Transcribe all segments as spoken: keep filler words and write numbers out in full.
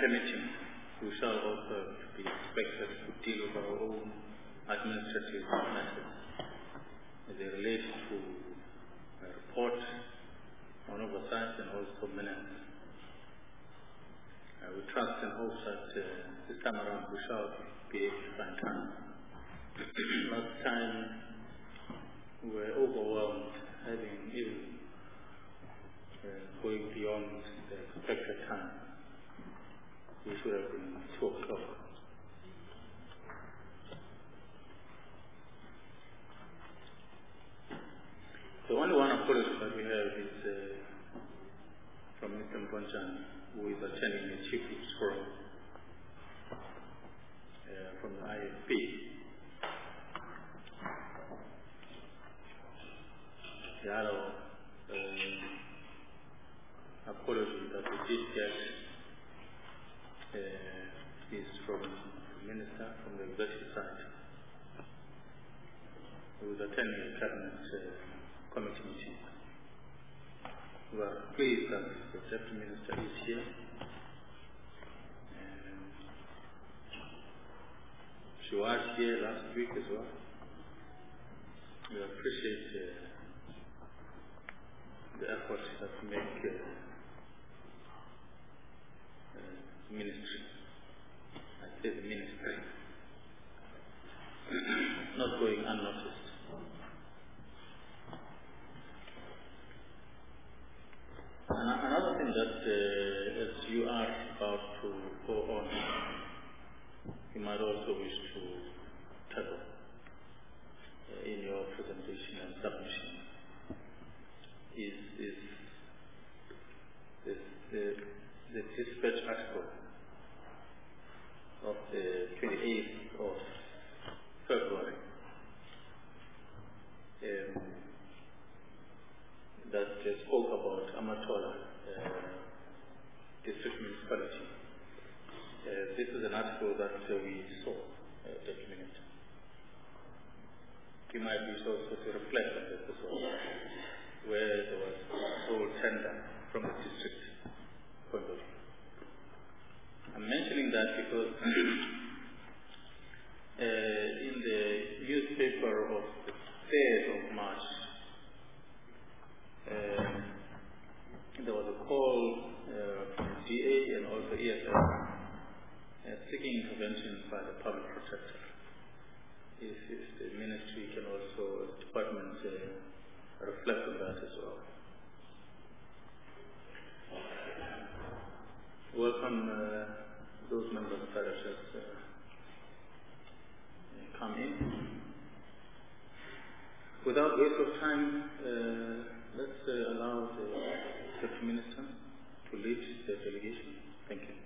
permitting, we shall also be expected to deal with our own administrative matters as they relate to a report on oversight and also minutes. Uh, we trust and hope that uh, this time around we shall be able to find time. Last time we were overwhelmed, having even uh, going beyond the expected time. We should have been two o'clock. The only one apology that we have is uh, from Mister Mponjan, who is attending the Chief Whip's Forum uh, from the I F P. The other uh, apology that we did get uh, is from the Minister from the executive side, who is attending the Cabinet uh, Committee meeting. We are pleased that the Deputy Minister is here. And she was here last week as well. We appreciate uh, the efforts that we make uh, uh, ministry. I say the ministry. Not going unnoticed. Another thing that, uh, as you are about to go on, you might also wish to tackle uh, in your presentation and submission is, is, is the, the dispatch article of the twenty-eighth of February. Um, that uh, spoke about Amatola uh, district municipality. Uh, this is an article that uh, we saw uh, documented. You might wish also to reflect on this as well, where there was a whole tender from the district point of view. I'm mentioning that because uh, in the newspaper of the third of March, Um, there was a call uh, from D A and also E S L uh, seeking intervention by the public protector. If, if the ministry can also, the department, uh, reflect on that as well. Welcome uh, those members that have just uh, come in. Without waste of time, uh, let's uh, allow the Deputy Minister to lead the delegation. Thank you.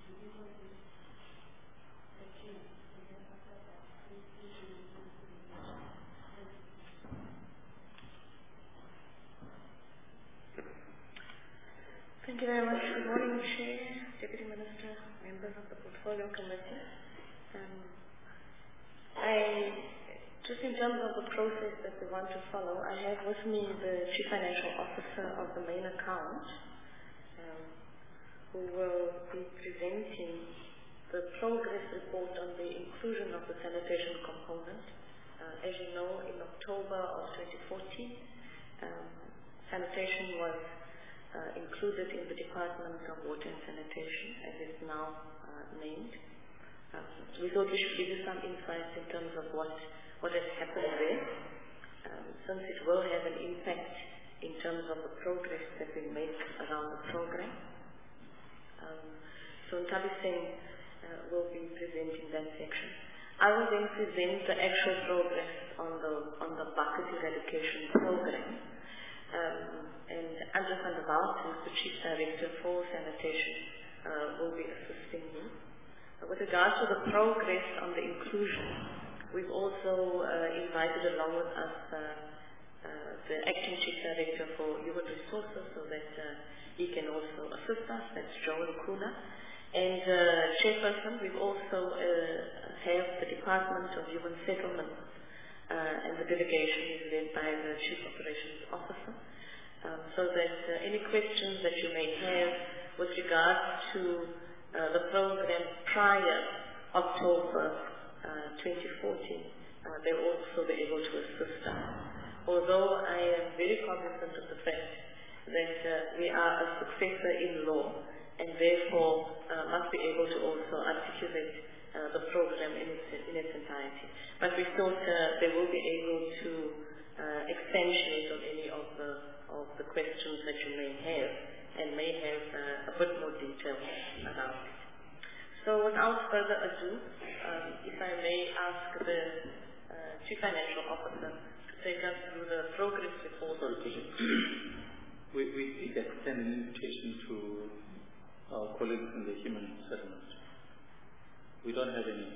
Thank you very much. Good morning, Chair, Deputy Minister, members of the Portfolio Committee. Um, I, just in terms of the process that we want to follow, I have with me the Chief Financial Officer of the main account, um, who will be presenting the progress report on the inclusion of the sanitation component. Uh, as you know, in October of twenty fourteen, um, sanitation was Uh, included in the Department of Water and Sanitation, as it's now uh, named. Uh, we thought we should give you some insights in terms of what, what has happened there, um, since it will have an impact in terms of the progress that we make around the program. Um, so Ntabi Singh uh, will be presenting that section. I will then present the actual progress on the, on the bucket eradication program. Um, and Andrew van der Walt, who is the Chief Director for Sanitation, uh, will be assisting me. Uh, with regards to the progress on the inclusion, we've also uh, invited along with us uh, uh, the Acting Chief Director for Human Resources so that uh, he can also assist us. That's Joel Kuna. And uh, Chairperson, we've also uh, have the Department of Human Settlements. Uh, and the delegation is led by the Chief Operations Officer, um, so that uh, any questions that you may have with regards to uh, the program prior October uh, twenty fourteen, uh, they will also be able to assist us. Although I am very cognizant of the fact that uh, we are a successor in law and therefore uh, must be able to also articulate Uh, the program in its, in its entirety. But we thought uh, they will be able to uh, expatiate on any of the, of the questions that you may have and may have uh, a bit more detail around it. So without further ado, um, if I may ask the uh, Chief Financial Officer to take us through the progress report. Sorry, we, we did extend an invitation to our colleagues in the human settlement. We don't have any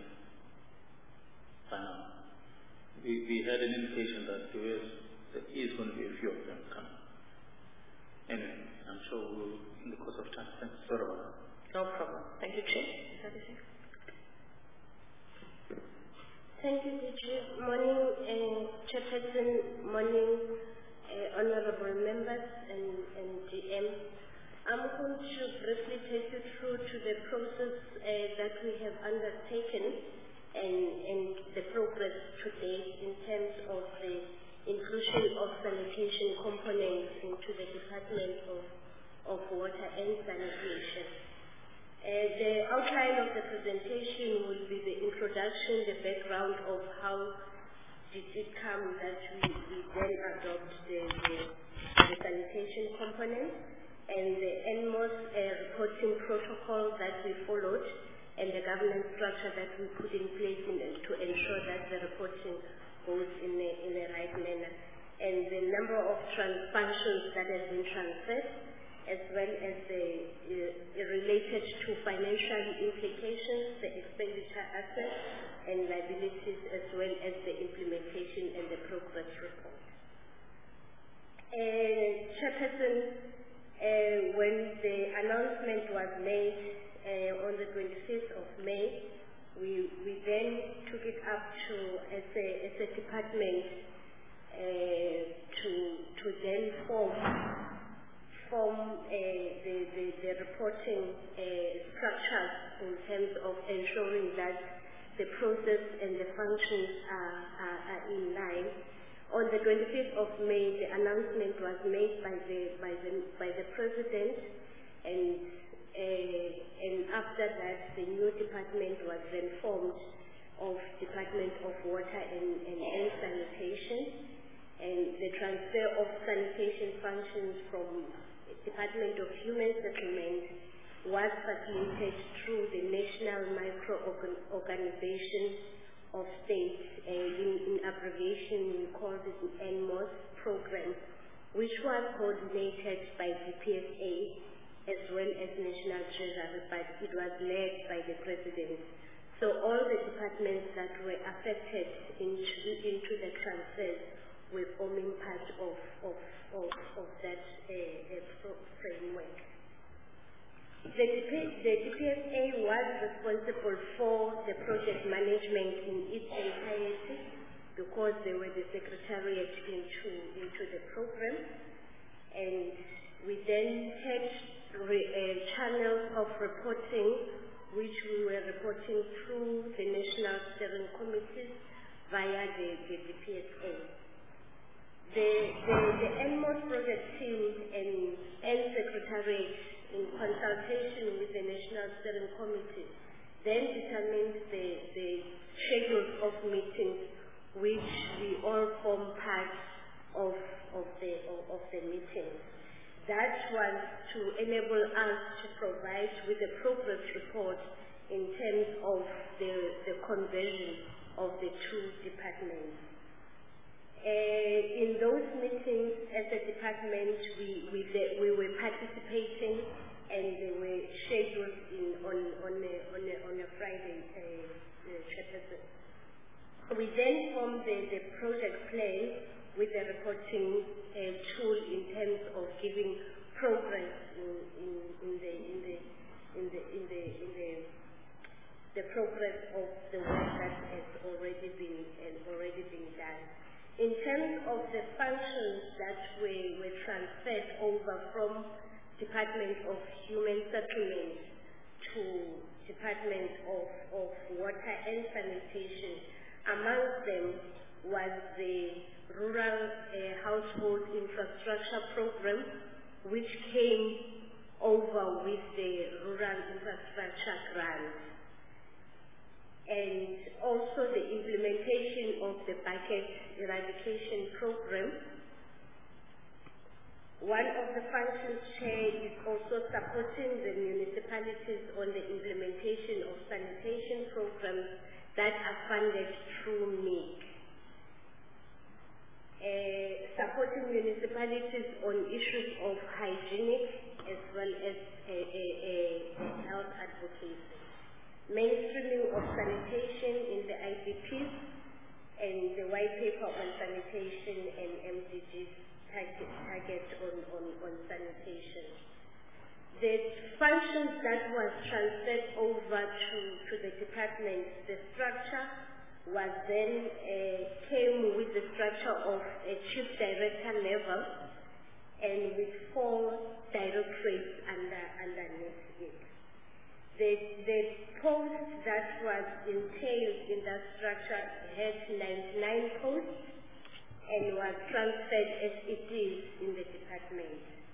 by now. We, we had an indication that there is, there is going to be a few of them coming. Anyway, I'm sure we'll, in the course of time, thanks. Sorry about that. No problem. Thank you, Chair. Thank you, D G. Morning, uh, Chairperson. Morning, uh, honorable members and, and G M. I'm going to briefly take you through to the process uh, that we have undertaken and, and the progress to date in terms of the inclusion of sanitation components into the Department of, of Water and Sanitation. Uh, the outline of the presentation will be the introduction, the background of how did it come that we, we then adopt the, the, the sanitation component, and the N M O S uh, reporting protocol that we followed, and the governance structure that we put in place in, to ensure that the reporting goes in a, in a right manner, and the number of trans functions that has been transferred, as well as the uh, related to financial implications, the expenditure assets and liabilities, as well as the implementation and the progress report. Uh, Chairperson, Uh, when the announcement was made uh, on the twenty-fifth of May, we, we then took it up to, as a, as a department, uh, to, to then form, form uh, the, the, the reporting uh, structures in terms of ensuring that the process and the functions are, are, are in line. On the twenty-fifth of May, the announcement was made by the by the by the president, and uh, and after that, the new department was then formed of Department of Water and, and, and Sanitation, and the transfer of sanitation functions from Department of Human Settlement was facilitated through the National Micro-Organization of States, uh, in, in abbreviation we call it the N M O S program, which was coordinated by the P S A as well as National Treasury, but it was led by the President. So all the departments that were affected into, into the transfers were forming part of, of, of, of that uh, uh, framework. The, D P, the D P S A was responsible for the project management in its entirety because they were the secretariat into, into the program. And we then had re, uh, channels of reporting which we were reporting through the National Steering Committees via the, the D P S A. The, the, the N M O S project team and, and Secretariat, in consultation with the National Steering Committee, then determined the, the schedules of meetings which we all form part of, of, the, of, of the meetings. That was to enable us to provide with a progress report in terms of the, the conversion of the two departments. Uh, in those meetings, as a department, we, we, we were participating and they were scheduled in, on, on, a, on, a, on a Friday. Uh, uh, we then formed the, the project plan with the reporting uh, tool in terms of giving progress in, in, in the in the in the in the in the the progress of the work that has already been has already been done. In terms of the functions that were, were transferred over from Department of Human Settlement to Department of, of Water and Sanitation, amongst them was the Rural uh, Household Infrastructure Program, which came over with the Rural Infrastructure Grant, and also the implementation of the Bucket Eradication Program. One of the functions chair is also supporting the municipalities on the implementation of sanitation programs that are funded through M I C. Uh, supporting municipalities on issues of hygienic as well as uh, uh, uh, health advocacy. Mainstreaming of sanitation in the I D Ps and the white paper on sanitation and M D G's target, target on, on, on sanitation. The functions that was transferred over to, to the department, the structure was then uh, came with the structure of a chief director level and with four directorates under underneath it. The, the post that was entailed in that structure had ninety-nine posts and was transferred as it is in the department.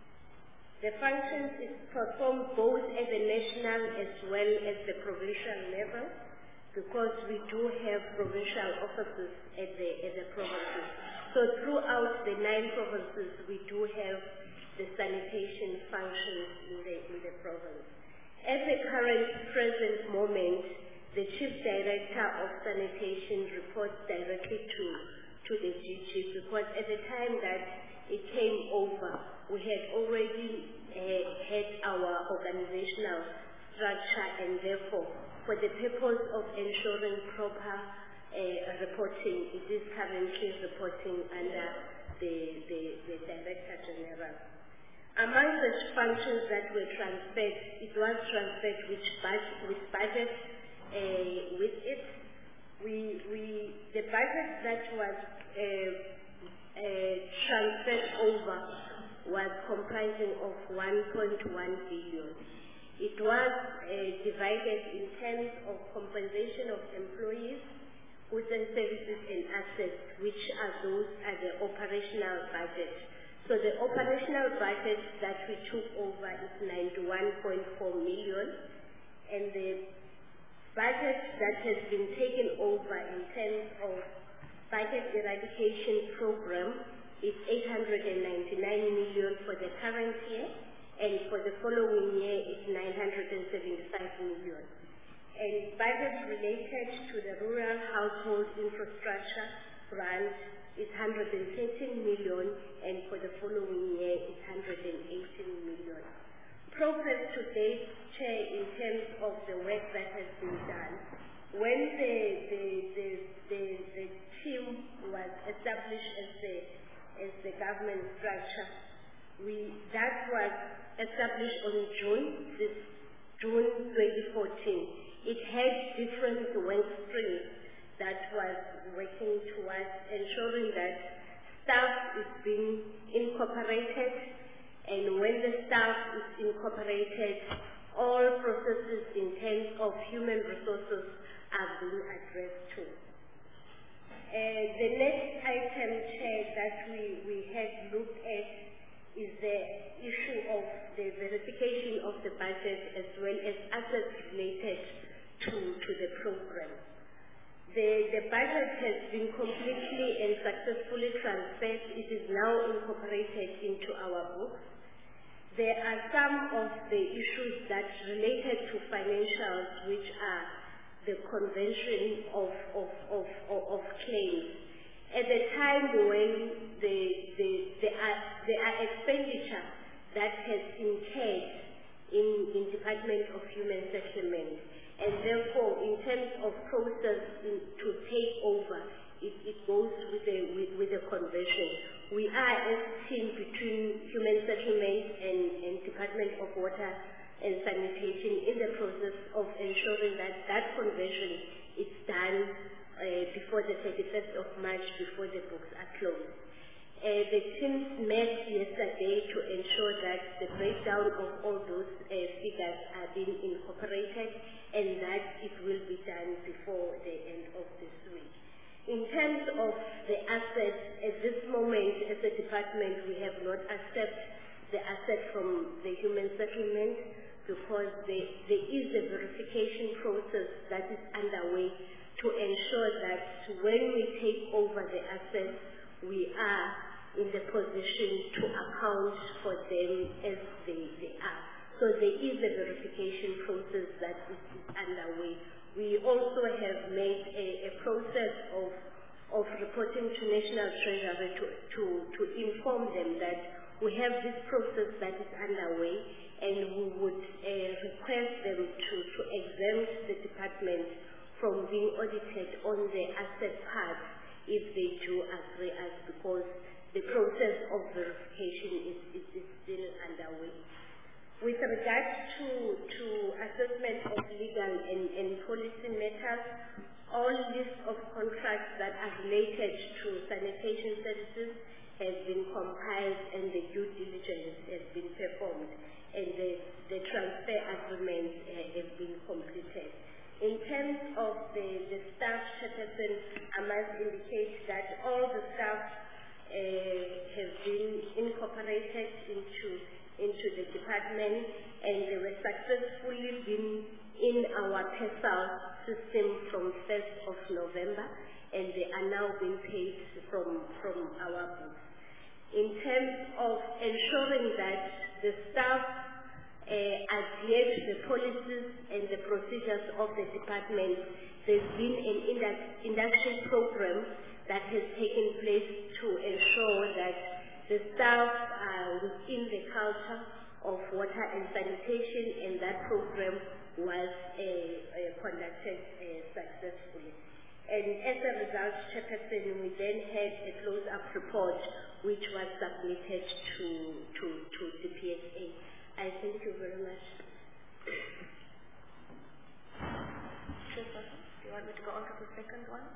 The functions is performed both at the national as well as the provincial level, because we do have provincial offices at the, at the provinces. So throughout the nine provinces, we do have the sanitation functions in the, in the province. At the current present moment, the Chief Director of Sanitation reports directly to, to the G G, because at the time that it came over, we had already uh, had our organizational structure, and therefore, for the purpose of ensuring proper uh, reporting, it is currently reporting under the, the, the Director General. Among the functions that were transferred, it was transferred with, budget, with budget uh, with it. We, we, the budget that was uh, uh, transferred over was comprising of one point one billion. It was uh, divided in terms of compensation of employees, goods and services and assets, which are those are the operational budget. So the operational budget that we took over is ninety-one point four million, and the budget that has been taken over in terms of budget eradication program is eight hundred ninety-nine million for the current year, and for the following year it's nine hundred seventy-five million. And budget related to the rural household infrastructure grant is one hundred thirteen million, and for the following year it's one hundred eighteen million. progress to date, Chair, in terms of the work that has been done. When the, the, the, the, the team was established as the, as the government structure, we, that was established on June, this June twenty fourteen. It had different work streams that was working towards ensuring that staff is being incorporated, and when the staff is incorporated, all processes in terms of human resources are being addressed too. Uh, the next item, Chair, that we, we had looked at is the issue of the verification of the budget as well as assets related to, to the program. The, the budget has been completely and successfully transferred. It is now incorporated into our books. There are some of the issues that related to financials, which are the convention of, of, of, of, of claims. At the time when the, the, there, are, there are expenditure that has incurred in, in Department of Human Settlement, and therefore in terms of process in, to take over, it, it goes with the, with, with the convention. We are as a team between Human Settlement and, and Department of Water and Sanitation in the process of ensuring that that conversion is done uh, before the thirty-first of March, before the books are closed. Uh, the teams met yesterday to ensure that the breakdown of all those uh, figures are being incorporated and that it will be done before the end of this week. In terms of the assets, at this moment as a department we have not accepted the asset from the Human Settlement, because there, there is a verification process that is underway to ensure that when we take over the assets, we are in the position to account for them as they, they are. So there is a verification process that is, is underway. We also have made a, a process of, of reporting to National Treasury to, to, to inform them that we have this process that is underway, and we would uh, request them to, to exempt the department from being audited on the asset part if they do agree us, because the process of verification is, is, is still underway. With regard to, to assessment of legal and, and policy matters, all lists of contracts that are related to sanitation services have been compiled and the due diligence has been performed, and the, the transfer agreements uh, have been completed. In terms of the, the staff, Chairperson, I must indicate that all the staff uh, have been incorporated into, into the department, and they were successfully been in our PESAL system from first of November, and they are now being paid from, from our books. In terms of ensuring that the staff uh, adhere to the policies and the procedures of the department, there's been an indu induction program that has taken place to ensure that the staff are within the culture of water and sanitation, and that program was uh, uh, conducted uh, successfully. And as a result, Chairperson, we then had a close-up report which was submitted to, to, to the P S A. I thank you very much. Chairperson, do you want me to go on to the second one?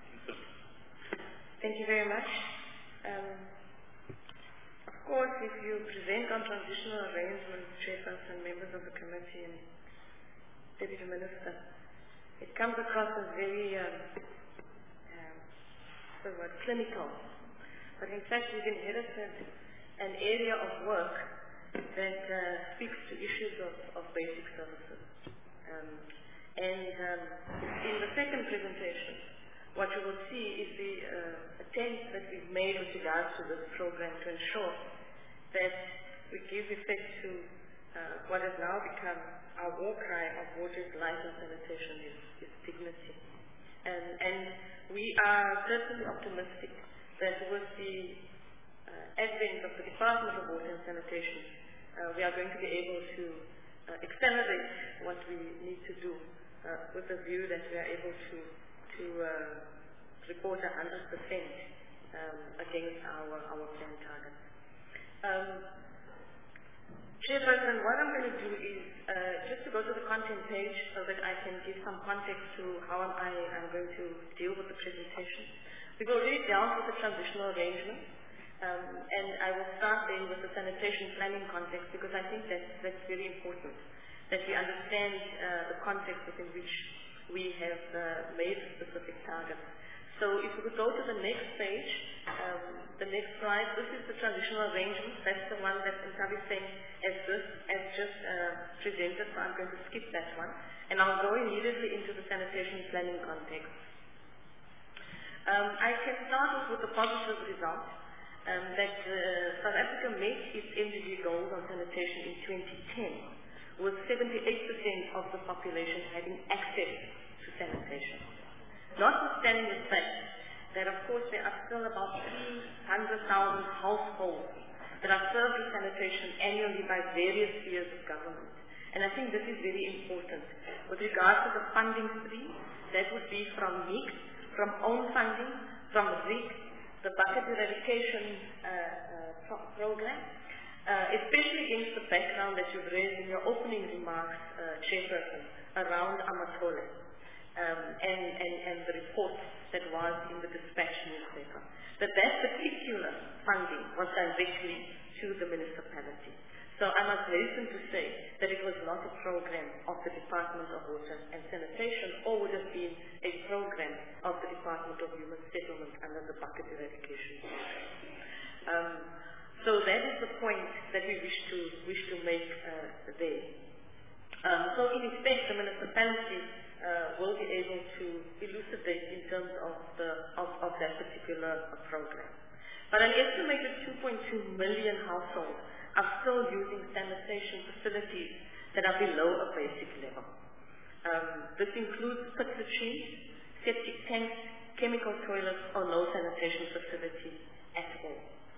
Thank you very much. Um, of course, if you present on transitional arrangements, Chairperson, members of the committee and Deputy Minister, it comes across as very um, um, the word clinical. But in fact, we've inherited an area of work that uh, speaks to issues of, of basic services. Um, and um, in the second presentation, what you will see is the uh, attempt that we've made with regards to this program to ensure that we give effect to uh, what has now become our war cry of water is life and sanitation is, is dignity. And, and we are certainly optimistic that with the uh, advent of the Department of Water and Sanitation, uh, we are going to be able to uh, accelerate what we need to do uh, with the view that we are able to, to uh, report one hundred percent um, against our, our plan targets. Um, Chairperson, what I'm going to do is uh, just to go to the content page so that I can give some context to how I am going to deal with the presentation. We've already dealt with the transitional arrangement, um, and I will start then with the sanitation planning context because I think that's, that's very important, that we understand uh, the context within which we have uh, made specific targets. So if we could go to the next page, um, the next slide, this is the transitional arrangement. That's the one that Nkabi saying as this as just uh, presented, so I'm going to skip that one. And I'll go immediately into the sanitation planning context. Um, I can start off with the positive result um, that uh, South Africa met its M D G goals on sanitation in twenty ten, with seventy-eight percent of the population having access to sanitation. Notwithstanding the fact that, of course, there are still about three hundred thousand households that are served with sanitation annually by various spheres of government. And I think this is very important. With regard to the funding stream, that would be from M I C, from own funding, from R I C, the bucket eradication uh, uh, pro program, uh, especially against the background that you've raised in your opening remarks, uh, Chairperson, around Amatole. Um, and, and, and the report that was in the Dispatch newspaper, that that particular funding was directly to the municipality. So I must hasten to say that it was not a program of the Department of Water and Sanitation, or would have been a program of the Department of Human Settlement under the bucket eradication program. Um, so that is the point that we wish to, wish to make uh, there. Um, so in effect, the municipality Uh, will be able to elucidate in terms of, the, of, of that particular uh, program. But an estimated two point two million households are still using sanitation facilities that are below a basic level. Um, this includes pit latrines, septic tanks, chemical toilets, or no sanitation facility at all.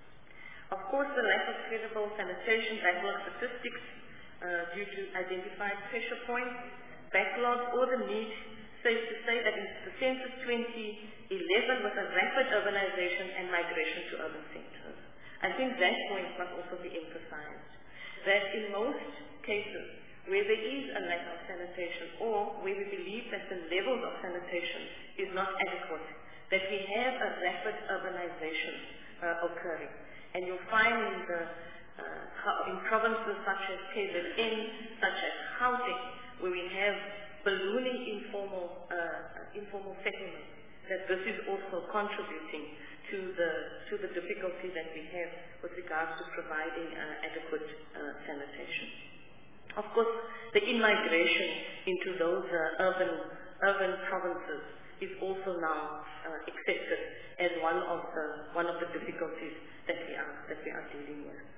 Of course, the lack of credible sanitation backlog statistics uh, due to identified pressure points, backlogs, or the need, safe to say that in the census twenty eleven was a rapid urbanization and migration to urban centers. I think that point must also be emphasized, that in most cases where there is a lack of sanitation or where we believe that the levels of sanitation is not adequate, that we have a rapid urbanization uh, occurring. And you'll find in, the, uh, in provinces such as K Z N, such as Gauteng, where we have ballooning informal, uh, informal settlements, that this is also contributing to the, to the difficulty that we have with regards to providing uh, adequate uh, sanitation. Of course, the in-migration into those uh, urban, urban provinces is also now uh, accepted as one of the, one of the difficulties that we are, that we are dealing with.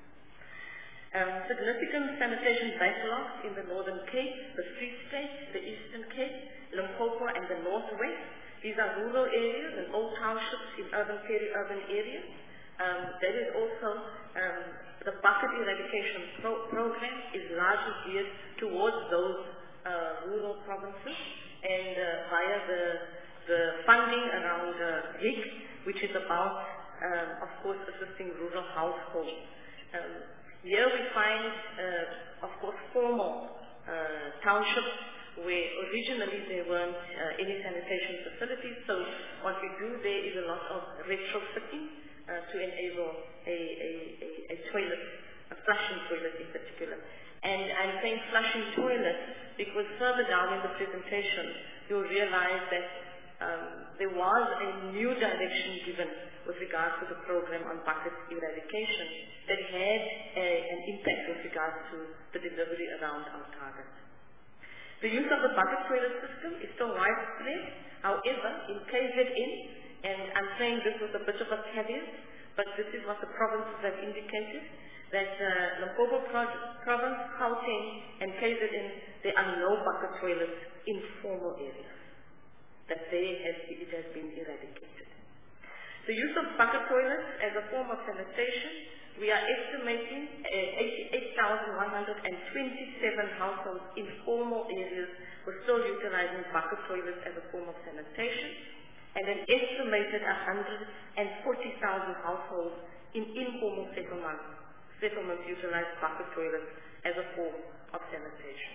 Um, significant sanitation backlogs in the Northern Cape, the Free State, the Eastern Cape, Limpopo, and the Northwest. These are rural areas and old townships in urban, peri-urban areas. Um, that is also um, the bucket eradication pro program is largely geared towards those uh, rural provinces, and uh, via the, the funding around uh, R I C, which is about, um, of course, assisting rural households. Um, Here we find, uh, of course, formal uh, townships where originally there weren't uh, any sanitation facilities. So what we do there is a lot of retrofitting uh, to enable a, a, a, a toilet, a flushing toilet in particular. And I'm saying flushing toilet because further down in the presentation you'll realize that um, there was a new direction given with regards to the program on bucket eradication that had a, an impact with regards to the delivery around our targets. The use of the bucket toilet system is still widespread. However, in K Z N, and I'm saying this with a bit of a caveat, but this is what the provinces have indicated, that uh, Limpopo province, Gauteng, and K Z N, there are no bucket toilets in formal areas. That there has, it has been eradicated. The use of bucket toilets as a form of sanitation we are estimating uh, eighty-eight thousand one hundred twenty-seven households in formal areas were still utilizing bucket toilets as a form of sanitation, and an estimated one hundred forty thousand households in informal settlements, settlements utilized bucket toilets as a form of sanitation.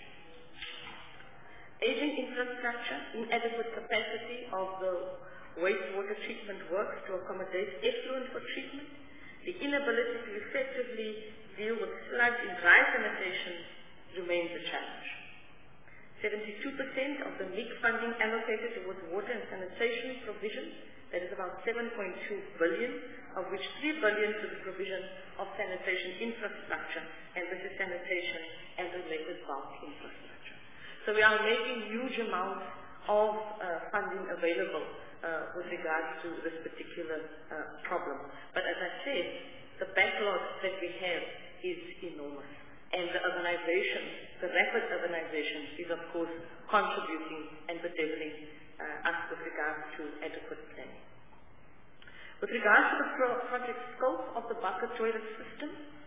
Aging infrastructure, inadequate capacity of the wastewater treatment works to accommodate effluent for treatment, the inability to effectively deal with sludge in dry sanitation remains a challenge. seventy-two percent of the M I C funding allocated towards water and sanitation provision, that is about seven point two billion dollars, of which three billion dollars to the provision of sanitation infrastructure, and this is sanitation and related bulk infrastructure. So we are making huge amounts of uh, funding available uh, with regards to this particular uh, problem. But as I said, the backlog that we have is enormous. And the urbanization, the rapid urbanization is of course contributing and bedeviling uh, us with regards to adequate planning. With regards to the pro project scope of the bucket toilet system,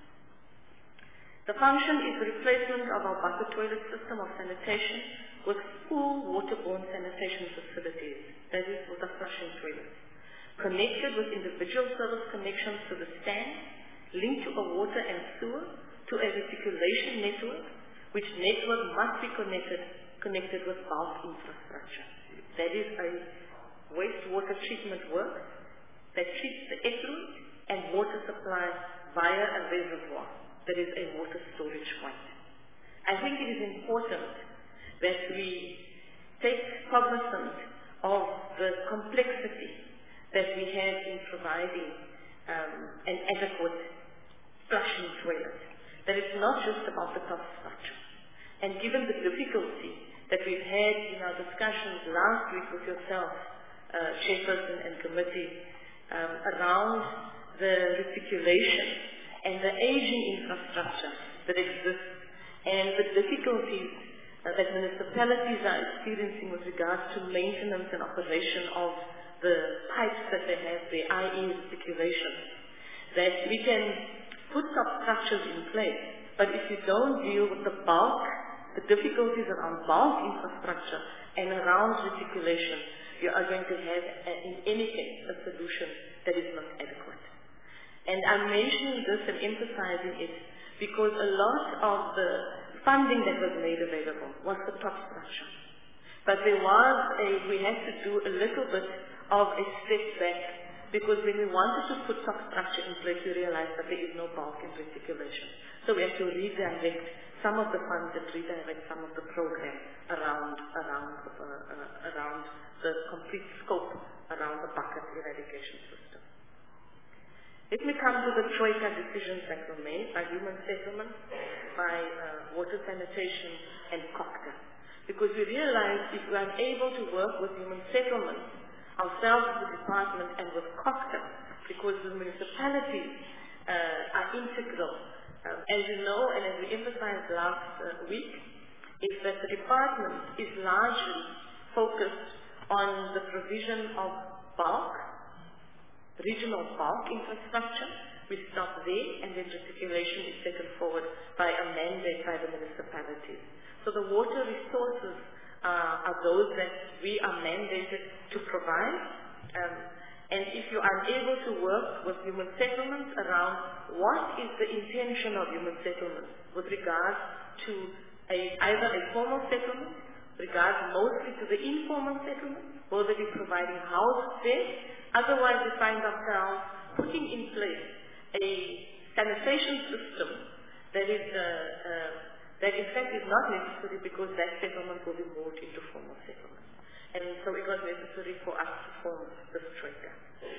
the function is the replacement of our bucket toilet system of sanitation with full waterborne sanitation facilities, that is with a flushing toilet, connected with individual service connections to the stand, linked to a water and sewer, to a reticulation network, which network must be connected, connected with bulk infrastructure. That is a wastewater treatment work that treats the effluent and water supply via a reservoir, that is a water storage point. I think it is important that we take cognizance of the complexity that we have in providing um, an adequate flushing toilet. That it's not just about the top structure. And given the difficulty that we've had in our discussions last week with yourself, uh, Chairperson and Committee, um, around the reticulation and the aging infrastructure that exists, and the difficulties uh, that municipalities are experiencing with regards to maintenance and operation of the pipes that they have, the that is reticulation, that we can put up structures in place, but if you don't deal with the bulk, the difficulties around bulk infrastructure and around reticulation, you are going to have, uh, in any case, a solution that is not adequate. And I'm mentioning this and emphasizing it because a lot of the funding that was made available was the top structure. But there was a, we had to do a little bit of a step back, because when we wanted to put top structure in place, we realized that there is no bulk in reticulation. So we had to redirect some of the funds and redirect some of the programs around, around, uh, uh, around the complete scope around the bucket eradication system. Let me come to the troika decisions that were made by human settlement, by uh, water sanitation and COCTA. Because we realized if we are able to work with human settlement, ourselves as a department, and with COCTA, because the municipalities uh, are integral. Um, as you know, and as we emphasized last uh, week, is that the department is largely focused on the provision of bulk, regional bulk infrastructure. We stop there, and then reticulation is taken forward by a mandate by the municipalities. So the water resources uh, are those that we are mandated to provide. Um, and if you are able to work with human settlements around what is the intention of human settlements with regards to a, either a formal settlement, regards mostly to the informal settlement, will they be providing house there? Otherwise, we find ourselves putting in place a sanitation system that is uh, uh, that in fact is not necessary, because that settlement will be moved into formal settlement. And so it was necessary for us to form this troika.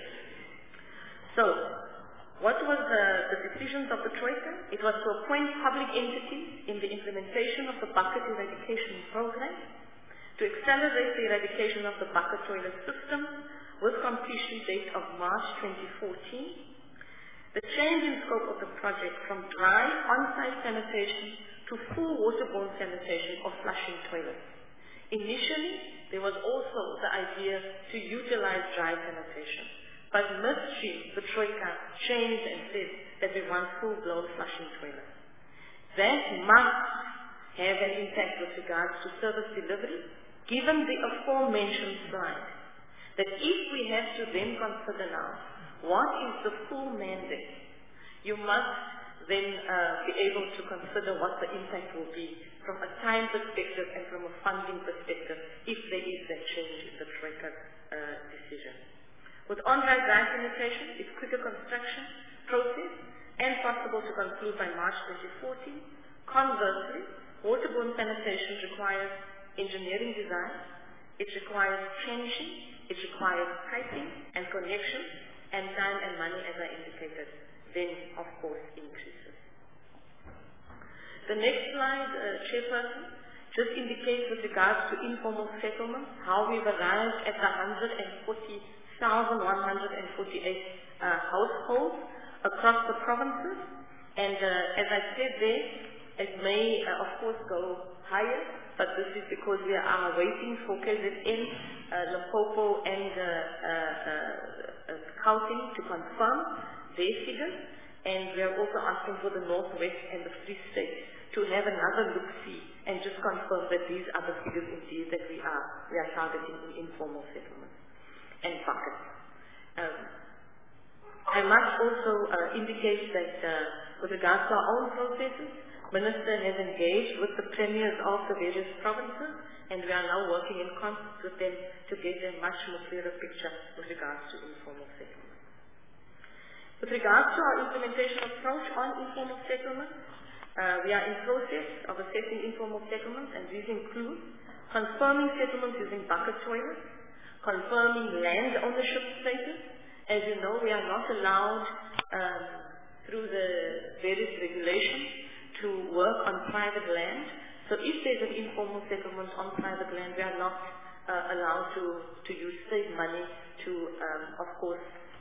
So, what was the, the decisions of the troika? It was to appoint public entities in the implementation of the bucket eradication program, to accelerate the eradication of the bucket toilet system with completion date of March twenty fourteen, the change in scope of the project from dry on-site sanitation to full waterborne sanitation or flushing toilets. Initially, there was also the idea to utilize dry sanitation. But midstream, the troika changed and said that we want full-blown flushing toilets. That must have an impact with regards to service delivery, given the aforementioned slide, that if we have to then consider now, what is the full mandate? You must then uh, be able to consider what the impact will be from a time perspective and from a funding perspective if there is that change in the Troika uh, decision. With on-dry dry penetration, it's quicker construction process and possible to conclude by March twenty fourteen. Conversely, waterborne sanitation requires engineering design, it requires trenching, it requires piping and connection, and time and money, as I indicated, then of course increases. The next slide, uh, Chairperson, just indicates with regards to informal settlements how we've arrived at the one hundred forty thousand one hundred forty-eight uh, households across the provinces. And uh, as I said there, it may uh, of course go higher, but this is because we are waiting for K Z N, uh, Limpopo and uh, uh, uh, uh, Gauteng to confirm their figures. And we are also asking for the Northwest and the Free State to have another look-see and just confirm that these are the figures indeed that we are we are targeting in informal settlements and buckets. Um, I must also uh, indicate that uh, with regards to our own processes, Minister has engaged with the premiers of the various provinces, and we are now working in concert with them to get a much more clearer picture with regards to informal settlements. With regards to our implementation approach on informal settlements, uh, we are in process of assessing informal settlements, and these include confirming settlements using bucket toilets, confirming land ownership status. As you know, we are not allowed um, through the various regulations to work on private land. So if there's an informal settlement on private land, we are not uh, allowed to, to use state money to, um, of course,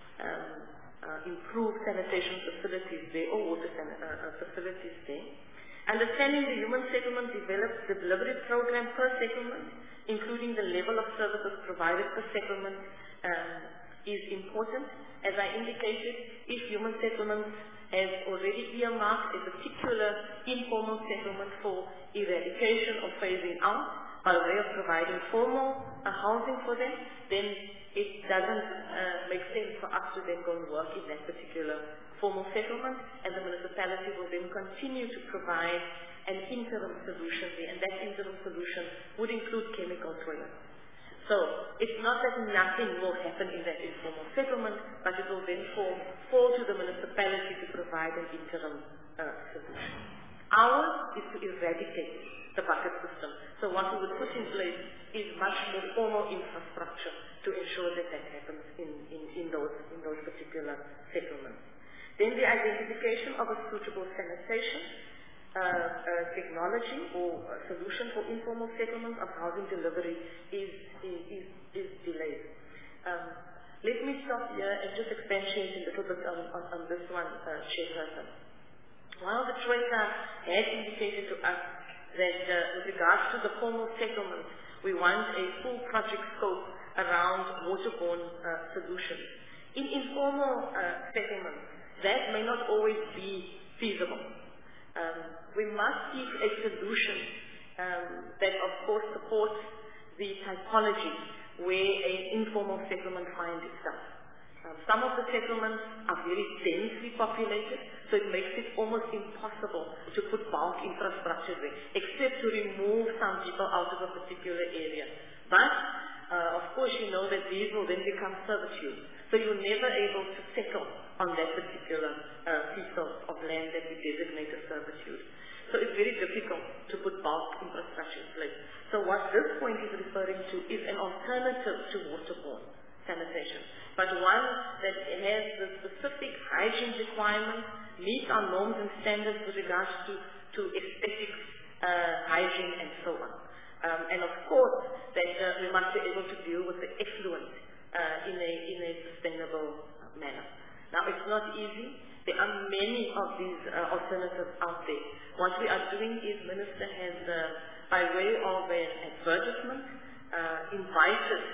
um, Uh, improve sanitation facilities there or water san uh, uh, facilities there. Understanding the human settlement develops the delivery program per settlement, including the level of services provided per settlement um, is important. As I indicated, if human settlement has already earmarked a particular informal settlement for eradication or phasing out by way of providing formal uh, housing for them, then it doesn't uh, make sense for us to then go and work in that particular formal settlement, and the municipality will then continue to provide an interim solution there, and that interim solution would include chemical toilets. So it's not that nothing will happen in that informal settlement, but it will then fall, fall to the municipality to provide an interim uh, solution. Ours is to eradicate the bucket system. So what we would put in place is much more formal infrastructure to ensure that that happens in, in, in, those, in those particular settlements. Then the identification of a suitable sanitation uh, uh, technology or a solution for informal settlements of housing delivery is, is, is, is delayed. Um, let me stop here and just expatiate a little bit on, on, on this one, uh, Chairperson. While the Troika had indicated to us that uh, with regards to the formal settlements, we want a full project scope around waterborne uh, solutions. In informal uh, settlements, that may not always be feasible. Um, we must seek a solution um, that of course supports the typology where an informal settlement finds itself. Um, some of the settlements are very densely populated, so it makes it almost impossible to put bulk infrastructure there, except to remove some people out of a particular area. But, uh, of course, you know that these will then become servitude. So you're never able to settle on that particular uh, piece of, of land that we designate as servitude. So it's very difficult to put bulk infrastructure in place. So what this point is referring to is an alternative to waterborne sanitation, but one that has the specific hygiene requirements, meets our norms and standards with regards to, to aesthetics, uh, hygiene, and so on. Um, and of course, that uh, we must be able to deal with the effluent uh, in, a, in a sustainable manner. Now, it's not easy. There are many of these uh, alternatives out there. What we are doing is, Minister has, uh, by way of an advertisement, uh, invited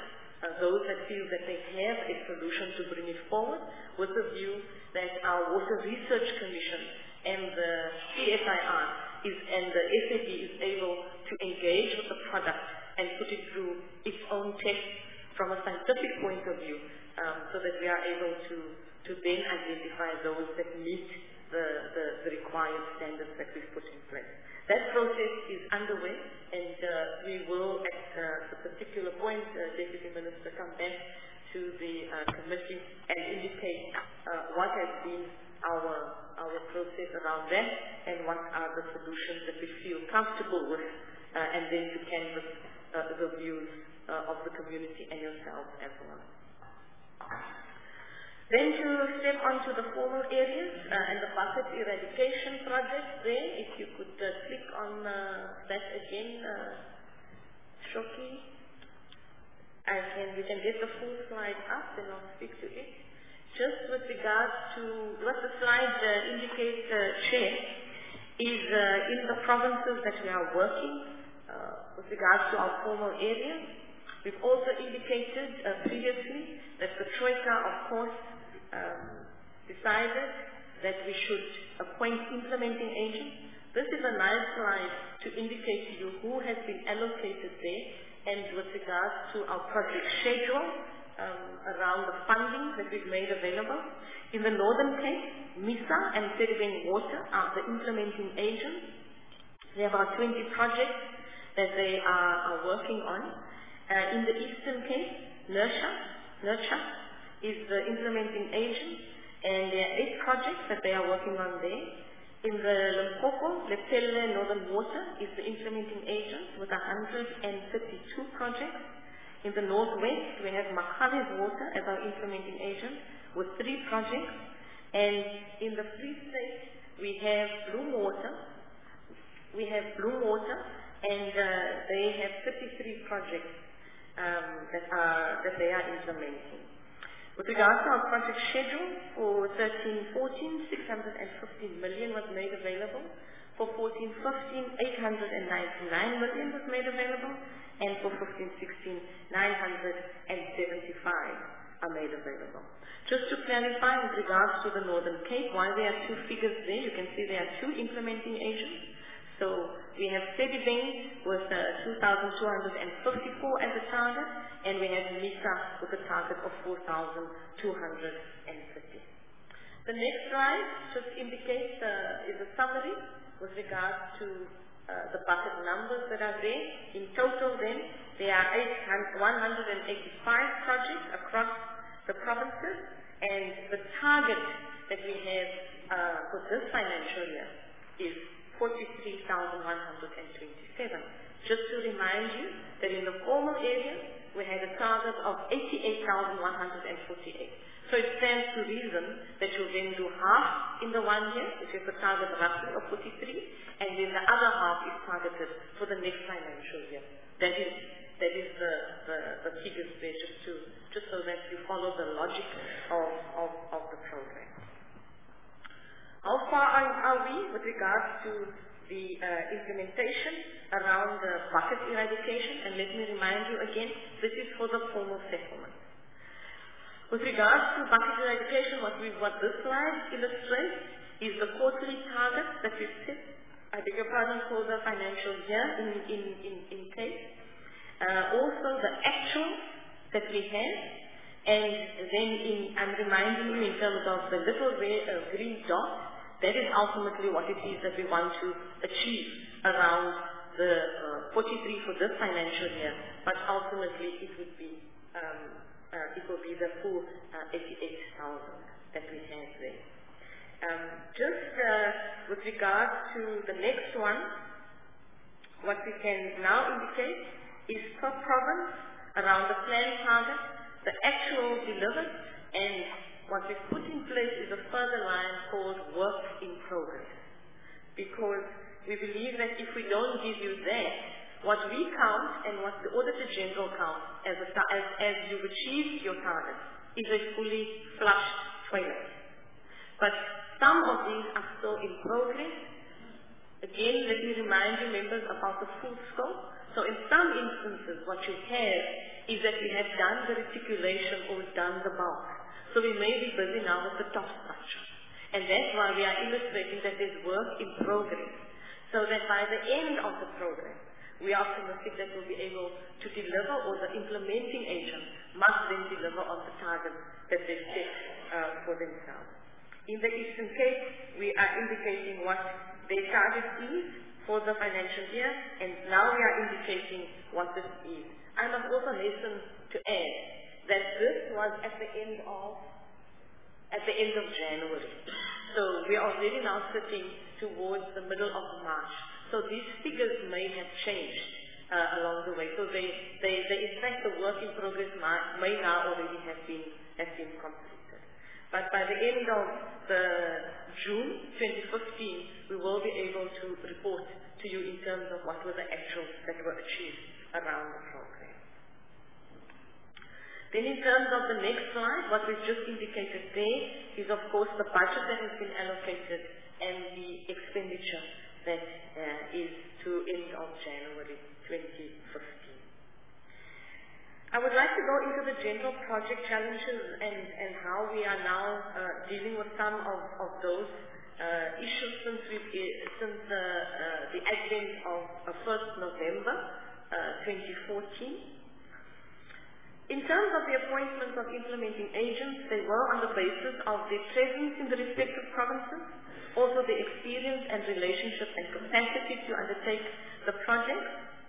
uh, those that feel that they have a solution to bring it forward, with the view that our Water Research Commission and the C S I R is, and the S A B is able to engage with the product and put it through its own tests from a scientific point of view, um, so that we are able to, to then identify those that meet the, the, the required standards that we've put in place. That process is underway, and uh, we will, at uh, a particular point, uh, Deputy Minister, come back to the uh, committee and indicate uh, what has been our, our process around that and what are the solutions that we feel comfortable with, uh, and then to canvass uh, the views uh, of the community and yourselves as well. Then to step onto the formal areas uh, and the bucket eradication project there, if you could uh, click on uh, that again, uh, Shoki. I can, we can get the full slide up and I'll speak to it. Just with regards to what the slide uh, indicates, uh, Chair, is uh, in the provinces that we are working uh, with regards to our formal areas. We've also indicated uh, previously that the Troika, of course, um, decided that we should appoint implementing agents. This is a nice slide to indicate to you who has been allocated there, and with regards to our project schedule um, around the funding that we've made available. In the Northern Cape, MISA and Sedibeng Water are the implementing agents. There are about twenty projects that they are, are working on. Uh, in the Eastern Cape, NERCHA, NERCHA is the implementing agent, and there are eight projects that they are working on there. In the Limpopo, Lepelle Northern Water is the implementing agent with one hundred thirty-two projects. In the Northwest, we have Makhane's Water as our implementing agent with three projects. And in the Free State, we have Bloem Water. We have Bloem Water, and uh, they have thirty-three projects um, that, are, that they are implementing. With regards to our project schedule, for thirteen fourteen, six hundred fifteen million was made available. For fourteen fifteen, eight hundred ninety-nine million was made available. And for fifteen sixteen, nine hundred seventy-five are made available. Just to clarify with regards to the Northern Cape, while there are two figures there, you can see there are two implementing agents. So we have Sedibeng with uh, two thousand two hundred fifty-four as a target, and we have MISA with a target of four thousand two hundred fifty. The next slide just indicates, uh, is a summary with regards to uh, the bucket numbers that are there. In total then, there are one hundred eighty-five projects across the provinces, and the target that we have uh, for this financial year is forty-three thousand one hundred twenty-seven. Just to remind you that in the formal area, we had a target of eighty-eight thousand one hundred forty-eight. So it stands to reason that you'll then do half in the one year, which is the target roughly of forty-three, and then the other half is targeted for the next financial year. That is, that is the, the, the figures there, just, to, just so that you follow the logic of, of, of the program. How far are, are we with regards to the uh, implementation around the bucket eradication? And let me remind you again, this is for the formal settlement. With regards to bucket eradication, what, we, what this slide illustrates is the quarterly targets that we've set, I beg your pardon, for the financial year in, in, in, in case. Uh, also the actual that we have. And then in, I'm reminding you in terms of the little red, uh, green dot, that is ultimately what it is that we want to achieve around the uh, forty-three for this financial year, but ultimately it would be, um, uh, it will be the full uh, eighty-eight thousand that we have there. Um, just uh, with regard to the next one, what we can now indicate is per province around the planned target, the actual delivered, and what we've put in place is a further line called work in progress. Because we believe that if we don't give you that, what we count and what the Auditor General counts as, a, as, as you've achieved your target is a fully flushed toilet. But some of these are still in progress. Again, let me remind you, members, about the full scope. So in some instances, what you have is that we have done the reticulation or done the bulk. So we may be busy now with the top structure. And that's why we are illustrating that there's work in progress. So that by the end of the program, we are optimistic that we'll be able to deliver, or the implementing agent must then deliver on the targets that they've set uh, for themselves. In the Eastern Cape, we are indicating what their target is for the financial year, and now we are indicating what this is. I must also hasten to add that this was at the end of at the end of January. So we are already now sitting towards the middle of March. So these figures may have changed uh, along the way. So they, they, they, in fact, the work in progress may, may now already have been, have been completed. But by the end of the June twenty fifteen, we will be able to report to you in terms of what were the actuals that were achieved around the program. Then in terms of the next slide, what we've just indicated there is, of course, the budget that has been allocated and the expenditure that uh, is to end of January twenty fifteen. I would like to go into the general project challenges and, and how we are now uh, dealing with some of, of those uh, issues since, we've, since the, uh, the advent of uh, first November uh, twenty fourteen. In terms of the appointments of implementing agents, they were on the basis of their presence in the respective provinces, also the experience and relationship and capacity to undertake the project.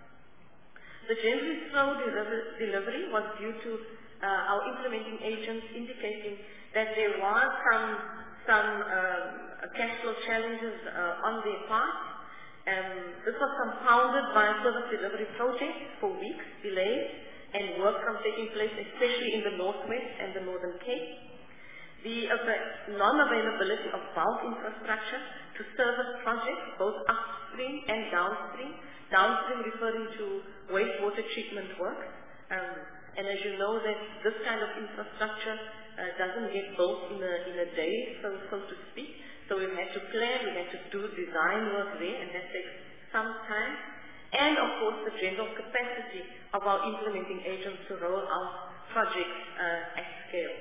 The generally slow deliver delivery was due to uh, our implementing agents indicating that there was some, some um, cash flow challenges uh, on their part. Um, this was compounded by service delivery projects for weeks delayed, and work from taking place especially in the Northwest and the Northern Cape. The uh, non-availability of bulk infrastructure to service projects, both upstream and downstream, downstream referring to wastewater treatment work. Um, and as you know, that this kind of infrastructure uh, doesn't get built in a, in a day, so, so to speak. So we've had to plan, we've had to do design work there, and that takes some time. And of course the general capacity of our implementing agents to roll out projects uh, at scale.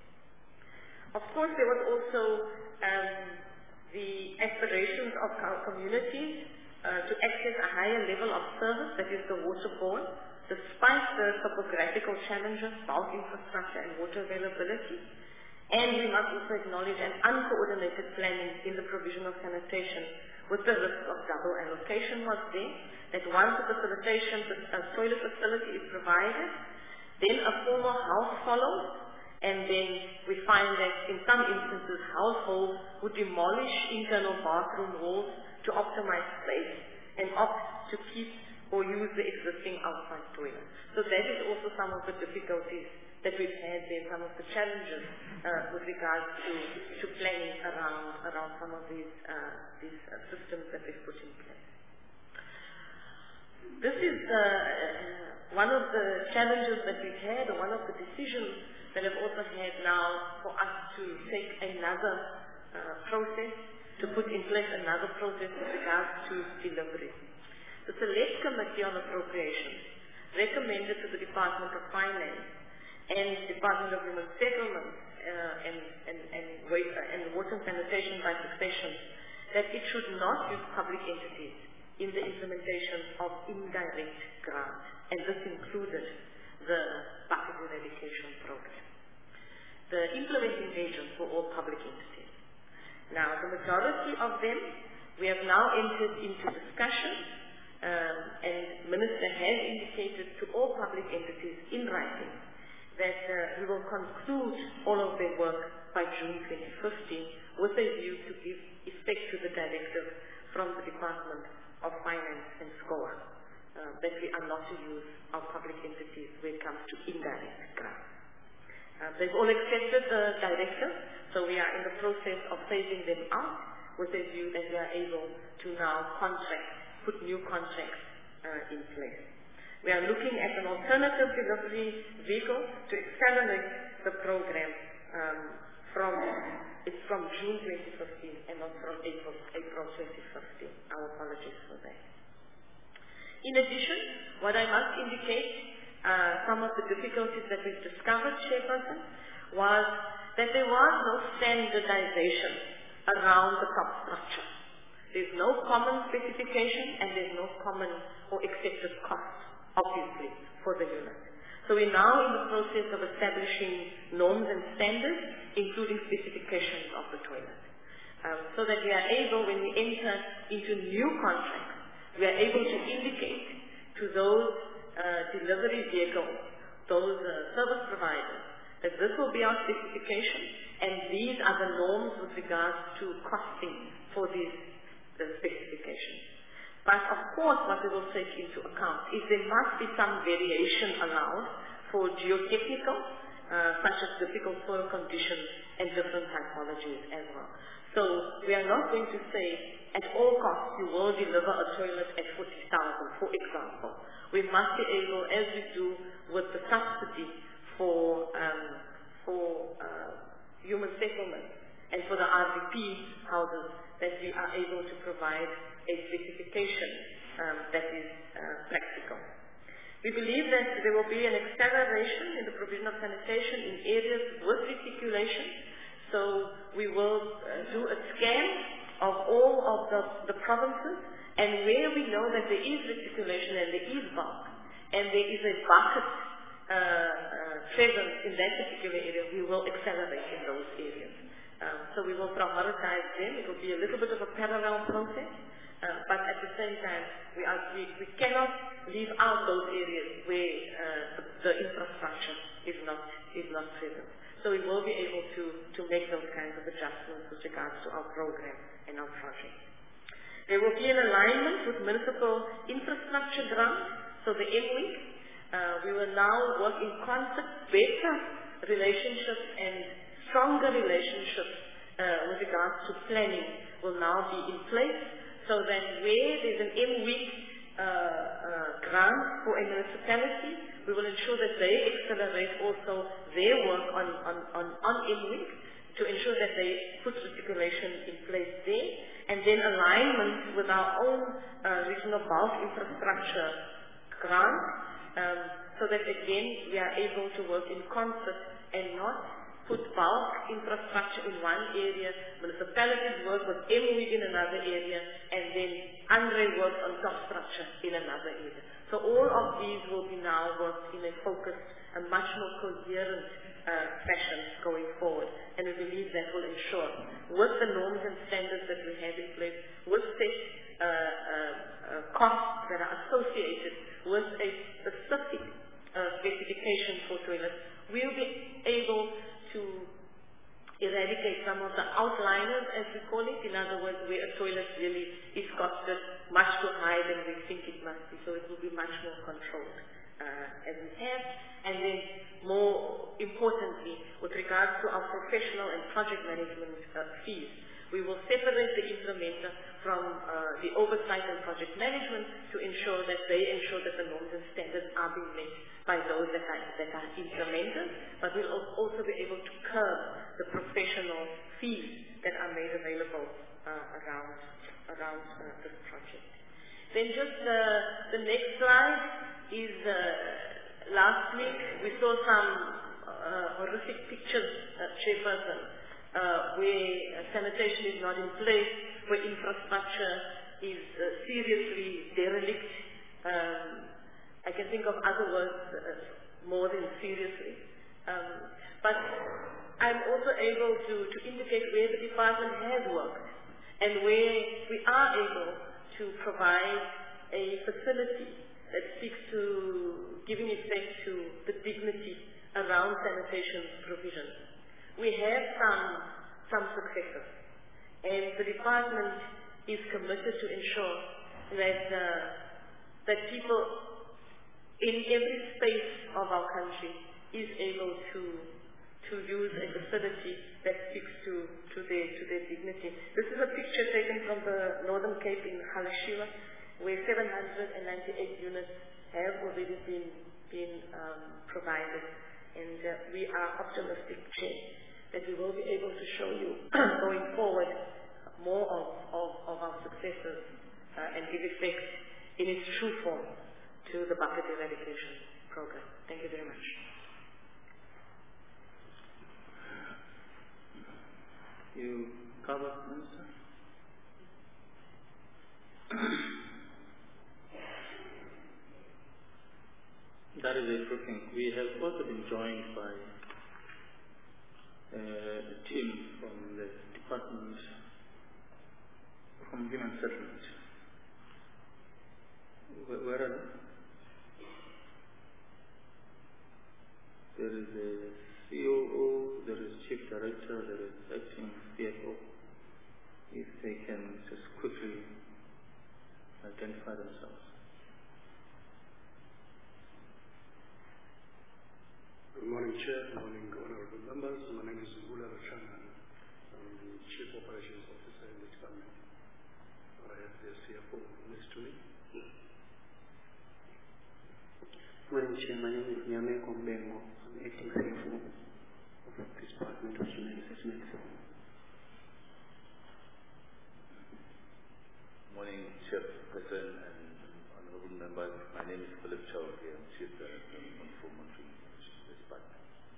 Of course there was also um, the aspirations of our communities uh, to access a higher level of service, that is the waterborne, despite the topographical challenges, bulk infrastructure and water availability. And we must also acknowledge an uncoordinated planning in the provision of sanitation, with the risk of double allocation was there, that once the facilitation, a toilet facility is provided, then a formal house follows, and then we find that in some instances households would demolish internal bathroom walls to optimize space and opt to keep or use the existing outside toilet. So that is also some of the difficulties that we've had there, some of the challenges uh, with regards to, to planning around, around some of these, uh, these uh, systems that we've put in place. This is uh, one of the challenges that we've had, or one of the decisions that have also had now for us to take another uh, process, to put in place another process with regards to delivery. The Select Committee on Appropriations recommended to the Department of Finance and Department of Human Settlements uh, and, and, and, waste, and Water and Sanitation by succession that it should not use public entities in the implementation of indirect grants, and this included the bucket eradication program. The implementing agents were all public entities. Now, the majority of them, we have now entered into discussion, um, and Minister has indicated to all public entities in writing that uh, we will conclude all of their work by June twenty fifteen with a view to give effect to the directive from the Department of Finance and SCOA uh, that we are not to use our public entities when it comes to indirect grants. Uh, they've all accepted the directive, so we are in the process of phasing them out with a view that we are able to now contract, put new contracts uh, in place. We are looking at an alternative delivery vehicle to accelerate the program um, from it's from June twenty fifteen and not from April, April twenty fifteen. Our apologies for that. In addition, what I must indicate uh, some of the difficulties that we've discovered, Chairperson, was that there was no standardization around the top structure. There's no common specification and there's no common or accepted cost, obviously, for the unit. So we're now in the process of establishing norms and standards, including specifications of the toilet. Um, so that we are able, when we enter into new contracts, we are able to indicate to those uh, delivery vehicles, those uh, service providers, that this will be our specification and these are the norms with regards to costing for these the specifications. But of course what we will take into account is there must be some variation allowed for geotechnical, uh, such as difficult soil conditions and different typologies as well. So we are not going to say at all costs you will deliver a toilet at forty thousand, for example. We must be able, as we do with the subsidy for, um, for uh, human settlement and for the R D P houses, that we are able to provide a specification um, that is uh, practical. We believe that there will be an acceleration in the provision of sanitation in areas with reticulation. So we will uh, do a scan of all of the, the provinces, and where we know that there is reticulation and there is bulk, and there is a bucket uh, uh, present in that particular area, we will accelerate in those areas. Um, so we will prioritize them. It will be a little bit of a parallel process, uh, but at the same time, we, are, we, we cannot leave out those areas where uh, the, the infrastructure is not, is not present. So we will be able to, to make those kinds of adjustments with regards to our program and our project. There will be an alignment with municipal infrastructure grants, so the M W I C. Uh, we will now work in concert, better relationships and stronger relationships uh, with regards to planning will now be in place, so that where there's an M W I C uh, uh, grant for a municipality, we will ensure that they accelerate also their work on, on, on, on M W I C to ensure that they put reticulation in place there, and then alignment with our own uh, regional bulk infrastructure grant, um, so that again we are able to work in concert and not put bulk infrastructure in one area, municipalities work with M W I C in another area, and then Andre works on top structure in another area. So all of these will be now worked in a focused, a much more coherent uh, fashion going forward. And we believe that will ensure, with the norms and standards that we have in place, with set uh, uh, uh, costs that are associated with a specific uh, specification for toilets, we'll be able to eradicate some of the outliners, as we call it. In other words, where a toilet really is costed much too high than we think it must be. So it will be much more controlled uh, as we have. And then more importantly, with regards to our professional and project management uh, fees, we will separate the implementer from uh, the oversight and project management to ensure that they ensure that the norms and standards are being met by those that are, that are implemented, but we'll also be able to curb the professional fees that are made available uh, around, around uh, this project. Then just uh, the next slide is uh, last week we saw some uh, horrific pictures, uh, Chairperson, uh, where uh, sanitation is not in place, where infrastructure is uh, seriously derelict. Um, I can think of other words uh, more than seriously. Um, but I'm also able to, to indicate where the department has worked and where we are able to provide a facility that speaks to giving effect to the dignity around sanitation provision. We have some, some successes, and the department is committed to ensure that, uh, that people in every space of our country is able to, to use a facility that speaks to, to, their, to their dignity. This is a picture taken from the Northern Cape in Galeshewe, where seven hundred ninety-eight units have already been, been um, provided. And uh, we are optimistic, Chair, that we will be able to show you going forward more of, of, of our successes uh, and give effect in its true form to the bucket eradication program. Thank you very much. You cover, Minister? That is a good thing. We have also been joined by uh, a team from the Department from Human Settlement. Where, where are they? There is a C O O, there is Chief Director, there is Acting C F O. If they can just quickly identify themselves. Good morning, Chair. Good morning, honorable members. My name is Ngula Rachana. I'm the Chief Operations Officer in the department. I have the C F O next to me. Madam Chair, my name is Nyame Kombengo. I'm acting C F O of the Department of Human Settlement. Morning, Chairperson and honorable members. My name is Philip Chowdhury. I'm Chief Director on Monitoring Department.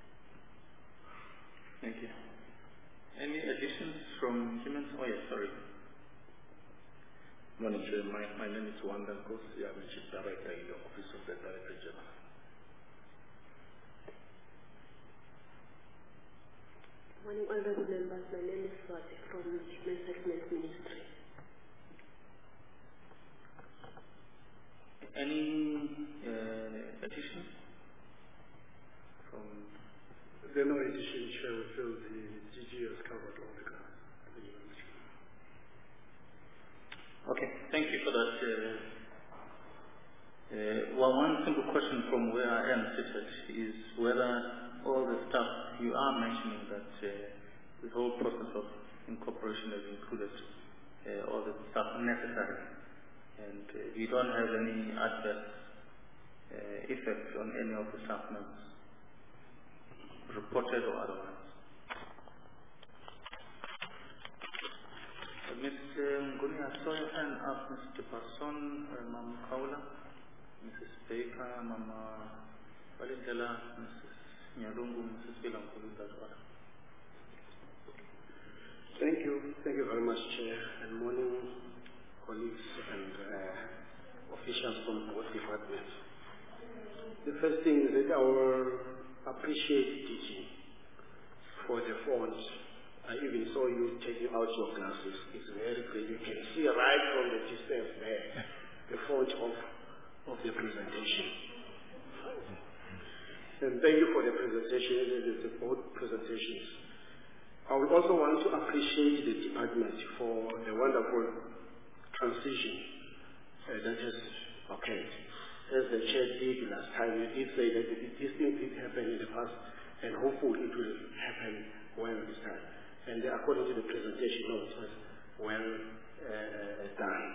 Thank you. Any additions from Human? Oh, yes, sorry. Morning, Chair. My, my name is Wanda Nkosi. I'm the Chief Director in the Office of the Director General. Morning, honorable members. My name is Swati from the Human Settlement Ministry. Any uh, additions from? There are no additions, Chair. We feel the D G has covered all the ground. Thank you very much. Okay, thank you for that. Uh, uh, well, one simple question from where I am seated is whether all the stuff you are mentioning that uh, the whole process of incorporation has included uh, all the stuff necessary, and uh, we don't have any adverse uh, effects on any of the staff members, reported or otherwise. Mister Nguni, I saw your hand up, Mister Passon, uh, Mama Kaula, Missus Baker, Mama Valindela, Missus Nyalungu, Missus Vilankulu, that order. Thank you. Thank you very much, Chair. And morning, colleagues and uh, officials from both departments. The first thing is that I will appreciate D G for the font. I even saw you taking out your glasses. It's very good. You can see right from the distance there the font of, of the presentation. And thank you for the presentation, the both presentations. I would also want to appreciate the department for the wonderful transition uh, that has occurred. As the chair did last time, you did say that this thing did happen in the past, and hopefully it will happen well this time. And according to the presentation, no, it was well uh, done.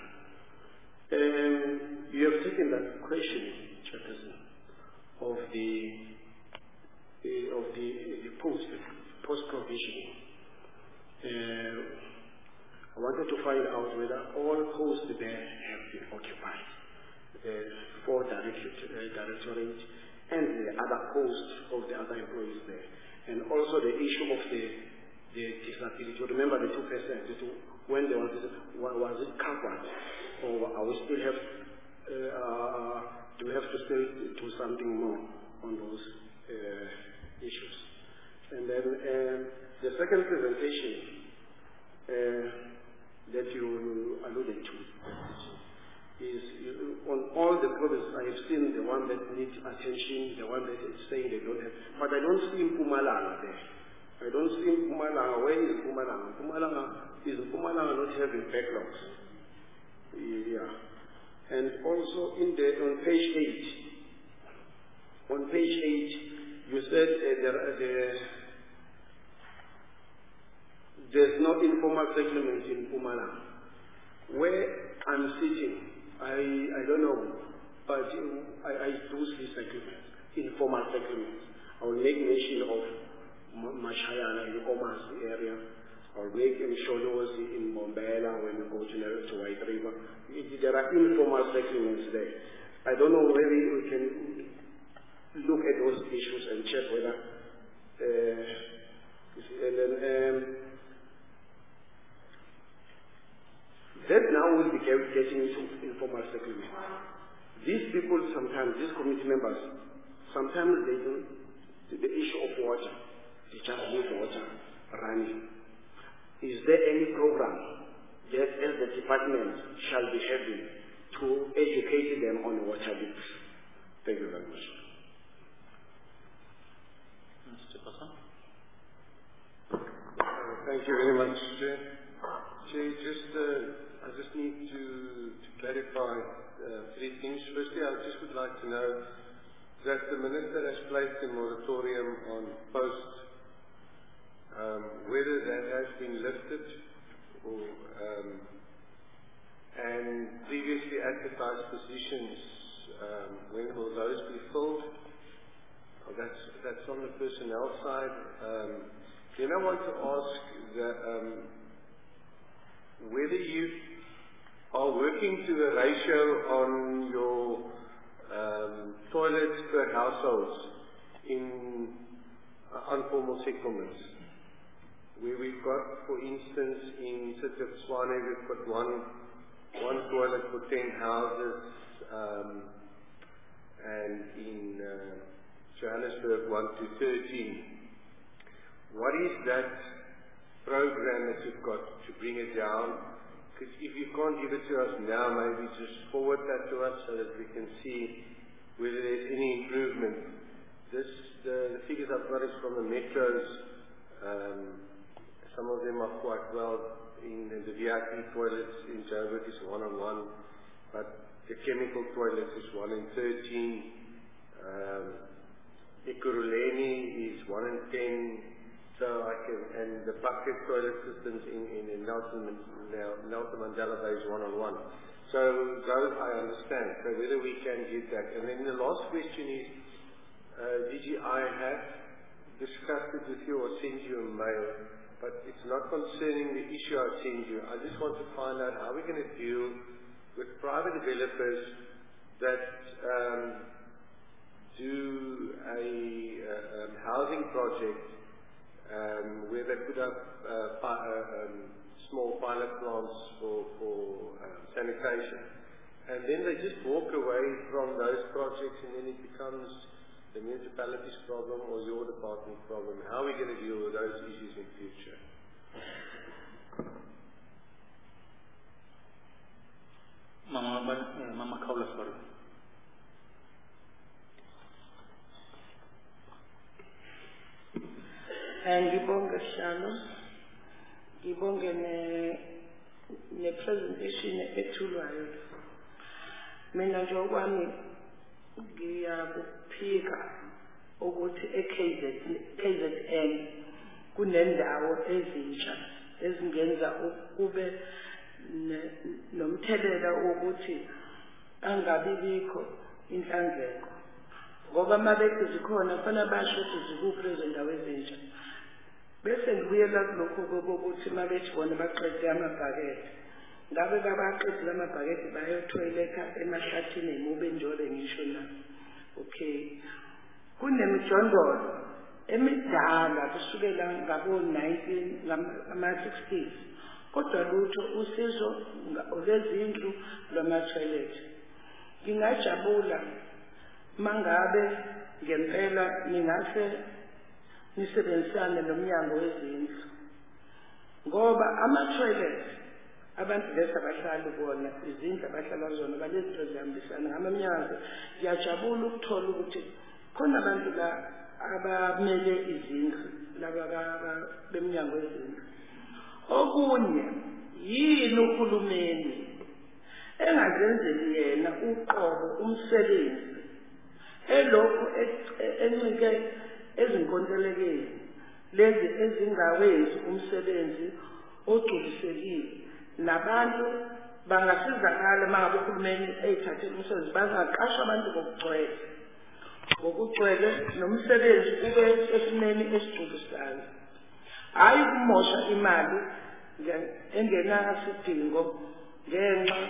Um, you have taken that question, Chairperson, of the uh, of the, the post post provisioning. Uh, I wanted to find out whether all posts there have been occupied, the four directorate, uh, directorate and the other posts of the other employees there, and also the issue of the the disability. Remember the two percent, when there was, was it covered, or are we still have, uh, do we have to still do something more on those uh, issues? And then um, the second presentation uh, that you alluded to is you, on all the products I have seen the one that needs attention, the one that is saying they don't have, but I don't see Mpumalanga there. I don't see Mpumalanga. Where is Mpumalanga? Mpumalanga is Mpumalanga not having backlogs. Yeah. And also in the on page eight, on page eight, you said uh, there, uh, there, there's no informal settlement in Mpumalanga. Where I'm sitting, I I don't know, but uh, I, I do see settlements, informal settlements. I will make mention of Mashayana in the Omas area, or make in Sholozi in Bombela when you go to, to White River. It, there are informal settlements there. I don't know whether we can look at those issues and check whether uh, and then, um, that now will be getting into informal settlement. These people sometimes, these committee members, sometimes they don't, the, the issue of water, they just leave water running. Is there any program that as the department shall be having to educate them on water leaks? Thank you very much. Mister Pasa? Uh, thank you very much, Chair. Chair, just, uh, I just need to, to clarify uh, three things. Firstly, I just would like to know that the Minister has placed a moratorium on post, um, whether that has been lifted or, um, and previously advertised positions, um, when will those be filled? Oh, that's, that's on the personnel side. Um, then I want to ask that, um, whether you are working to a ratio on your um, toilets per household in uh, informal settlements. Where we've got, for instance, in City of Tshwane, we've got one, one toilet for ten houses, um, and in uh, Johannesburg, one to thirteen. What is that program that you've got to bring it down? Because if you can't give it to us now, maybe just forward that to us so that we can see whether there's any improvement. This, the, the figures I've got is from the metros. Um, some of them are quite well. In, in the V I P toilets in Joburg is one on one, but the chemical toilets is one in thirteen. Um, Ekurhuleni is one in ten. So I can, and the bucket toilet systems in, in, in Nelson, Nelson Mandela Bay is one on one. So those I understand. So whether we can get that. And then the last question is, uh, D G I have discussed it with you or sent you a mail, but it's not concerning the issue I sent you. I just want to find out how we're going to deal with private developers that um, do a uh, um, housing project Um, where they put up uh, pi uh, um, small pilot plants for, for uh, sanitation. And then they just walk away from those projects and then it becomes the municipality's problem or your department's problem. How are we going to deal with those issues in future? Mama, uh, Mama Kaula, sorry. Ngibonge Shano, ngibonge ne ne presentation ethulwayo. Mina nje okwami ngiyakuphika ukuthi e-K Z N kunendawo ezintsha ezingenza kube nomthelela wokuthi angabi bikho inhlanzeko. Ngoba mabethi zikhona kufanele basho ukuthi zikuphi lezo ndawo ezintsha. Bese ngibuyela kulokho kokuthi mabethi bona baqede amabhakede. Ngabe babaqedile amabhakede bayothoyileka emahlathini emube njole ngisho na. Okay. Kunemijondolo emidala kusukela ngabo nineteen ngama sixties. Kodwa lutho usizo olezindlu loma toilet. Ngingajabula mangabe ngempela ningase nisebenzisane nomnyango wezindlu ngoba ama toilet abantu lesa bahlala bona izindlu abahlala zona balezinto zihambisana ngamamnyango. Ngiyajabula ukuthola ukuthi khona abantu la abamele izindlu laba bemnyango wezindlu. Okunye yini uhulumeni engazenzeli yena uqobo umsebenzi elokho encike ezinkontilekeni lezi ezingawenzi umsebenzi ogculisekile nabantu bangasizakala mangabe uhulumeni eyithathela umsebenzi bangaqasha abantu ngokugcwele ngokugcwele nomsebenzi ube esimeni esigculisayo hayi kumosha imali engenasidingo ngenxa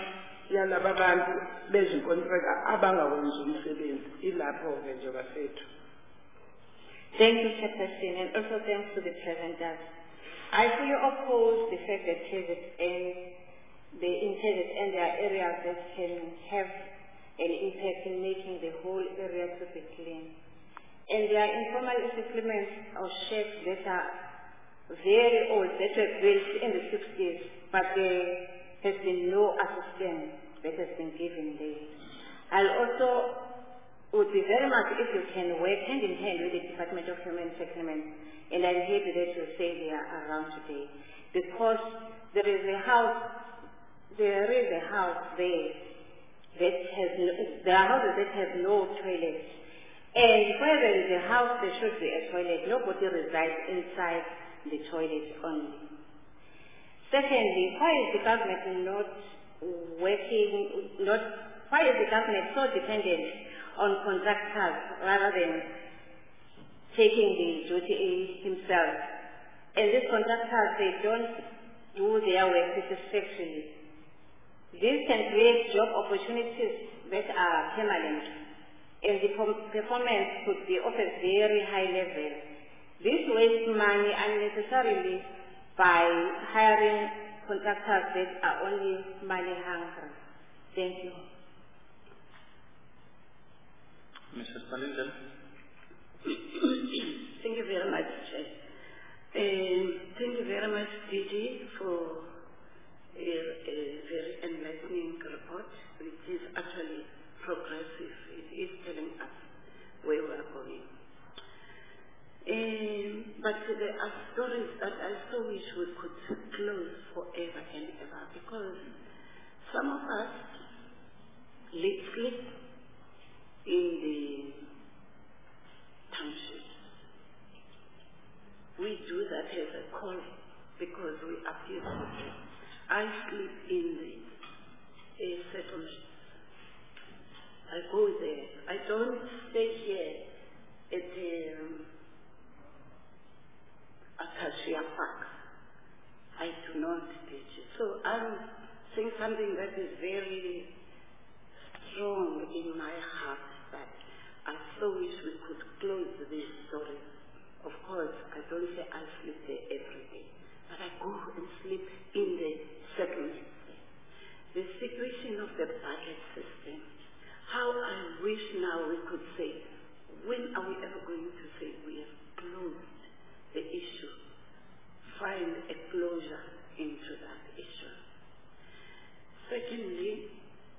yalaba bantu bezinkontraka abangawenzi umsebenzi ilapho-ke nje bafethu. Thank you, Chairperson, and also thanks to the presenters. I fully oppose the fact that K Z N, the in K Z N, there are areas that can have an impact in making the whole area to be clean. And there are informal settlements or shacks that are very old, that were built in the sixties, but there has been no assistance that has been given there. I'll also would be very much if you can work hand in hand with the Department of Human Settlement, and I'm happy that you say they are around today, because there is a house, there is a house there that has no, there are houses that have no toilets, and where there is a house, there should be a toilet. Nobody resides inside the toilet only. Secondly, why is the government not working, not, why is the government so dependent on contractors rather than taking the duty himself? And these contractors, they don't do their work satisfactorily. This can create job opportunities that are permanent, and the performance could be of a very high level. This wastes money unnecessarily by hiring contractors that are only money hungry. Thank you. Missus Palinda. Thank you very much, Chair. Um, thank you very much, D G, for a, a very enlightening report, which is actually progressive. It is telling us where we are going. Um, but there are stories that I so wish we could close forever and ever, because some of us live sleep in the townships. We do that as a call because we appear to be. I sleep in the uh, settlements. I go there. I don't stay here at um, Acacia Park. I do not teach. So I'm saying something that is very strong in my heart, that I so wish we could close these stories. Of course, I don't say I sleep there every day, but I go and sleep in the settlements. The situation of the budget system, how I wish now we could say, when are we ever going to say we have closed the issue, find a closure into that issue. Secondly,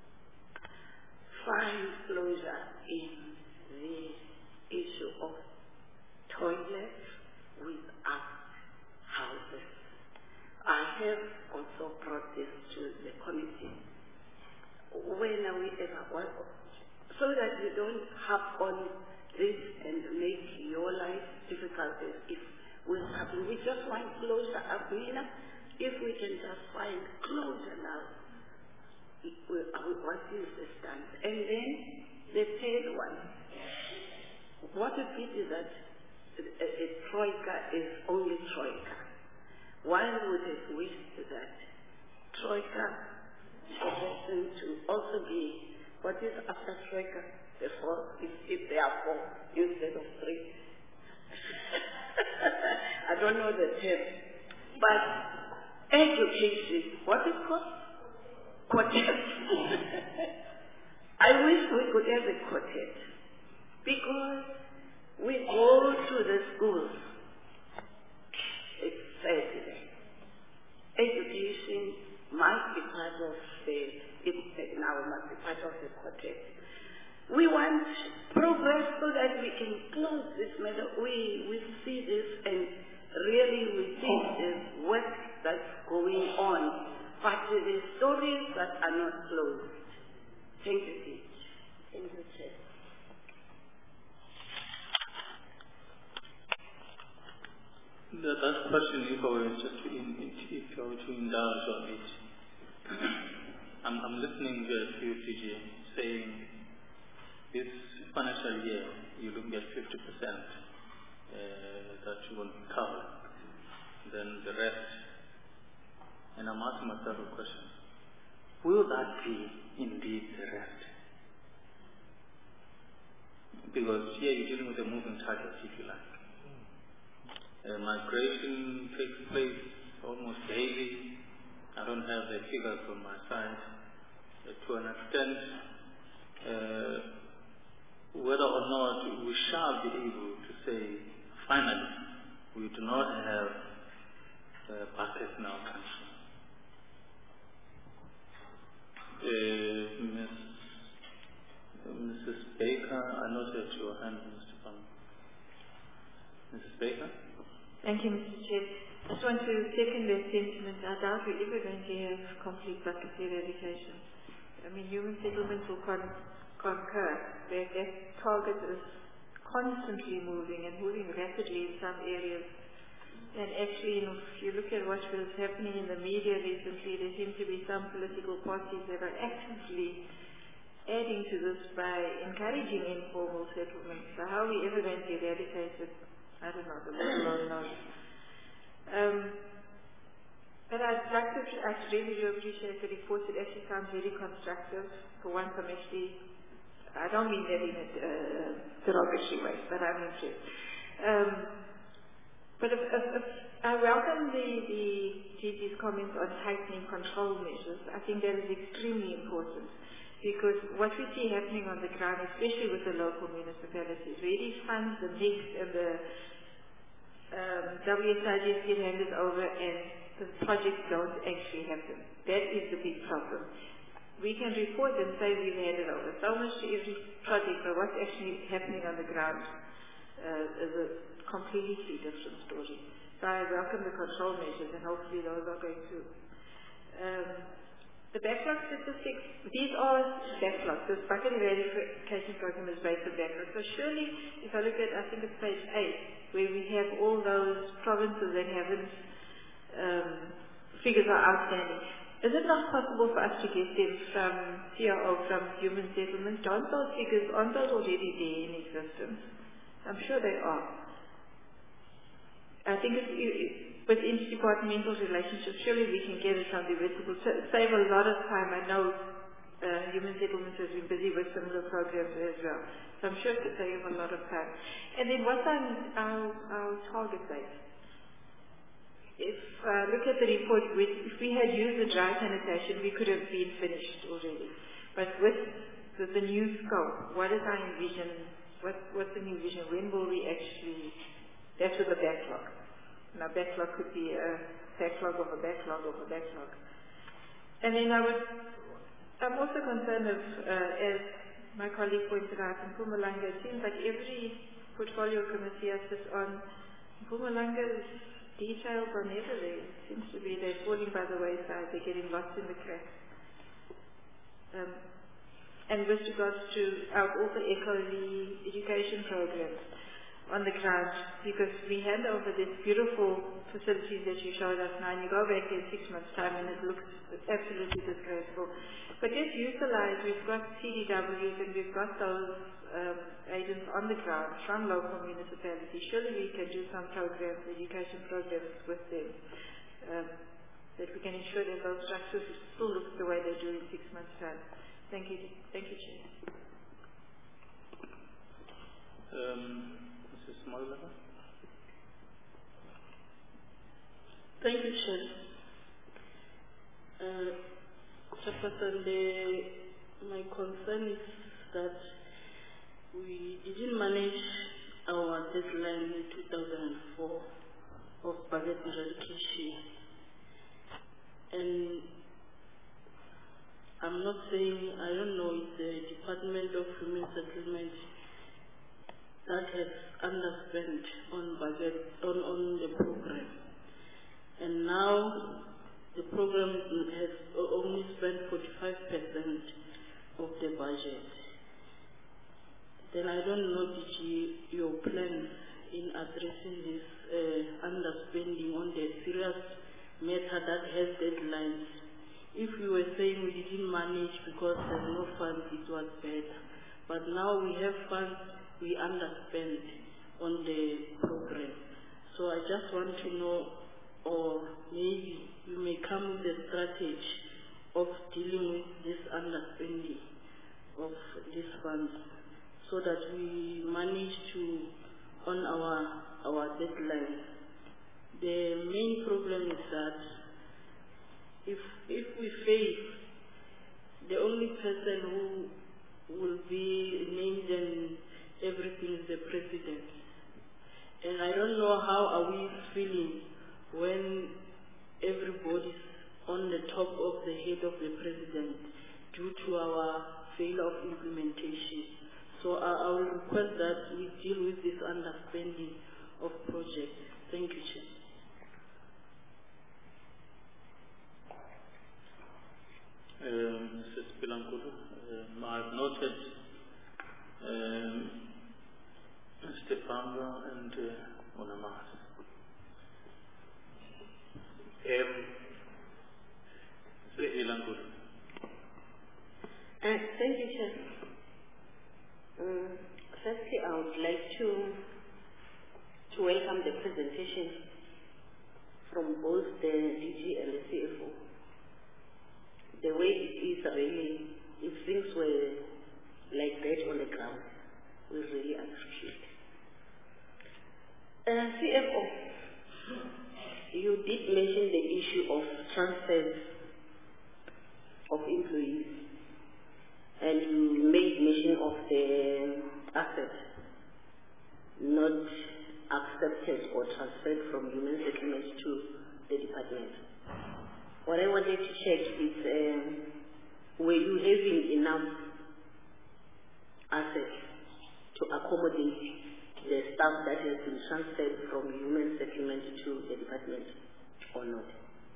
find closure in the issue of toilets without houses. I have also brought this to the committee. When are we ever, so that we don't have on this and make your life difficult if will happen. We just want closure, Abina. If we can just find closure now, what is the stance? And then the third one, what a pity that a, a troika is only troika. One would have wished that troika person to also be, what is after troika? The four, if, if there are four instead of three. I don't know the term. But education, what is it called? Quartet. I wish we could have a quartet, because we go to the schools. It's sad. Education must be part of the, it now must be part of the quartet. We want progress so that we can close this matter. We, we see this and really we see there's work that's going on, but the stories that are not closed. Thank you, Teach. Thank you, Chair. The last question, if I were just to, in, if I were to indulge on it, I'm, I'm listening to you, T J, saying this financial year you look at fifty percent uh, that you want to cover, then the rest. And I'm asking myself a question. will that be indeed the rest? Because here you're dealing with a moving target, if you like. Uh, migration takes place almost daily. I don't have the figures on my side. Uh, to an extent, uh, whether or not we shall be able to say, finally, we do not have uh, buses in our country. Uh, Miz Missus Baker, I noted your hand, Mister Palmer. Missus Baker? Thank you, Mister Chair. I just want to second that sentiment. I doubt we're ever going to have complete bucket eradication. I mean, human settlements will con concur that that target is constantly moving and moving rapidly in some areas. And actually, you know, if you look at what was happening in the media recently, there seem to be some political parties that are actively adding to this by encouraging informal settlements. So how are we ever going to eradicate it? I don't know, the Lord knows. Um, but I'd like to, I really do appreciate the report. It actually sounds very constructive. For once, I'm actually, I don't mean that in a uh, derogatory way, but I mean to. Um, but if, if, if I welcome the, the G G's comments on tightening control measures. I think that is extremely important. Because what we see happening on the ground, especially with the local municipalities, where these funds, the mix and the um, W S I Gs get handed over and the projects don't actually happen. That is the big problem. We can report and say we've handed over so much to every project, but what's actually happening on the ground uh, is a completely different story. So I welcome the control measures and hopefully those are going to um, the backlog statistics, these are backlogs. This bucket eradication program is based on backlogs. So surely, if I look at, I think it's page eight, where we have all those provinces that haven't, um, figures are outstanding. Is it not possible for us to get them from C R O, from human settlements? Aren't those figures, aren't those already there in existence? I'm sure they are. I think it's, it, with interdepartmental relationships, surely we can get it from the visible, save a lot of time. I know uh, human settlements has been busy with similar programs as well. So I'm sure it could save a lot of time. And then what's our, our, our target date? If uh, look at the report, we, if we had used the dry sanitation, we could have been finished already. But with the, the new scope, what is our envision? What, what's the new vision? When will we actually, that's with the backlog. Now, backlog could be a backlog of a backlog of a backlog. And then I would, I'm also concerned of, uh, as my colleague pointed out, in Mpumalanga, it seems like every portfolio committee I sit on, Mpumalanga's details are never there. It seems to be they're falling by the wayside, they're getting lost in the cracks. Um, and with regards to, I would also echo the education programs on the ground, because we hand over these beautiful facilities that you showed us now, and you go back in six months' time and it looks absolutely disgraceful. But just utilize, we've got C D Ws and we've got those um, agents on the ground from local municipalities. Surely we can do some programs, education programs with them, um, that we can ensure that those structures still look the way they do in six months' time. Thank you. Thank you, Chair. Um, Thank you, Chair. Uh, Chairperson, my concern is that we didn't manage our deadline in two thousand four of budget eradication. And I'm not saying, I don't know, it's the Department of Human Settlement that has underspent on budget, on, on the program. And now the program has only spent forty-five percent of the budget. Then I don't know, did you, your plans in addressing this uh, underspending on the serious matter that has deadlines? If we were saying we didn't manage because there's no funds, it was better. But now we have funds, we underspend on the program. So I just want to know, or maybe you may come with a strategy of dealing with this underspending of these funds so that we manage to on our our deadline. The main problem is that if if we fail, the only person who will be named and everything is the president. And I don't know how are we feeling when everybody's on the top of the head of the president due to our failure of implementation. So I, I will request that we deal with this underspending of projects. Thank you, Chair. Um, Missus Pilankulu, um, I've noted um, Mister Panga and uh, Onamas. Um, Mister Pilankulu. Uh, thank you, Chair. Um, firstly, I would like to to welcome the presentation from both the D G and the C F O. The way it is really, if things were like that on the ground, we really appreciate. Uh, C F O, you did mention the issue of transfers of employees, and you made mention of the asset not accepted or transferred from human settlement to the department. What I wanted to check is, um, were you having enough assets to accommodate the staff that has been transferred from human settlement to the department or not?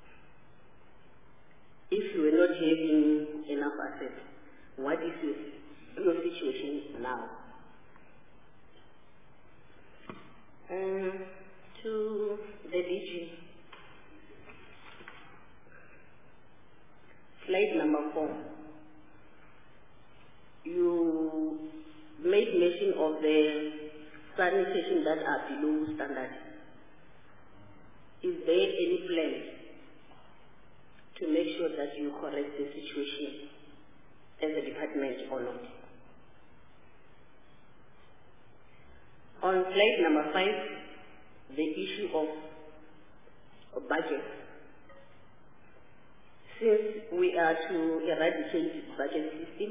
If you were not having enough assets, what is your, your situation now? Um, to the D G. Slide number four. You made mention of the sanitation that are below standard. Is there any plan to make sure that you correct the situation as a department or not? On slide number five, the issue of, of budget. Since we are to eradicate budget system,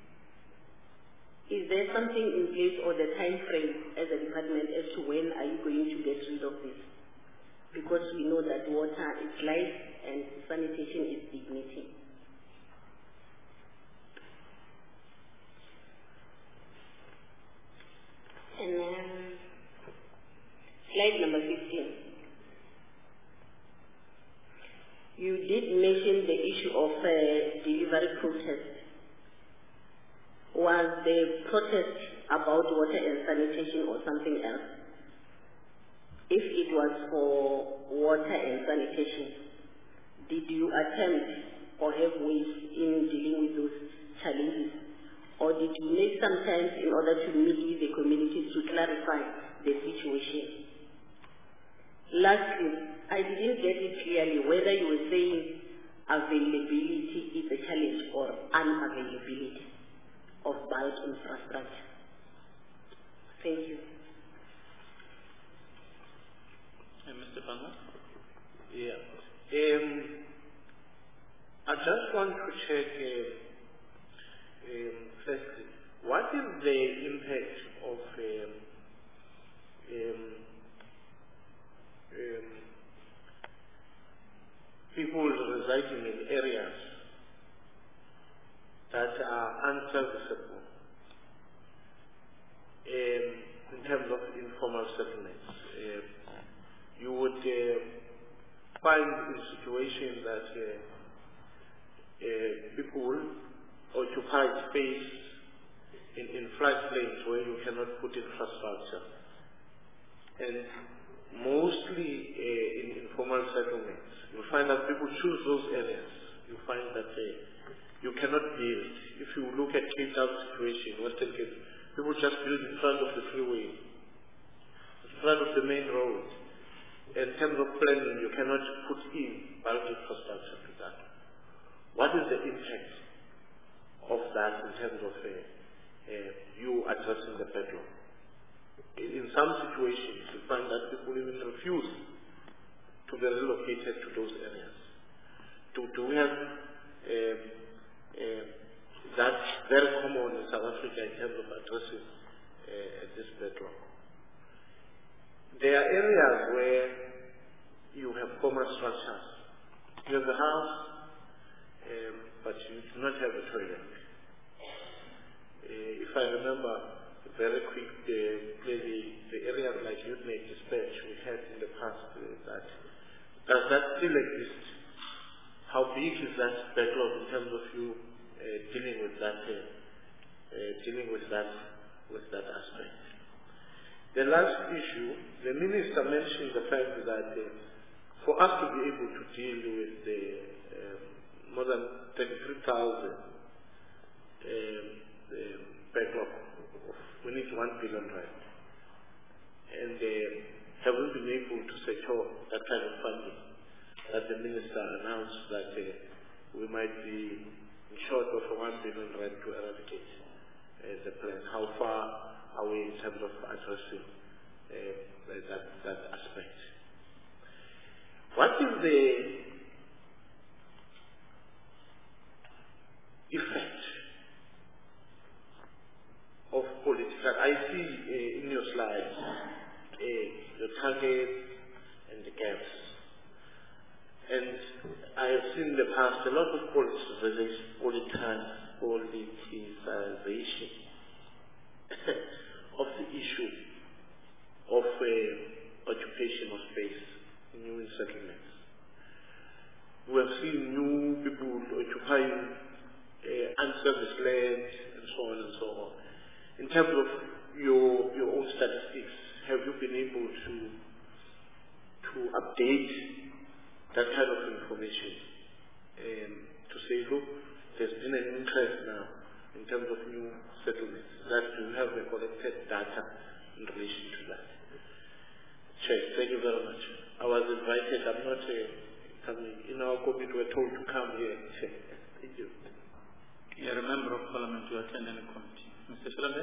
is there something in place or the time frame as a department as to when are you going to get rid of this? Because we know that water is life and sanitation is dignity. And then slide number fifteen. You did mention the issue of uh, delivery protest. Was the protest about water and sanitation or something else? If it was for water and sanitation, did you attempt or have ways in dealing with those challenges? Or did you make some time in order to meet with the communities to clarify the situation? Lastly, I didn't get it clearly whether you were saying availability is a challenge or unavailability of bulk infrastructure. Thank you. And Mister Panga? Yeah. Um, I just want to check, uh, um, firstly, what is the impact of um, um, um, people residing in areas that are unserviceable um, in terms of informal settlements? Uh, you would uh, find in situations that uh, uh, people occupy space in, in floodplains where you cannot put infrastructure. And mostly uh, in informal settlements, you find that people choose those areas. You find that uh, you cannot build. If you look at Cape Town situation, Western Cape, people just build in front of the freeway, in front of the main road. In terms of planning, you cannot put in bulk infrastructure to that. what is the impact of that in terms of uh, uh, you addressing the backlog? In some situations, you find that people even refuse to be relocated to those areas. Do, do we have uh, uh, that very common in South Africa in terms of addressing uh, this backlog? There are areas where you have common structures. You have a house, um, but you do not have a toilet. Uh, if I remember very quick, the, the, the areas like Youth Make Dispatch we had in the past, uh, that does that still exist? How big is that backlog in terms of you uh, dealing with that, uh, uh, dealing with that, with that aspect? The last issue, the minister mentioned the fact that uh, for us to be able to deal with the um, more than thirty-three thousand um, um, backlog, we need one billion rand. And uh, have we been able to secure that kind of funding that the minister announced that uh, we might be short of one billion rand to eradicate uh, the plan? How far are we in terms of addressing uh, that, that aspect? What is the effect of political? I see uh, in your slides uh, the targets and the gaps. And I have seen in the past a lot of politicization, politicization of the issue of uh, occupational space in new settlements. We have seen new people occupying uh, unserviced land and so on and so on. In terms of your your own statistics, have you been able to to update that kind of information um, to say, look, there's been an interest now in terms of new settlements, that you have the collected data in relation to that? Chair, thank you very much. I was invited. I'm not uh, coming. In our committee, we're told to come here. Thank you. You're a member of Parliament. You attend any committee. Mister Shalabe?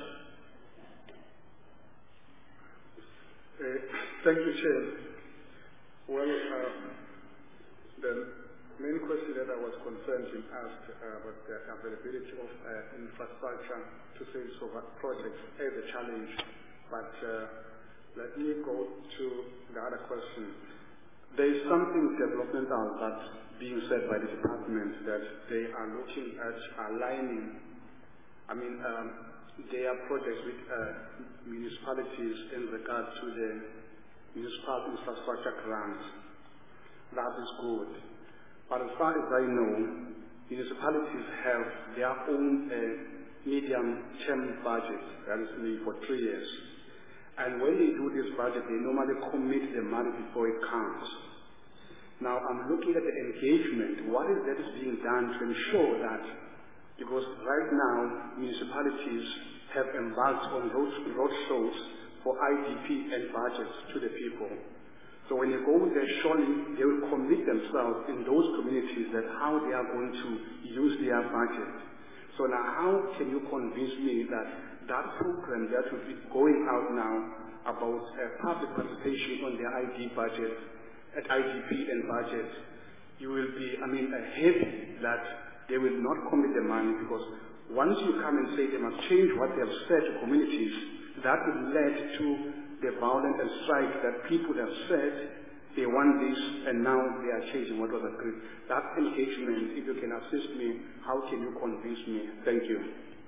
Uh, thank you, Chair. Well, uh, the main question that I was concerned in asked uh, about the availability of uh, infrastructure to sales for projects as a challenge, but uh, let me go to the other question. There is something developmental that's being said by the department that they are looking at aligning, I mean, um, their projects with uh, municipalities in regard to the municipal infrastructure grants. That is good. But as far as I know, municipalities have their own uh, medium-term budget, that is me, for three years. And when they do this budget, they normally commit the money before it comes. Now, I'm looking at the engagement. What is that is being done to ensure that, because right now, municipalities have embarked on road, road shows for I D P and budgets to the people. So when you go there, surely they will commit themselves in those communities that how they are going to use their budget. So now how can you convince me that that program that will be going out now about uh, public participation on their I D budget, at I D P and budget, you will be, I mean, uh, happy that they will not commit the money, because once you come and say they must change what they have said to communities, that will lead to the violence and strike that people have said they want this and now they are changing what was agreed. That engagement, if you can assist me, how can you convince me? Thank you.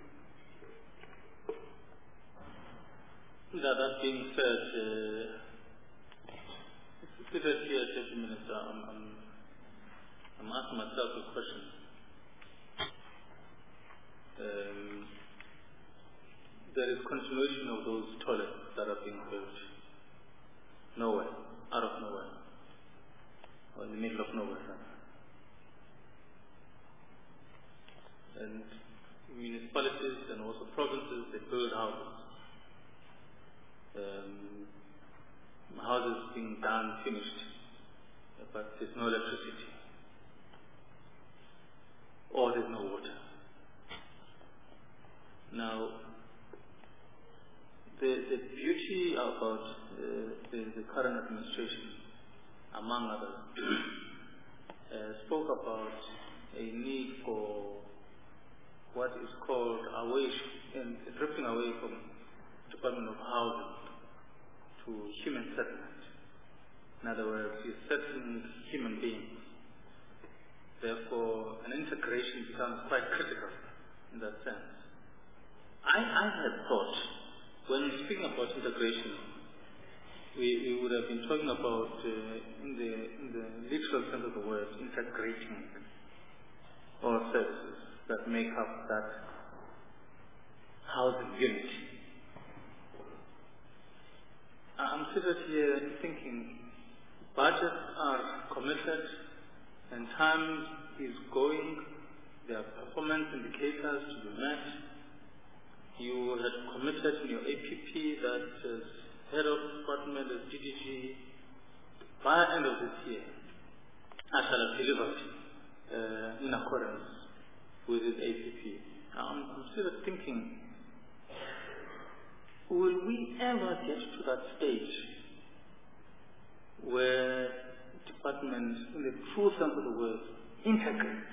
That, that being said, uh, Secretary here, Deputy Minister, I'm, I'm, I'm asking myself a question. Um, there is continuation of those toilets that are being built nowhere, out of nowhere, or in the middle of nowhere. And municipalities and also provinces, they build houses. Um, houses being done, finished, but there's no electricity. or there's no water. Now, the, the beauty about uh, the, the current administration, among others, uh, spoke about a need for what is called away and drifting away from Department of Housing to human settlement. In other words, you're settling human beings. Therefore, an integration becomes quite critical in that sense. I, I had thought, when speaking about integration, we, we would have been talking about, uh, in, the, in the literal sense of the word, integrating all services that make up that housing unit. I'm sitting here thinking, budgets are committed and time is going, there are performance indicators to be met. You had committed in your A P P that as head of department as D D G, by the end of this year, I shall have delivered uh, in accordance with his A P P. I'm, I'm still thinking, will we ever get to that stage where department, in the true sense of the word, integrates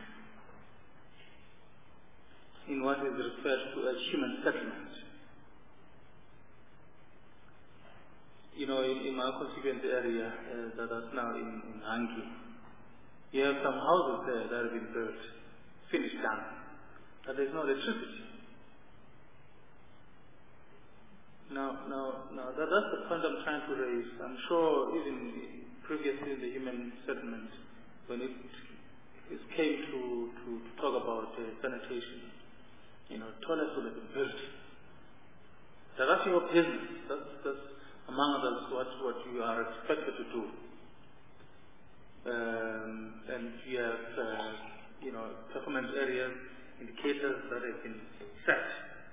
in what is referred to as human settlement? You know, in, in my constituent area, uh, that is now in, in Hangi, you have some houses there that have been built, finished done, but there's no electricity. Now, now, now that, that's the point I'm trying to raise. I'm sure even previously in the human settlement, when it, it came to, to, to talk about uh, sanitation, you know, toilets would have been built. That's actually your business. That's, that's among others what, what you are expected to do. Um, and you have, uh, you know, performance areas, indicators that have been set.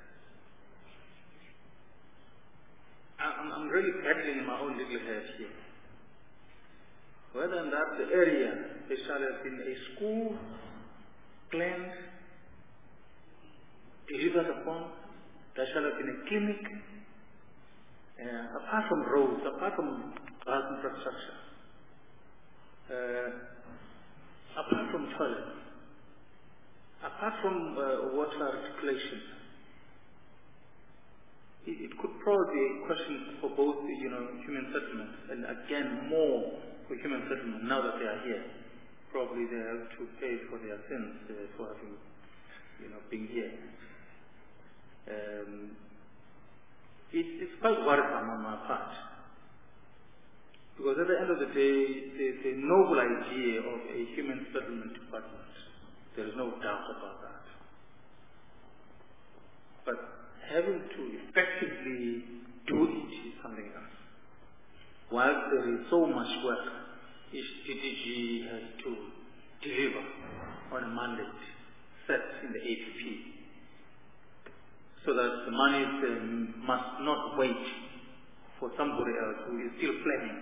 I'm, I'm really battling in my own little head here. Whether in that the area there shall have been a school planned, delivered upon, there shall have been a clinic, uh, apart from roads, apart from bus infrastructure, uh, apart from toilets, apart from uh, water articulation. It, it could probably be a question for both, you know, human settlement and again more for human settlement now that they are here. Probably they have to pay for their sins uh, for having, you know, being here. Um, it, it's quite worrisome on my part. Because at the end of the day, the, the noble idea of a human settlement department, there is no doubt about that. But having to effectively do it is something else. While there is so much work, each D D G has to deliver on a mandate set in the A P P, so that the money um, must not wait for somebody else who is still planning.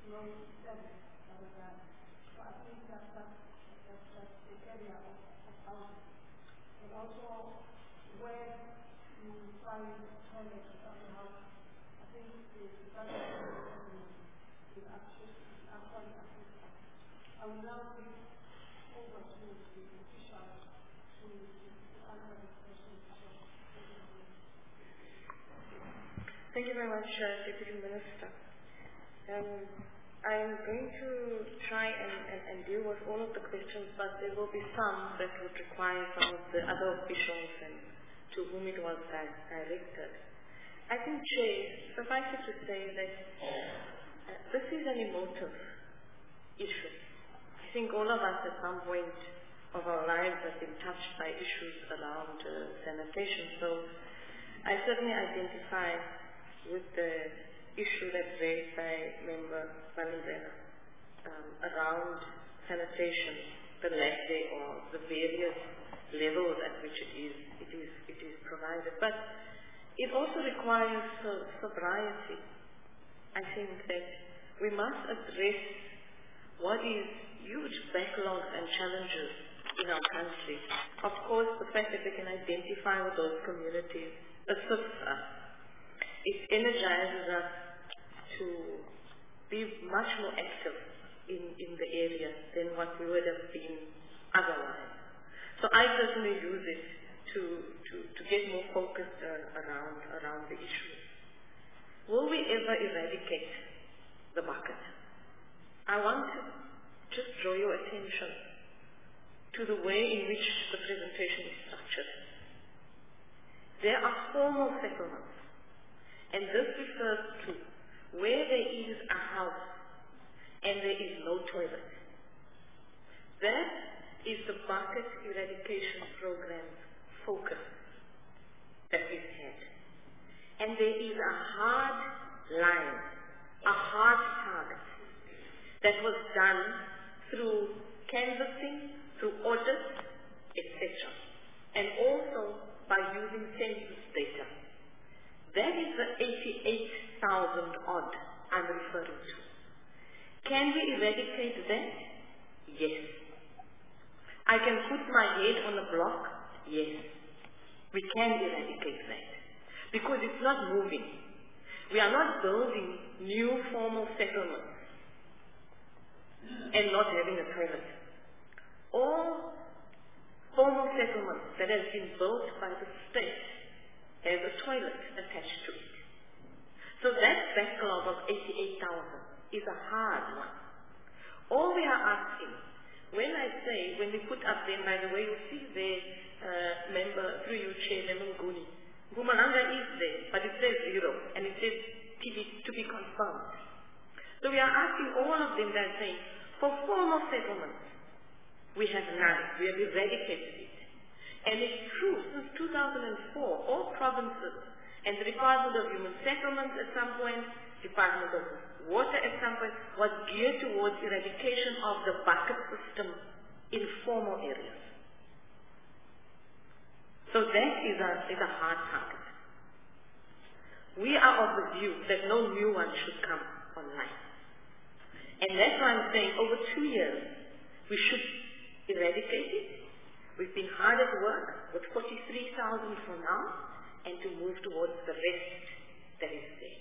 low service rather than. So I think that that's, that's, that's the area of, of housing. And also where you find toilets without the house, I think the government is actually actually assistant. I will now give over to the official to, to answer this question. Thank you very much, uh, Deputy Minister. Um, I'm going to try and, and, and deal with all of the questions, but there will be some that would require some of the other officials and to whom it was di- directed. I think, Chair, suffice it to say that uh, this is an emotive issue. I think all of us at some point of our lives have been touched by issues around uh, sanitation. So I certainly identify with the issue that's raised by Member Valinzela um, around sanitation, the lack thereof, the various levels at which it is, it is, it is provided. But it also requires uh, sobriety. I think that we must address what is huge backlogs and challenges in our country. Of course, the fact that we can identify with those communities assists us. It energizes us to be much more active in, in the area than what we would have been otherwise. So I certainly use it to, to, to get more focused uh, around, around the issue. Will we ever eradicate the bucket? I want to just draw your attention to the way in which the presentation is structured. There are formal settlements, and this refers to where there is a house and there is no toilet. That is the bucket eradication program's focus that we've had. And there is a hard line, a hard target that was done through canvassing, through audits, et cetera, and also by using census data. That is the eighty-eight thousand odd I'm referring to. Can we eradicate that? Yes. I can put my head on a block? Yes. We can eradicate that. Because it's not moving. We are not building new formal settlements and not having a toilet. All formal settlements that have been built by the state has a toilet attached to it. So that backlog of eighty-eight thousand is a hard one. All we are asking, when I say, when we put up there, by the way, you see there, uh, member, through you, Chair, Lemon Guni, Mpumalanga is there, but it says zero, and it says to be, to be confirmed. So we are asking all of them that are saying, for formal settlements, we have none. We have eradicated it. And it's true, since two thousand four, all provinces and the Department of Human Settlements at some point, Department of Water at some point, was geared towards eradication of the bucket system in formal areas. So that is a, is a hard target. We are of the view that no new one should come online. And that's why I'm saying over two years, we should eradicate it. We've been hard at work with forty-three thousand for now, and to move towards the rest that is there.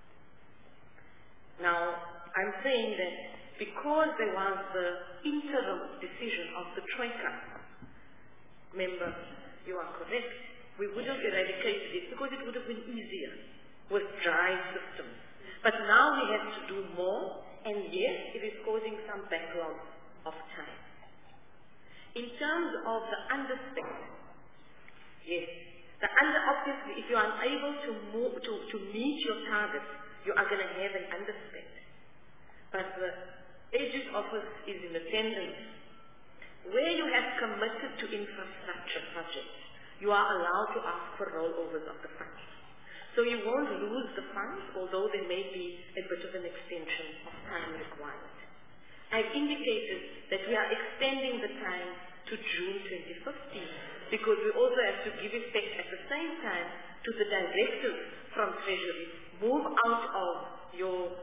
Now, I'm saying that because there was the interim decision of the Troika, member, you are correct, we would have eradicated it because it would have been easier with dry systems. But now we have to do more, and yes, it is causing some backlog of time. In terms of the underspend, yes, the under obviously, if you are unable to move to, to meet your targets, you are going to have an underspend. But the Aegis office is in attendance. Where you have committed to infrastructure projects, you are allowed to ask for rollovers of the funds. So you won't lose the funds, although there may be a bit of an extension of time required. I've indicated that we are extending the time to June twenty fifteen because we also have to give effect at the same time to the directive from Treasury. Move out of your, your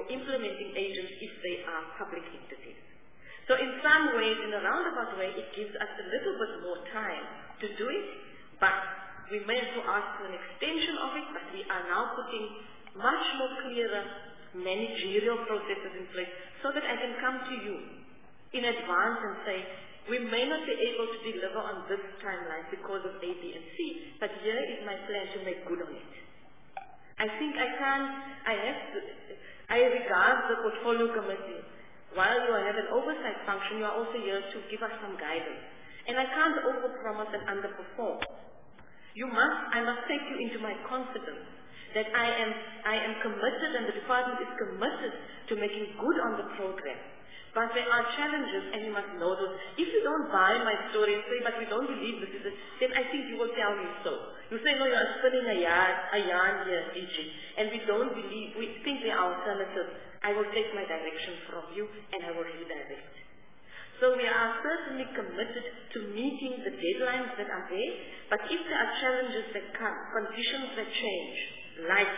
implementing agents if they are public entities. So in some ways, in a roundabout way, it gives us a little bit more time to do it, but we may have to ask for an extension of it, but we are now putting much more clearer managerial processes in place so that I can come to you in advance and say, we may not be able to deliver on this timeline because of A, B, and C, but here is my plan to make good on it. I think I can, I have to, I regard the portfolio committee. While you have an oversight function, you are also here to give us some guidance. And I can't overpromise and underperform. You must, I must take you into my confidence that I am, I am committed and the department is committed to making good on the program. But there are challenges and you must know those. If you don't buy my story and say, but we don't believe this is it, then I think you will tell me so. You say, no, you are spinning a yarn, a yarn here, D G, and we don't believe, we think there are alternatives. I will take my direction from you and I will redirect. So we are certainly committed to meeting the deadlines that are there, but if there are challenges that come, conditions that change, like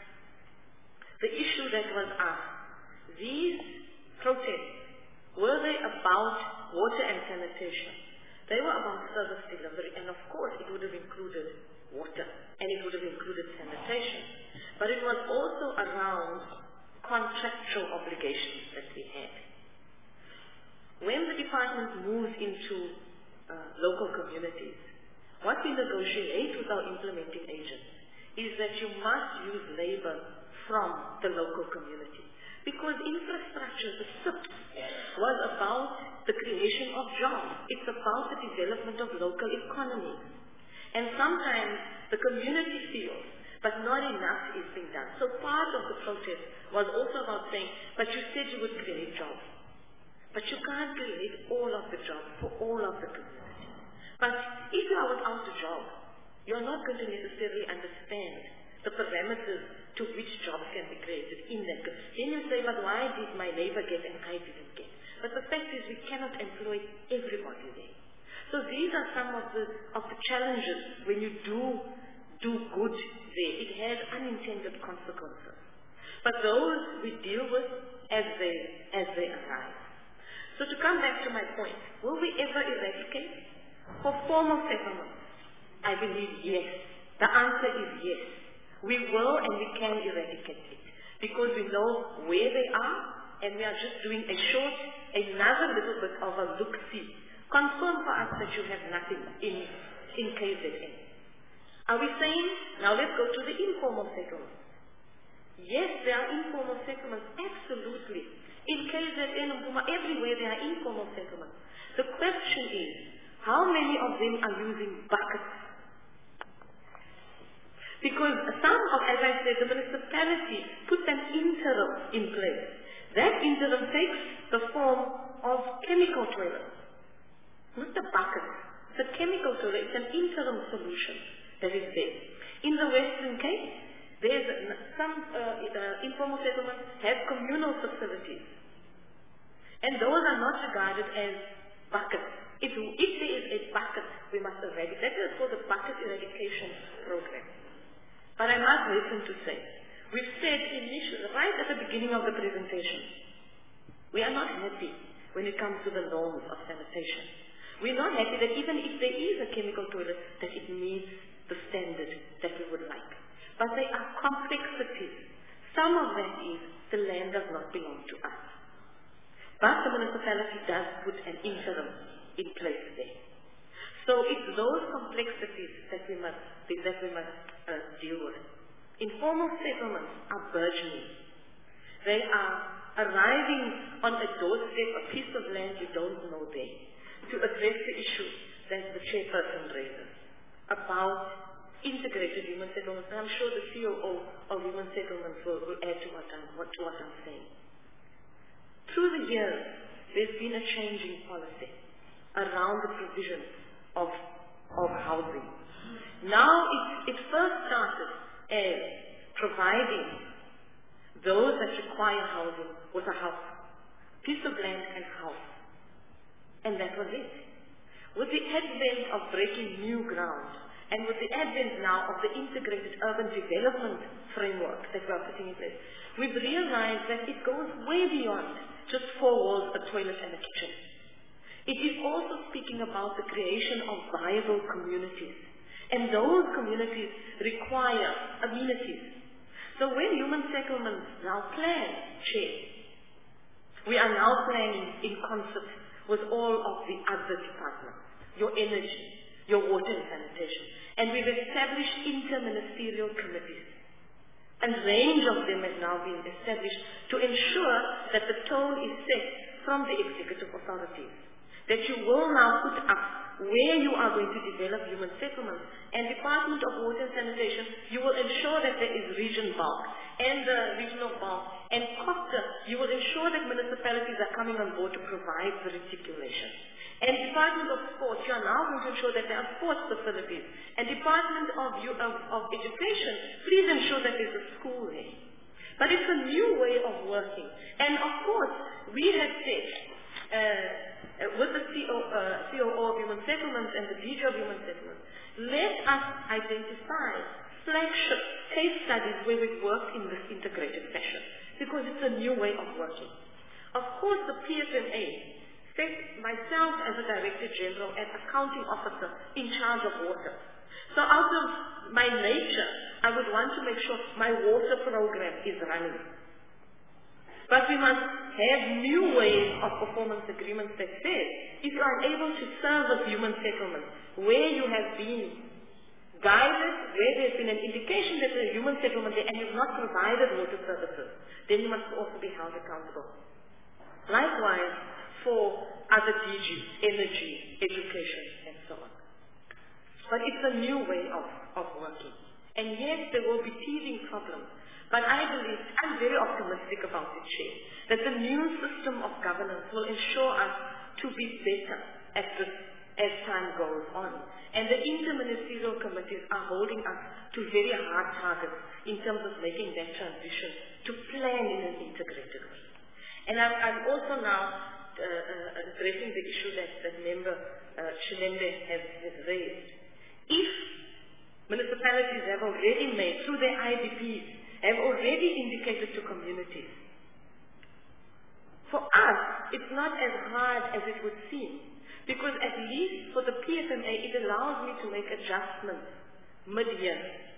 the issue that was asked, these protests, were they about water and sanitation? They were about service delivery, and of course it would have included water, and it would have included sanitation. But it was also around contractual obligations that we had. When the department moves into uh, local communities, what we negotiate with our implementing agents is that you must use labor from the local community. Because infrastructure, the S I P, was about the creation of jobs. It's about the development of local economies. And sometimes the community feels, but not enough is being done. So part of the protest was also about saying, but you said you would create jobs. But you can't create all of the jobs for all of the community. But if you are without a job, you're not going to necessarily understand the parameters to which jobs can be created in that. Then you say, but why did my neighbor get and I didn't get? But the fact is we cannot employ everybody there. So these are some of the of the challenges when you do do good there. It has unintended consequences. But those we deal with as they as they arise. So to come back to my point, will we ever eradicate? For formal settlements, I believe yes. The answer is yes. We will and we can eradicate it because we know where they are and we are just doing a short, another little bit of a look-see. Confirm for us that you have nothing in, in K Z N. Are we saying, now let's go to the informal settlements. Yes, there are informal settlements, absolutely. In K Z N and Buma, everywhere there are informal settlements. The question is, how many of them are using buckets? Because some of, as I said, the municipality puts an interim in place. That interim takes the form of chemical toilets. Not the bucket. The chemical toilet is an interim solution that is there. In the Western Cape, there's some uh, uh, informal settlements have communal facilities. And those are not regarded as buckets. If, if there is a bucket, we must eradicate. That is called the bucket eradication program. But I must hasten to say, we've said initially, right at the beginning of the presentation, we are not happy when it comes to the norms of sanitation. We're not happy that even if there is a chemical toilet, that it meets the standard that we would like. But there are complexities. Some of that is the land does not belong to us. But the municipality does put an interim in place there. So it's those complexities that we must, that we must uh, deal with. Informal settlements are burgeoning. They are arriving on a doorstep, a piece of land you don't know there, to address the issue that the chairperson raises about integrated human settlements. And I'm sure the C O O of human settlements will, will add to what, I'm, what, to what I'm saying. Through the years, there's been a change in policy around the provision of, of housing. Now, it, it first started as providing those that require housing with a house, piece of land and house. And that was it. With the advent of breaking new ground, and with the advent now of the integrated urban development framework that we are putting in place, we've realized that it goes way beyond just four walls, a toilet and a kitchen. It is also speaking about the creation of viable communities. And those communities require amenities. So when human settlements now plan, Chair, we are now planning in concert with all of the other departments, your energy, your water and sanitation. And we've established interministerial committees. A range of them has now been established to ensure that the tone is set from the executive authorities. That you will now put up where you are going to develop human settlements. And Department of Water and Sanitation, you will ensure that there is region bulk and the regional bulk. And COSTA, you will ensure that municipalities are coming on board to provide the reticulation. And Department of Sports, you are now going to ensure that there are sports facilities. And Department of, of, of Education, please ensure that there's a school there. But it's a new way of working. And of course, we have said, uh, with the C O, uh, C O O of Human Settlements and the D G of Human Settlements, let us identify flagship case studies where we've worked in this integrated fashion, because it's a new way of working. Of course, the P F M A set myself as a Director General and Accounting Officer in charge of water. So out of my nature, I would want to make sure my water program is running. But we must have new ways of performance agreements that says, if you are able to service human settlement, where you have been guided, where there's been an indication that there's a human settlement there and you've not provided water services, then you must also be held accountable. Likewise, for other D Gs, energy, education, and so on. But it's a new way of, of working. And yes, there will be teething problems. But I believe, I'm very optimistic about it, Chair, that the new system of governance will ensure us to be better at this as time goes on. And the interministerial committees are holding us to very hard targets in terms of making that transition to plan in an integrated way. And I'm, I'm also now uh, uh, addressing the issue that, that Member uh, Shilende has, has raised. If municipalities have already made, through their I D Ps, have already indicated to communities, for us, it's not as hard as it would seem, because at least for the P F M A, it allows me to make adjustments mid-year,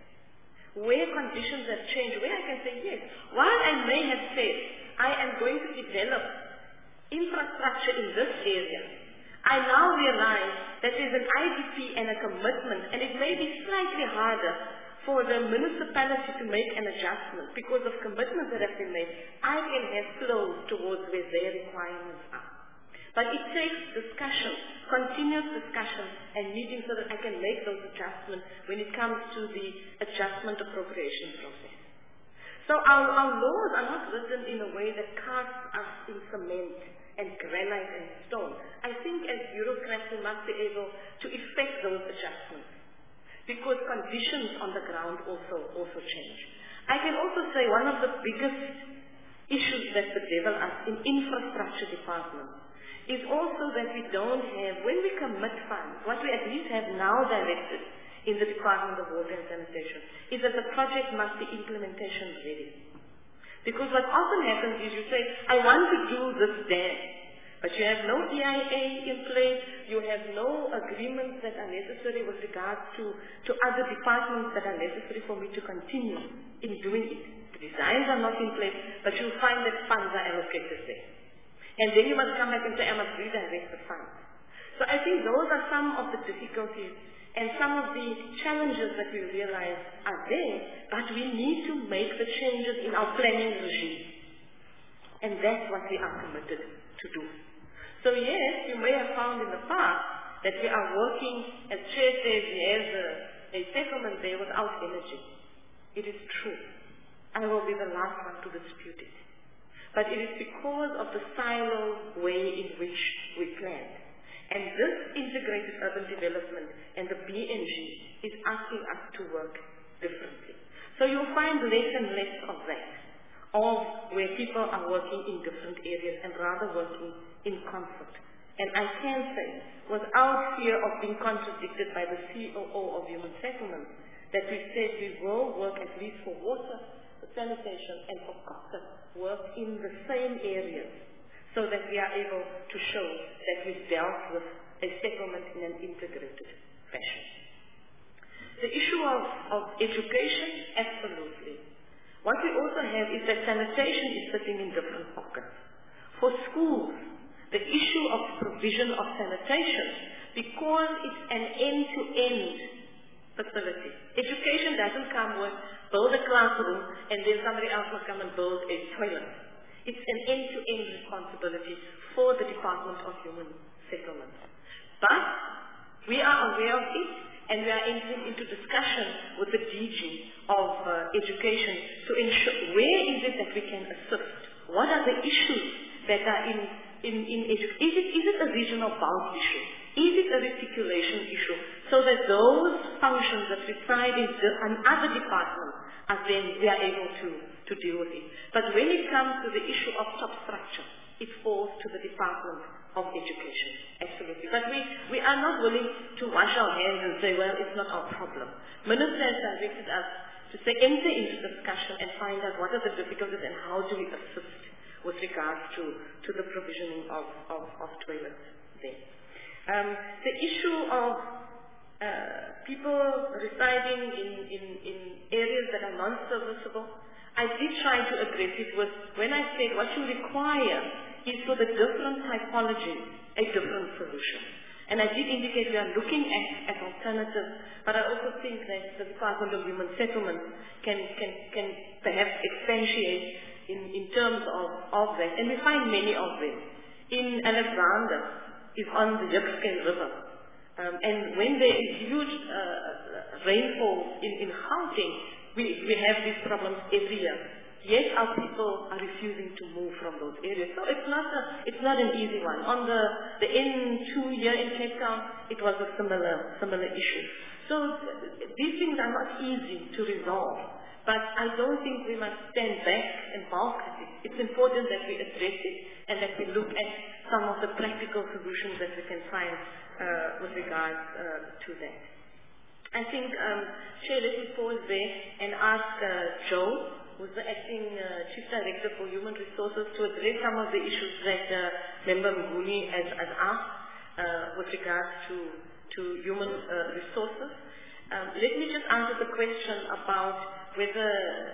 where conditions have changed, where I can say, yes, while I may have said, I am going to develop infrastructure in this area, I now realize that there's an I D P and a commitment, and it may be slightly harder for the municipality to make an adjustment because of commitments that have been made. I can have flows towards where their requirements are. But it takes discussion, continuous discussion and meetings so that I can make those adjustments when it comes to the adjustment appropriation process. So our, our laws are not written in a way that casts us in cement and granite and stone. I think as bureaucrats we must be able to effect those adjustments, because conditions on the ground also, also change. I can also say one of the biggest issues that bedevil us in infrastructure departments is also that we don't have, when we commit funds, what we at least have now directed in the Department of Water and Sanitation is that the project must be implementation ready. Because what often happens is you say, I want to do this dam, but you have no E I A in place, you have no agreements that are necessary with regards to, to other departments that are necessary for me to continue in doing it. The designs are not in place, but you'll find that funds are allocated there. And then you must come back and say, I must redirect the funds. So I think those are some of the difficulties and some of the challenges that we realize are there, but we need to make the changes in our planning regime. And that's what we are committed to do. So yes, you may have found in the past that we are working, as Chair says, he has a, a settlement there without energy. It is true. I will be the last one to dispute it. But it is because of the siloed way in which we planned. And this integrated urban development and the B N G is asking us to work differently. So you'll find less and less of that, of where people are working in different areas and rather working in concert. And I can say, without fear of being contradicted by the C O O of Human Settlements, that we said we will work at least for water, for sanitation, and for copper, work in the same areas so that we are able to show that we've dealt with a settlement in an integrated fashion. The issue of, of education, absolutely. What we also have is that sanitation is sitting in different pockets. For schools, the issue of provision of sanitation, because it's an end-to-end facility. Education doesn't come with build a classroom and then somebody else will come and build a toilet. It's an end-to-end responsibility for the Department of Human Settlements. But we are aware of it, and we are entering into discussion with the D G of uh, education to ensure where is it that we can assist. What are the issues that are in in in education? Is it is it a regional bulk issue? Is it a reticulation issue? So that those functions that reside in the, another department are then we are able to to deal with it. But when it comes to the issue of top structure, it falls to the Department of Education, absolutely. But we, we are not willing to wash our hands and say, well, it's not our problem. Minister has directed us to say, enter into discussion and find out what are the difficulties and how do we assist with regards to, to the provisioning of, of, of toilets there. Um, the issue of uh, people residing in, in, in areas that are non-serviceable, I did try to address it with, when I said what you require is for the different typologies, a different solution. And I did indicate we are looking at, at alternatives, but I also think that the Department of Human Settlement can, can, can perhaps expatiate in, in terms of, of that. And we find many of them. In Alexander is on the Yukskei River. Um, and when there is huge uh, rainfall in, in Gauteng, we, we have these problems every year. Yet our people are refusing to move from those areas. So it's not a, it's not an easy one. On the, the N two year in Cape Town, it was a similar, similar issue. So these things are not easy to resolve. But I don't think we must stand back and balk at it. It's important that we address it and that we look at some of the practical solutions that we can find uh, with regards uh, to that. I think, um, Chair, let me pause there and ask uh, Joe, who's the acting uh, Chief Director for Human Resources, to address some of the issues that uh, Member Mguni has, has asked uh, with regards to, to human uh, resources. Um, let me just answer the question about whether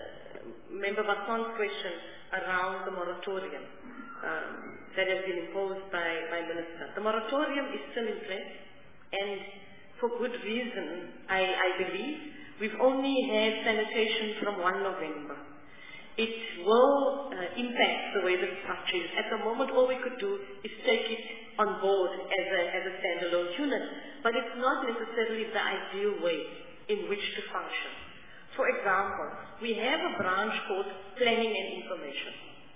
Member Basson's question around the moratorium um, that has been imposed by, by Minister. The moratorium is still in place, and for good reason, I, I believe. We've only had sanitation from first of November. It will uh, impact the way the structure is. At the moment, all we could do is take it on board as a, as a standalone unit, but it's not necessarily the ideal way in which to function. For example, we have a branch called Planning and Information.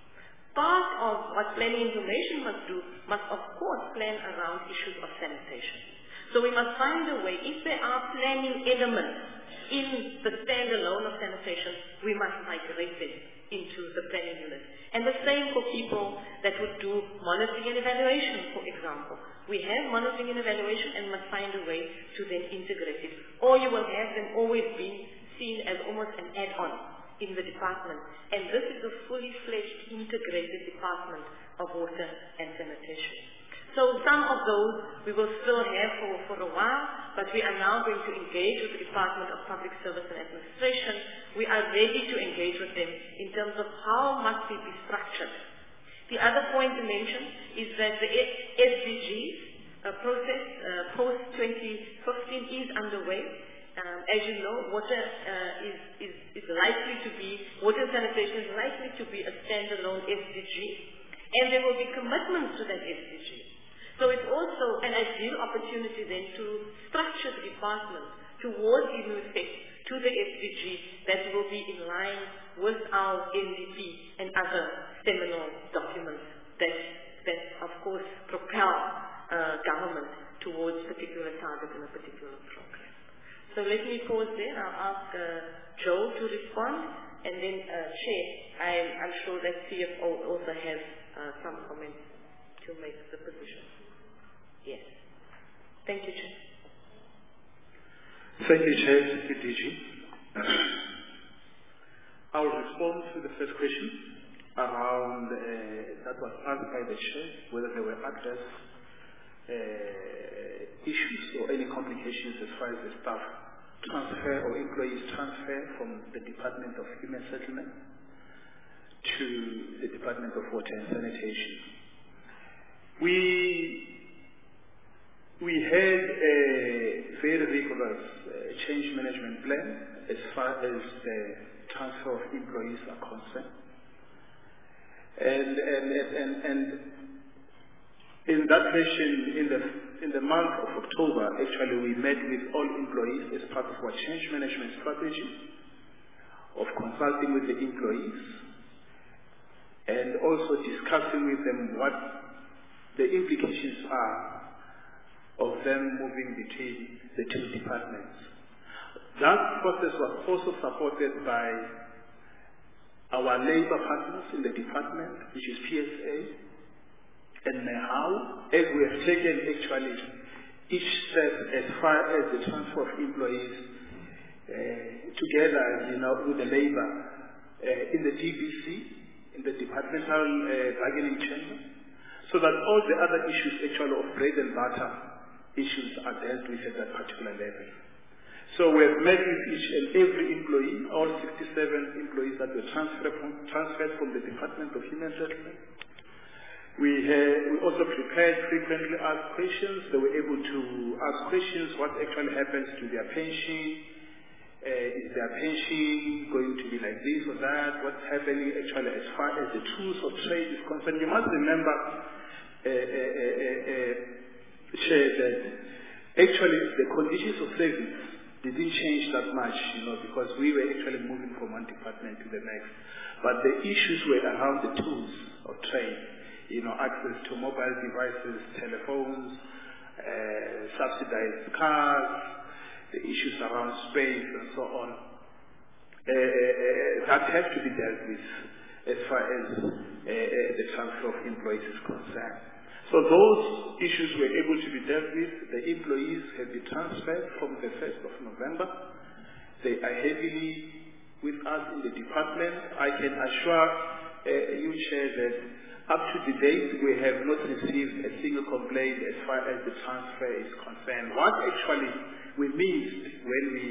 Part of what Planning and Information must do must, of course, plan around issues of sanitation. So we must find a way, if there are planning elements in the standalone of sanitation, we must migrate them into the planning unit. And the same for people that would do monitoring and evaluation, for example. We have monitoring and evaluation and must find a way to then integrate it. Or you will have them always being seen as almost an add-on in the department. And this is a fully fledged integrated department of water and sanitation. So some of those we will still have for, for a while, but we are now going to engage with the Department of Public Service and Administration. We are ready to engage with them in terms of how must it be structured. The other point to mention is that the S D G uh, process uh, post twenty fifteen is underway. Um, as you know, water uh, is, is, is likely to be, water and sanitation is likely to be a standalone S D G, and there will be commitments to that S D G. So it's also an ideal opportunity then to structure the department towards giving effect to the S D G that will be in line with our N D P and other seminal documents that, that of course, propel uh, government towards particular targets in a particular program. So let me pause there. I'll ask uh, Joe to respond, and then uh, Chair, I'm, I'm sure that C F O also has uh, some comments to make the position. Yes. Thank you, Chair. Thank you, Chair, D G. I will respond to the first question around uh, that was asked by the Chair, whether there were adverse uh, issues or any complications as far as the staff transfer or employees transfer from the Department of Human Settlement to the Department of Water and Sanitation. We we had a very rigorous uh, change management plan as far as the transfer of employees are concerned. And and and and, and in that session, in the in the month of October, actually we met with all employees as part of our change management strategy of consulting with the employees and also discussing with them what the implications are of them moving between the two departments. That process was also supported by our labor partners in the department, which is P S A and NEHAU, as we have taken actually each step as far as the transfer of employees uh, together, you know, with the labor uh, in the D B C, in the departmental uh, bargaining chamber, so that all the other issues actually of bread and butter issues are dealt with at that particular level. So we have met with each and every employee, all sixty-seven employees that were transferred from, transferred from the Department of Human Settlement. We, have, we also prepared frequently asked questions. They were able to ask questions, what actually happens to their pension, uh, is their pension going to be like this or that, what's happening actually as far as the tools of trade is concerned. You must remember, uh, uh, uh, uh, Chair, that actually the conditions of service didn't change that much, you know, because we were actually moving from one department to the next. But the issues were around the tools of trade, you know, access to mobile devices, telephones, uh, subsidized cars, the issues around space and so on. Uh, uh, that have to be dealt with as far as uh, uh, the transfer of employees is concerned. So those issues were able to be dealt with. The employees have been transferred from the first of November. They are heavily with us in the department. I can assure uh, you, Chair, that up to the date we have not received a single complaint as far as the transfer is concerned. What actually we missed when we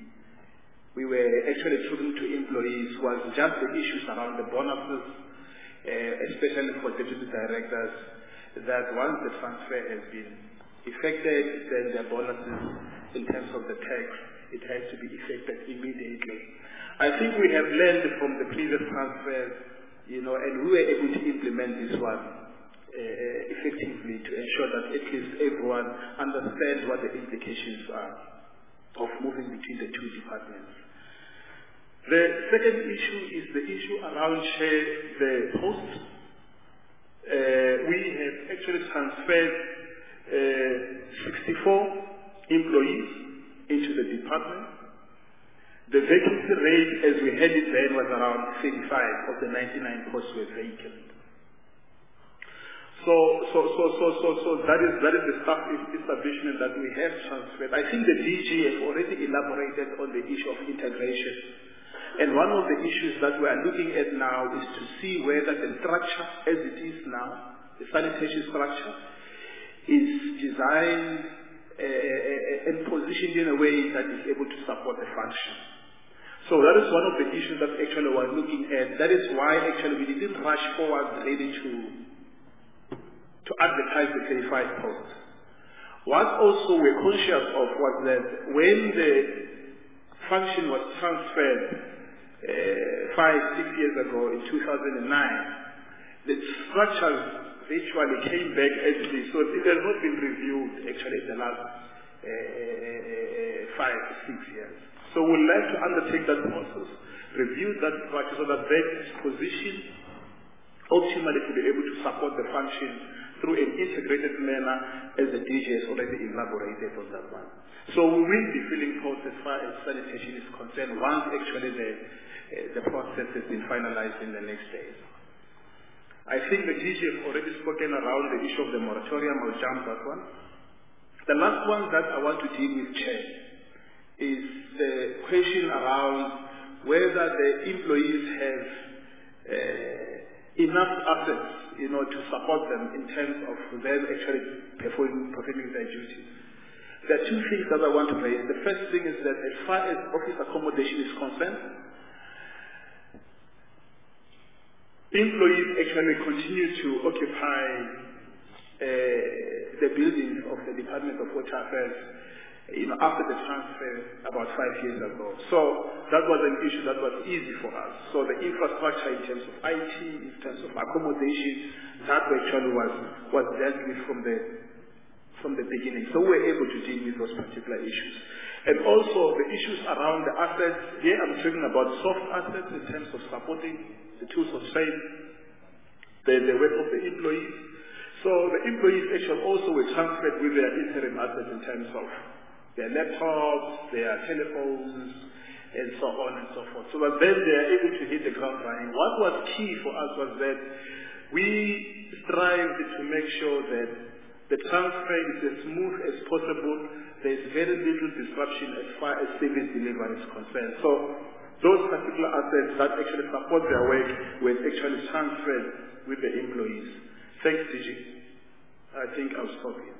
we were actually talking to employees was just the issues around the bonuses, uh, especially for deputy directors, that once the transfer has been effected, then the bonuses in terms of the tax, it has to be effected immediately. I think we have learned from the previous transfers, you know, and we were able to implement this one uh, effectively to ensure that at least everyone understands what the implications are of moving between the two departments. The second issue is the issue around share the posts. Uh, we have actually transferred uh, sixty-four employees into the department. The vacancy rate as we had it then was around thirty-five of the ninety-nine posts were vacant. So, so, so, so, so, so that is that is the staff establishment that we have transferred. I think the D G has already elaborated on the issue of integration. And one of the issues that we are looking at now is to see whether the structure as it is now, the sanitation structure, is designed uh, and positioned in a way that is able to support the function. So that is one of the issues that actually we're looking at. That is why actually we didn't rush forward really to, to advertise the thirty-five posts. What also we're conscious of was that when the function was transferred Uh, five, six years ago in two thousand nine, the structures virtually came back as this. So it has not been reviewed actually in the last uh, five, six years. So we'd like to undertake that process, review that structure so that that is positioned optimally to be able to support the function through an integrated manner as the D G has already elaborated on that one. So we will be filling posts as far as sanitation is concerned once actually the, uh, the process has been finalized in the next days. I think the D G has already spoken around the issue of the moratorium. I'll jump that one. The last one that I want to deal with, Chair, is the question around whether the employees have uh, enough assets, you know, to support them in terms of them actually performing, performing their duties. There are two things that I want to raise. The first thing is that as far as office accommodation is concerned, employees actually continue to occupy uh, the buildings of the Department of Water Affairs, you know, after the transfer about five years ago. So that was an issue that was easy for us. So the infrastructure in terms of I T, in terms of accommodation, that actually was, was dealt with from the, from the beginning. So we were able to deal with those particular issues. And also the issues around the assets, here I'm talking about soft assets in terms of supporting the tools of trade, the, the work of the employees. So the employees actually also were transferred with their interim assets in terms of their laptops, their telephones, and so on and so forth. So that then they are able to hit the ground running. What was key for us was that we strived to make sure that the transfer is as smooth as possible. There is very little disruption as far as service delivery is concerned. So those particular assets that actually support their work were actually transferred with the employees. Thanks, D G. I think I'll stop here.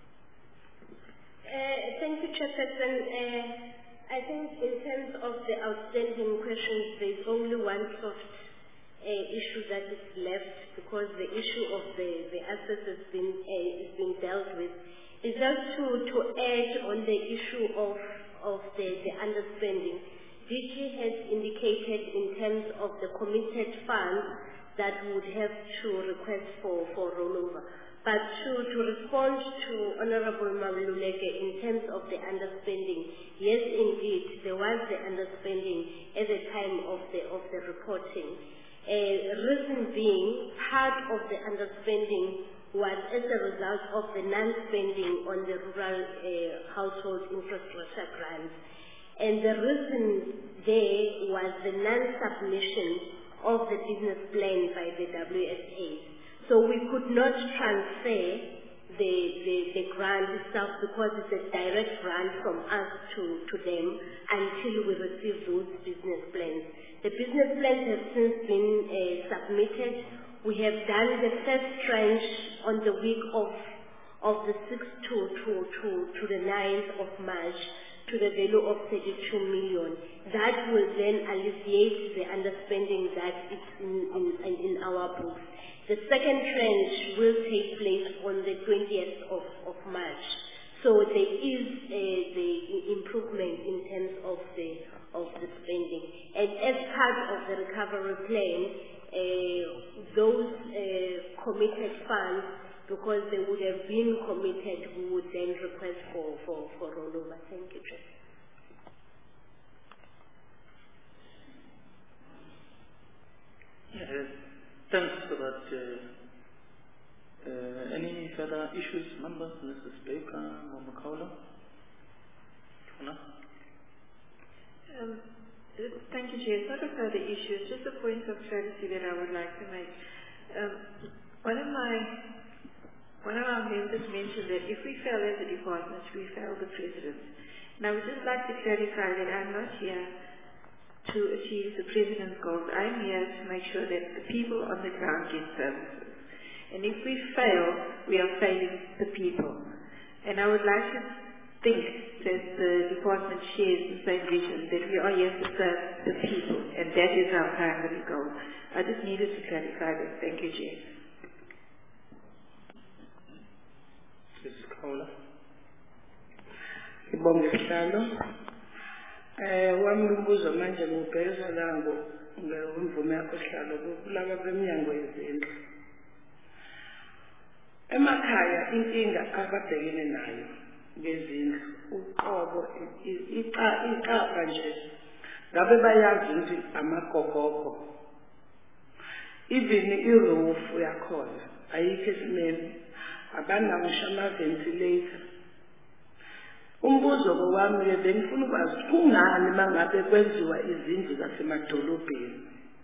Uh, thank you, Chairperson. Uh, I think in terms of the outstanding questions, there's only one soft uh, issue that is left, because the issue of the, the assets has been, uh, has been dealt with. It's just to, to add on the issue of, of the, the underspending. D G has indicated in terms of the committed funds that would have to request for, for rollover. But to, to respond to Honorable Mawululeke in terms of the underspending, yes, indeed, there was the underspending at the time of the, of the reporting. Uh, reason being, part of the underspending was as a result of the non-spending on the rural uh, household infrastructure grants. And the reason there was the non-submission of the business plan by the W S A. So we could not transfer the, the, the grant itself, because it's a direct grant from us to, to them until we receive those business plans. The business plans have since been uh, submitted. We have done the first tranche on the week of, of the sixth to, to, to, to the ninth of March to the value of thirty-two million. That will then alleviate the underspending that is in, in, in our books. The second tranche will take place on the twentieth of, of March. So there is uh, the improvement in terms of the, of the spending. And as part of the recovery plan, uh, those uh, committed funds, because they would have been committed, we would then request for, for, for rollover. Thank you, Chair. Yeah, thanks for that. Uh, uh, any further issues, members? Missus Baker, Mama Kaula? No? Um, thank you, Chair. It's not a further issue, it's just a point of clarity that I would like to make. Um, one of my One of our members mentioned that if we fail as a department, we fail the president. And I would just like to clarify that I'm not here to achieve the president's goals. I'm here to make sure that the people on the ground get services. And if we fail, we are failing the people. And I would like to think that the department shares the same vision, that we are here to serve the people, and that is our primary goal. I just needed to clarify that. Thank you, Chair. Missus Kaula? Ngibonga isihlalo. Eh wami umbuzo manje ngubheka la ngomvume yakho sihlalo kulaba beminyango yezindlu. Emakhaya inkinga ababhekene nayo ngezindlu uqobo iqa iqapha nje ngabe bayazi ukuthi amagogogo even iroof yakhona ayikho esimeni abanamusha ama-ventilator. Umbuzo wami ke bengifuna ukwazi kungani mangabe kwenziwa izindlu zasemadolobheni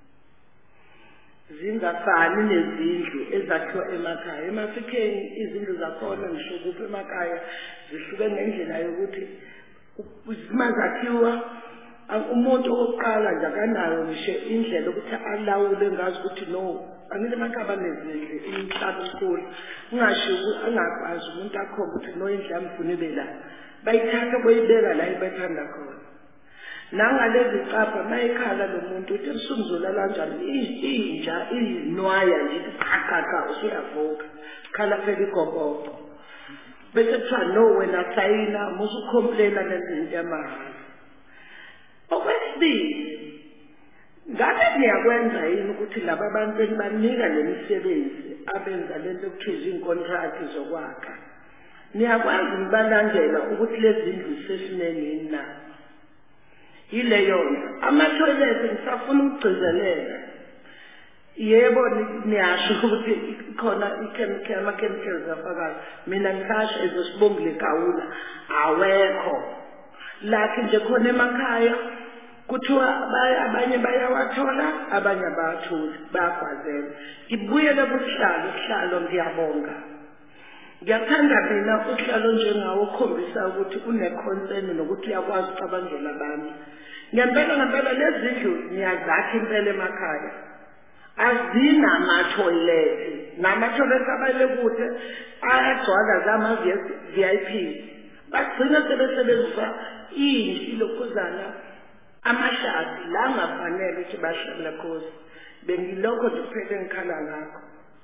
zingafani nezindlu ezakhiwa emakhaya. Emafikeni izindlu zakhona ngisho kuphi emakhaya zihluke ngendlela yokuthi mazakhiwa umuntu oqala nje akanayo ngisho indlela ukuthi alawule ngazi ukuthi no anile makaba nezindle inhlaba enkulu ngisho angakwazi umuntu akhomba ukuthi no indle yamfunile la bayithatha boyibeka la ibathanda khona nangalezi capha mayikhala lo muntu uthi msumzula kanjani inja inwaya nje iqhaqhaqa usuyavuka khala phela igoboko bese kuthiwa no wena sayina musukhomplela nezinto yamahhala okwesibili ngabe niyakwenza yini ukuthi laba abantu enibanika lemisebenzi abenza lento ekuthiwa izinkontrakthi zokwakha niyakwazi nibalandela ukuthi lezi ndlu sesimeni na yileyo nto ama-toilet ngisafuna ukugcizelela yebo niyasho ukuthi khona ama-chemicals afakayo mina ngisasho ezosibongile gawula awekho lakhe nje khona emakhaya kuthiwa abanye bayawathola abanye abawatholi bayagwazela ngibuyele kusihlalo isihlalo ngiyabonga ngiyathanda mina uhlalo njengawo ukhombisa ukuthi une-concern nokuthi uyakwazi ucabangela abantu ngempela ngempela lezi ndlu niyazakha impela emakhaya azinama-toilet nama-toilet abalekude ayagcwala zama-V I P bagcina sebesebenzisa indlu ilokhuzana amashadi la ngafanele ukuthi bahlala khosi bengilokho nje kuphele ngikhala ngakho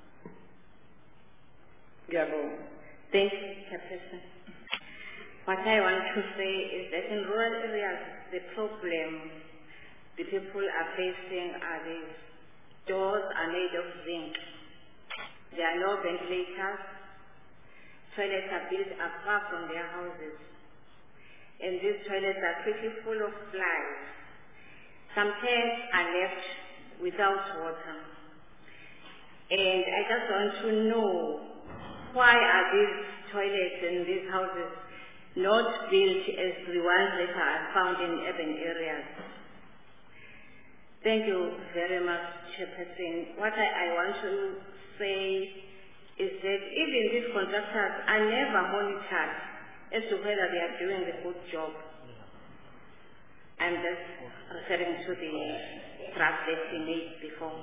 ngiyabonga. Thank you, Chairperson. What I want to say is that in rural areas, the problem the people are facing are these doors are made of zinc. There are no ventilators. Toilets are built afar from their houses. And these toilets are quickly full of flies. Some tanks are left without water. And I just want to know, why are these toilets in these houses not built as the ones that are found in urban areas? Thank you very much, Chairperson. What I, I want to say is that even these contractors are never monitored as to whether they are doing a good job. I'm just referring to the draft that we made before.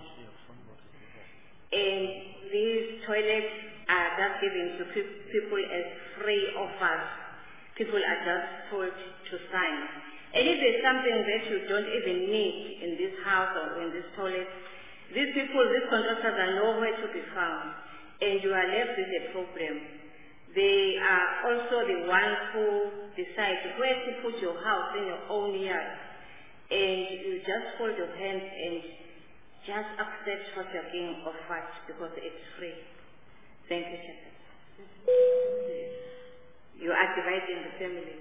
And these toilets are just given to pe people as free offers. People are just told to sign. And if there's something that you don't even need in this house or in this toilet, these people, these contractors are nowhere to be found. And you are left with a problem. They are also the ones who decide where to put your house in your own yard. And you just fold your hands and just accept what you're being offered because it's free. Thank you, Chairman. You are dividing the family.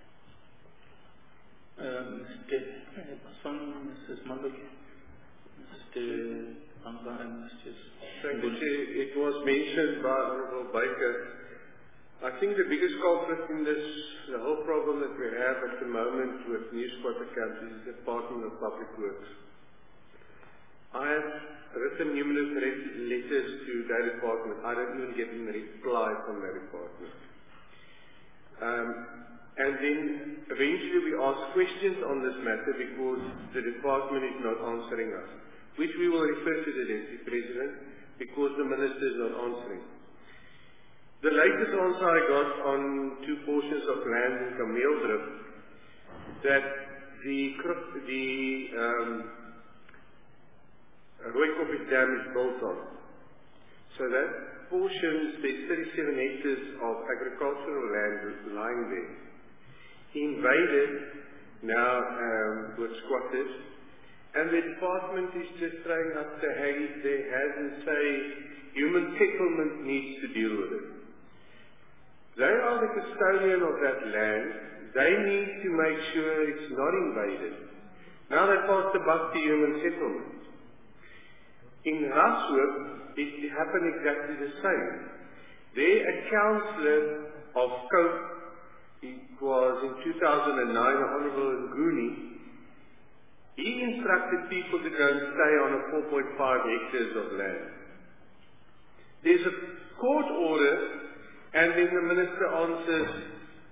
Um, Mister Paswan, Missus Maloki, Mister Anga, and Mister Thank you, Chair. It was mentioned by Honorable Baker. I think the biggest culprit in this, the whole problem that we have at the moment with new squatter camps is the Department of Public Works. I have written numerous letters to that department. I don't even get a reply from that department. Um, and then eventually we ask questions on this matter because the department is not answering us, which we will refer to the Deputy President because the Minister is not answering. The latest answer I got on two portions of land in Kameeldrift that the, the um, Rooikoppie Dam is built on. So that portion, there's thirty-seven hectares of agricultural land lying there. Invaded now um, with squatters, and the department is just throwing up the hay there has and say human settlement needs to deal with it. They are the custodian of that land. They need to make sure it's not invaded. Now they pass the buck to human settlement. In Rasworth, it happened exactly the same. There, a councillor of Cope, it was in two thousand nine, Honourable Nguni, he instructed people to go and stay on a four point five hectares of land. There's a court order, and then the Minister answers,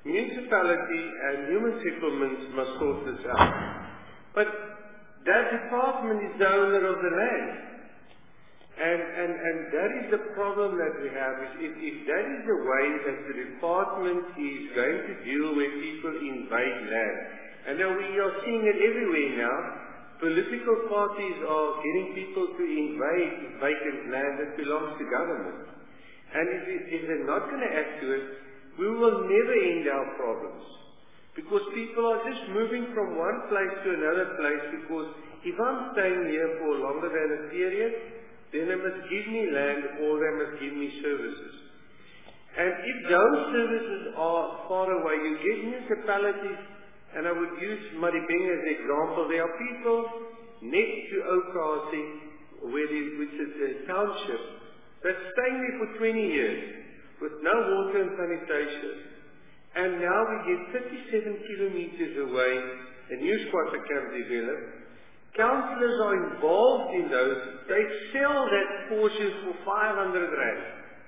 municipality and human settlements must sort this out. But that department is the owner of the land. And, and, and that is the problem that we have. Is if, if that is the way that the department is going to deal with people invade land. And now we are seeing it everywhere now. Political parties are getting people to invade vacant land that belongs to government. And if, if they're not going to act to it, we will never end our problems. Because people are just moving from one place to another place because if I'm staying here for longer than a period, then they must give me land or they must give me services. And if those services are far away, you get municipalities, and I would use Maribeng as an example, there are people next to Okasi, which is a township, that's staying there for twenty years with no water and sanitation. And now we get thirty-seven kilometers away, a new squatter camp developed. Councillors are involved in those. They sell that portion for five hundred rand.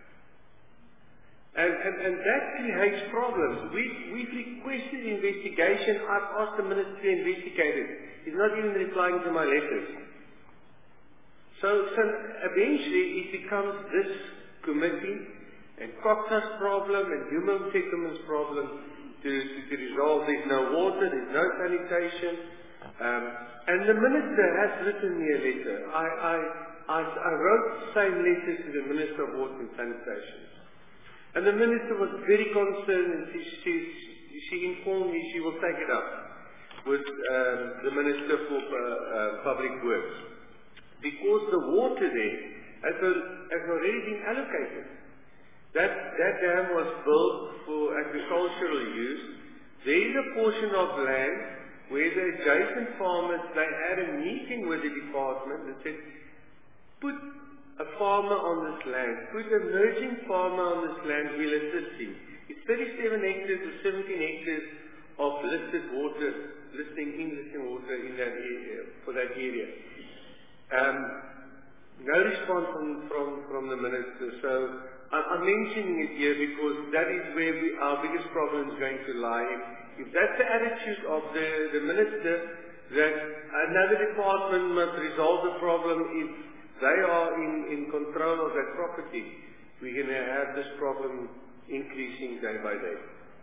And, and, and that creates problems. We, we've requested investigation. I've asked the minister to investigate it. He's not even replying to my letters. So, so eventually it becomes this committee and Cox's problem and human settlements problem to, to, to resolve. There's no water, there's no sanitation. Um, and the minister has written me a letter. I, I, I, I wrote the same letter to the Minister of Water and Sanitation. And the minister was very concerned and she, she, she informed me she will take it up with um, the Minister for uh, uh, Public Works. Because the water there has, a, has already been allocated. That, that dam was built for agricultural use. There is a portion of land where the adjacent farmers, they had a meeting with the department and said, put a farmer on this land, put a merging farmer on this land, we'll assist him. It's thirty-seven hectares or seventeen hectares of listed water, listing in listing water in that area, for that area. Um, no response from, from, from the minister, so I'm, I'm mentioning it here because that is where we, our biggest problem is going to lie. If that's the attitude of the, the minister, that another department must resolve the problem if they are in, in control of that property, we're going to have this problem increasing day by day.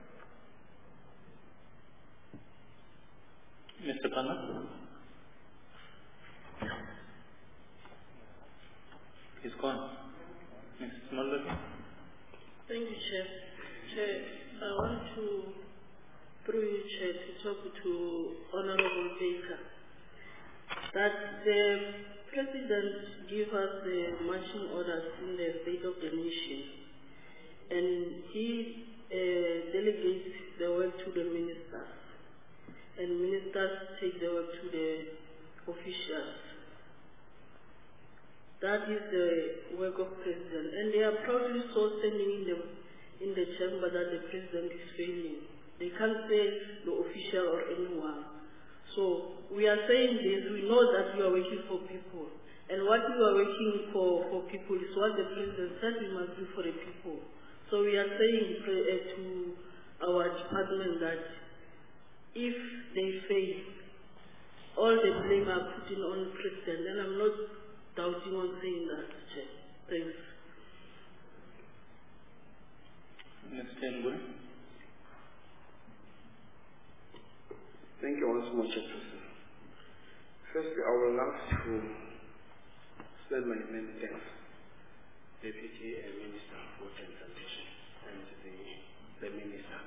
Mister Panna? He's gone. Mister Mulder? Thank you, Chair. Chair, I want to, through you, Chair, to talk to Honorable Baker that the President gave us the marching orders in the State of the Nation, and he uh, delegates the work to the ministers, and ministers take the work to the officials. That is the work of President, and they are proudly so standing in the in the chamber that the President is failing. They can't say the official or anyone. So we are saying this, we know that you are working for people. And what you are working for, for people is what the President said we must do for the people. So we are saying uh, to our department that if they fail, all the blame are putting on the President. And I'm not doubting on saying that, Chair. Thanks. Mister Nguni? Thank you once more, Chairperson. Firstly, I would like to send my many thanks, Deputy and Minister for Transportation, and the, the Minister,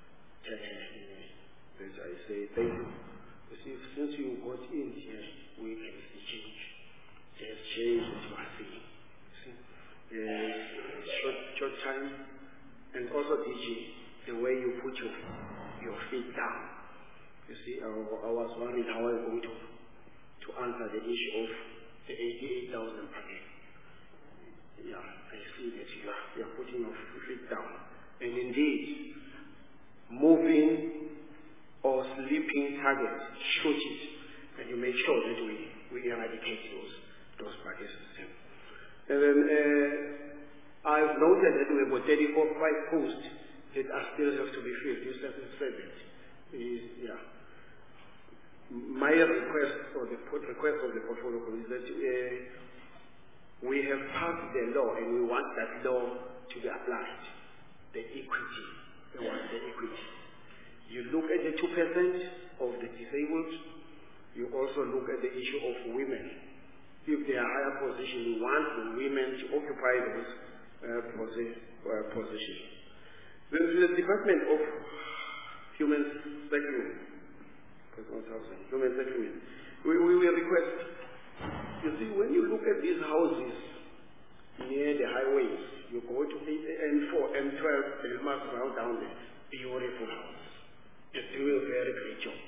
as I say, thank you. You see, since you got in here, we can see change. There's change that you are seeing. See, there's short, short time, and also D G, the way you put your, your feet down. You see, I, I was worried how I'm going to, to answer the issue of the eighty-eight thousand per day. Yeah, I see that you are, you are putting your feet down. And indeed, moving or sleeping targets, shoot it, and you make sure that we, we eradicate those, those practices. And then uh, I've noted that we have got thirty-four five posts that are still have to be filled. You said it. Is, yeah. My request or the request of the portfolio is that uh, we have passed the law and we want that law to be applied. The equity. We want the equity. You look at the two percent of the disabled, you also look at the issue of women. If they are higher position, we want the women to occupy those uh, posi uh, positions. The, the Department of Human Settlement, Human Settlement, we, we will request, you see, when you look at these houses near the highways, you go to N four, N twelve, Elmas round down there, beautiful house. They're doing a very great job.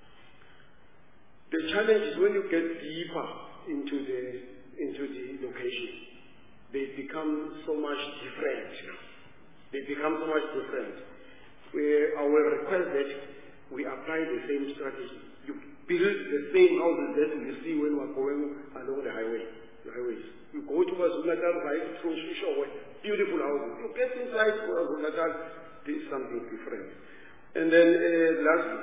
The challenge is when you get deeper into the into the location, they become so much different. They become so much different. We, I will request that we apply the same strategy. You build the same houses that you see when we are going along the highway, the highways. You go to KwaZulu-Natal, right through Shishowe, beautiful houses. You get inside KwaZulu-Natal, there is something different. And then uh, lastly,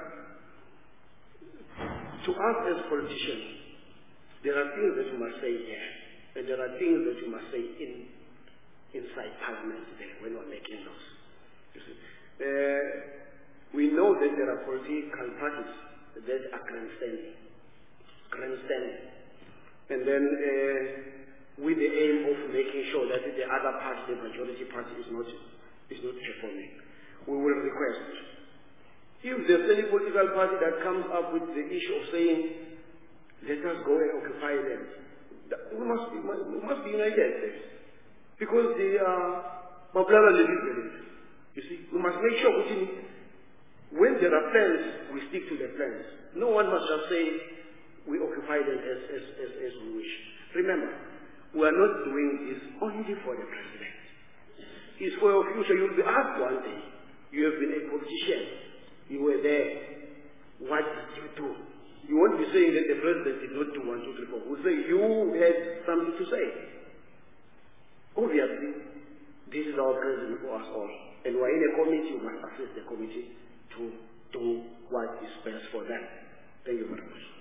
to us as politicians, there are things that you must say here, and there are things that you must say in inside Parliament there when we're making laws. You see, uh, we know that there are political parties that are grandstanding, grandstanding, and then uh, with the aim of making sure that the other party, the majority party, is not is not performing. We will request. If there's any political party that comes up with the issue of saying, let us go and occupy them, we must be, we must be united. Because they are Mablala Levit. You see, we must make sure when there are plans, we stick to the plans. No one must just say, we occupy them as, as, as, as we wish. Remember, we are not doing this only for the president. It's for your future. You'll be asked one day, you have been a politician. You were there. What did you do? You won't be saying that the president did not do one, two, three, four. We'll say you had something to say. Obviously, this is our president for us all. And we're in a committee, you must assist the committee to do what is best for them. Thank you very much.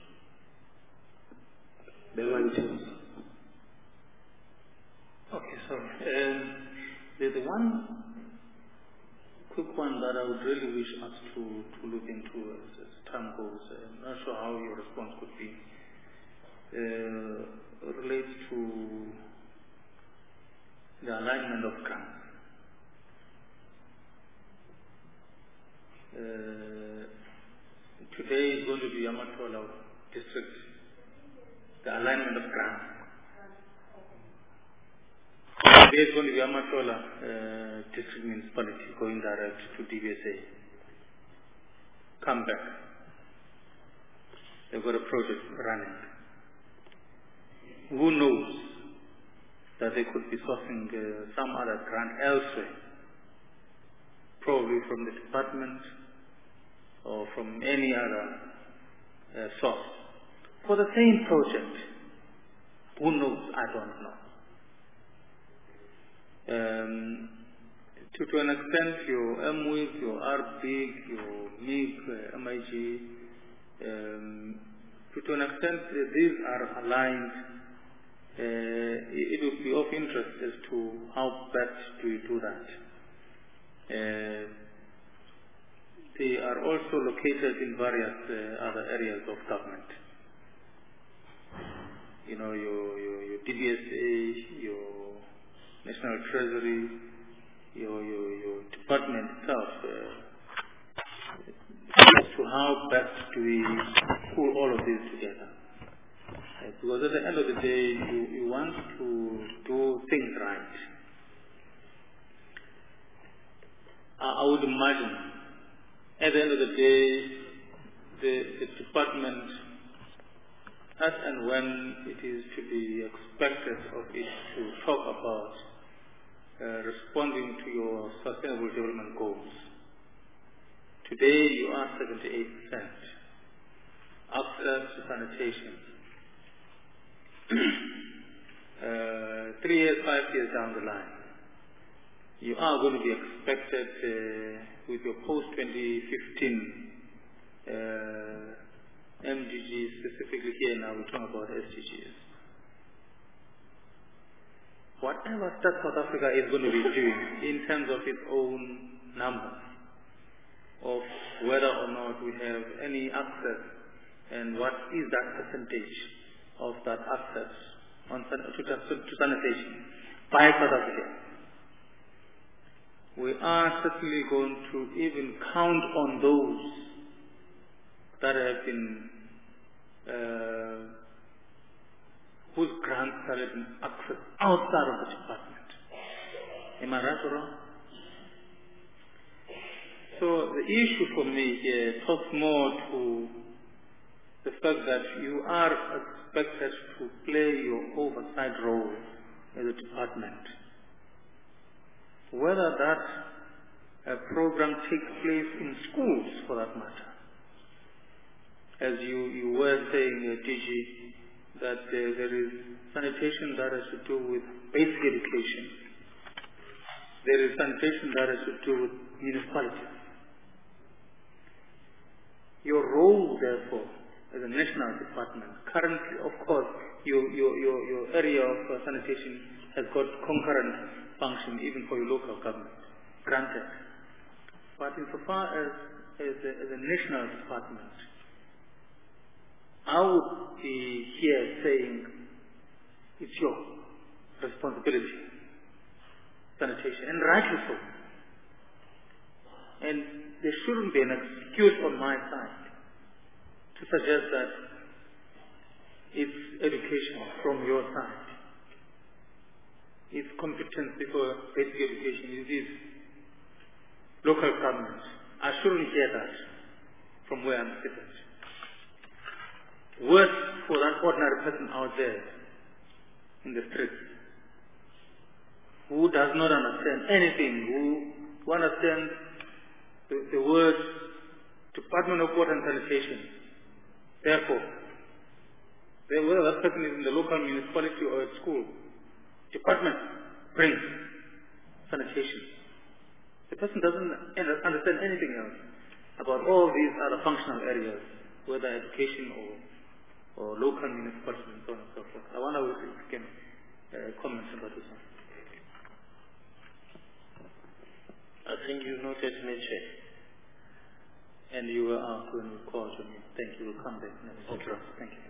Okay, sorry. Um, there's one quick one that I would really wish us to, to look into as, as time goes. I'm not sure how your response could be. Uh, relates to the alignment of grants. Uh, today is going to be Amatola district. The alignment of grants. Today is going to be Amatola uh, district municipality going direct to D B S A. Come back. They've got a project running. Who knows that they could be sourcing uh, some other grant elsewhere, probably from the department or from any other uh, source for the same project. Who knows? I don't know. Um, to, to an extent, your M W I G, your R B I G, your M I G, uh, M I G, um, to, to an extent, uh, these are aligned. Uh, it, it would be of interest as to how best do you do that. Uh, they are also located in various uh, other areas of government. You know, your, your, your D B S A, your National Treasury, your, your, your department itself, uh, as to how best do we pull all of this together. Uh, because at the end of the day, you, you want to do things right. I, I would imagine, at the end of the day, the, the department, as and when it is to be expected of it to talk about uh, responding to your sustainable development goals. Today you are seventy-eight percent. Access to sanitation. uh, three years, five years down the line, you are going to be expected uh, with your post twenty fifteen uh, M D G, specifically here now we're talking about S D Gs. Whatever that South Africa is going to be doing in terms of its own numbers, of whether or not we have any access and what is that percentage of that access on, to, to sanitation by South Africa. We are certainly going to even count on those that have been, uh, whose grants have been accessed outside of the department. Am I right or wrong? So the issue for me here talks more to the fact that you are expected to play your oversight role as a department. Whether that uh, program takes place in schools, for that matter, as you, you were saying, uh, D G, that uh, there is sanitation that has to do with basic education. There is sanitation that has to do with municipalities. Your role, therefore, as a national department, currently, of course, your, your, your, your area of uh, sanitation has got concurrent function even for your local government, granted. But insofar as, as, a, as a national department, I would be here saying it's your responsibility, sanitation, and rightly so. And there shouldn't be an excuse on my side to suggest that it's education from your side. It's competency for basic education. It is local government. I shouldn't hear that from where I'm sitting. Worse for that ordinary person out there in the streets who does not understand anything, who, who understands the, the word Department of Water and Sanitation. Therefore, whether that person is in the local municipality or at school, department brings sanitation. The person doesn't understand anything else about all these other functional areas, whether education or, or local municipality and so on and so forth. I wonder if you can uh, comment on that as well. I think you noted me, Chair. And you were asked when we called on you. Thank you. We'll come back next. Okay. Thank you.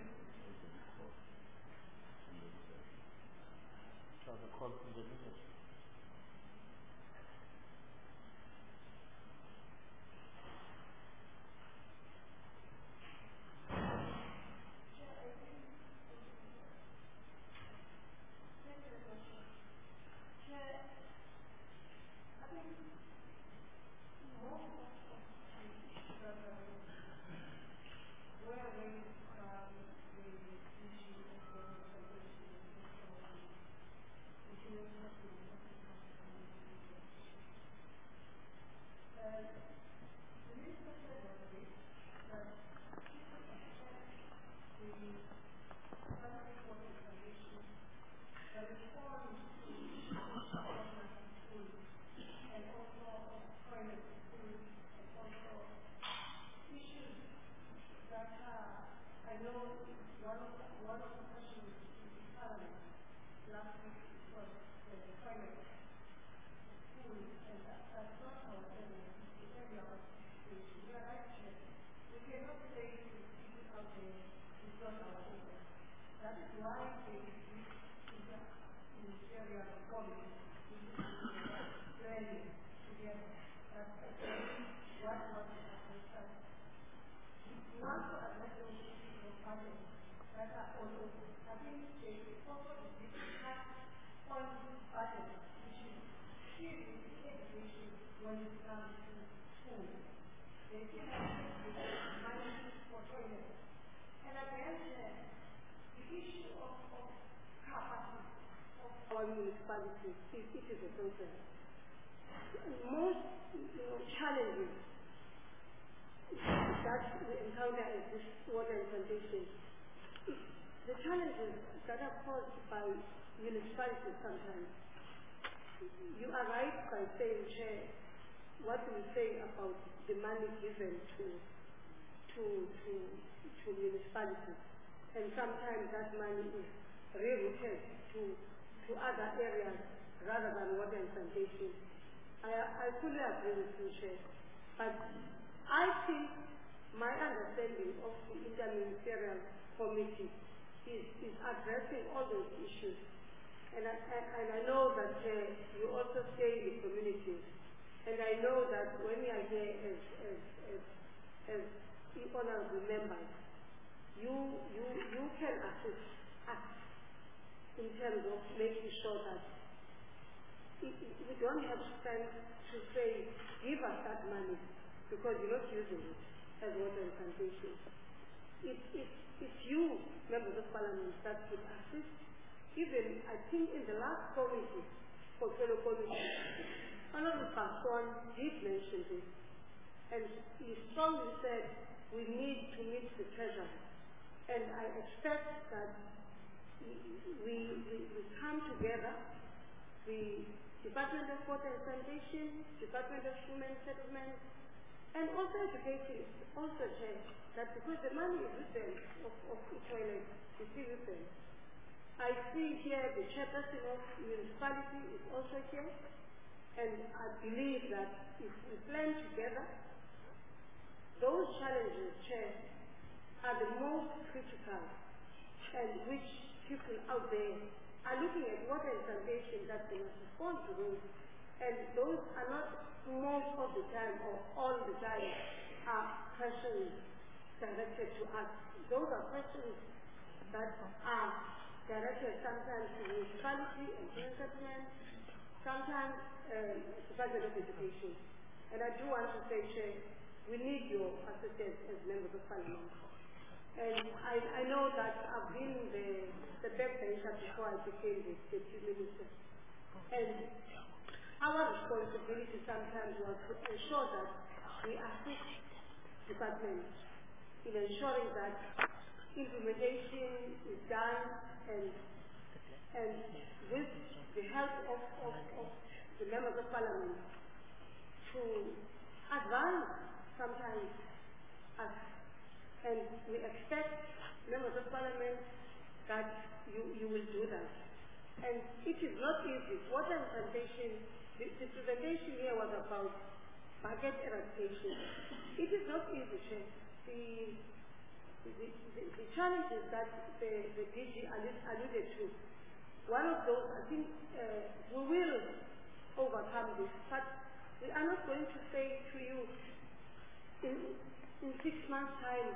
municipalities, it is a concern. Most you know, challenges that we encounter in this water and sanitation, the challenges that are caused by municipalities sometimes you are right by saying, Chair, what you say about the money given to to to to municipalities, and sometimes that money is rerouted to to other areas rather than water and sanitation. I I fully agree with you, Chair, but I think my understanding of the interministerial committee is is addressing all those issues, and I and I know that uh, you also stay in the communities, and I know that when we are here as as as, as honorable members, you you you can assist us in terms of making sure that it, it, we don't have strength to say give us that money because you're not using it as water and sanitation. It, it, it's you, members of parliament, that could assist. Even, I think, in the last committee, portfolio committee, Honorable Passon did mention this, and he strongly said we need to meet the treasury. And I expect that we, we, we come together, the Department of Water and Sanitation, Department of Human Settlement, and also education is also changed, that because the money is with them, of, of the toilet, is still with them. I see here the chairperson of the municipality is also here, and I believe that if we plan together, those challenges, Chair, are the most critical, and which people out there are looking at water and sanitation that they must respond to those, and those are not most of the time or all the time are questions directed to us. Those are questions that are directed sometimes to the municipality and human settlement, sometimes um, Department of Education. And I do want to say, Chair, we need your assistance as members of parliament. And I, I know that I've been the, the backbencher before I became the deputy minister. And our responsibility sometimes was to ensure that we assist departments in ensuring that implementation is done, and and with the help of, of, of the members of parliament to advance sometimes us. And we expect members of parliament that you, you will do that. And it is not easy. Water and sanitation, the, the presentation here was about budget eradication. It is not easy, Chair. The, the, the, the challenges that the, the D G alluded to, one of those, I think uh, we will overcome this, but we are not going to say to you in, in six months' time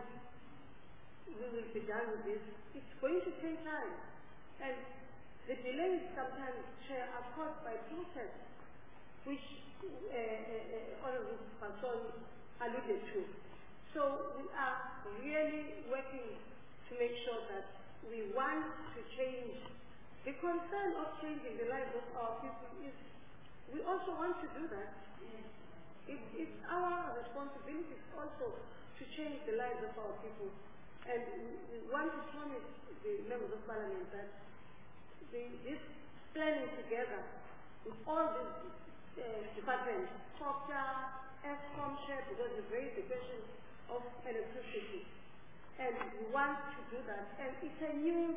we will be done with this. It's going to take time. And the delays sometimes, Chair, are caused by protests, which uh, uh, Honorable Passon alluded to. So we are really working to make sure that we want to change. The concern of changing the lives of our people is we also want to do that. It, it's our responsibility also to change the lives of our people. And we, we want to promise the members of parliament that the, this planning together with all the uh, departments, Proctor, ESCOM, Chair, because we raised the question of electricity. And we want to do that. And it's a new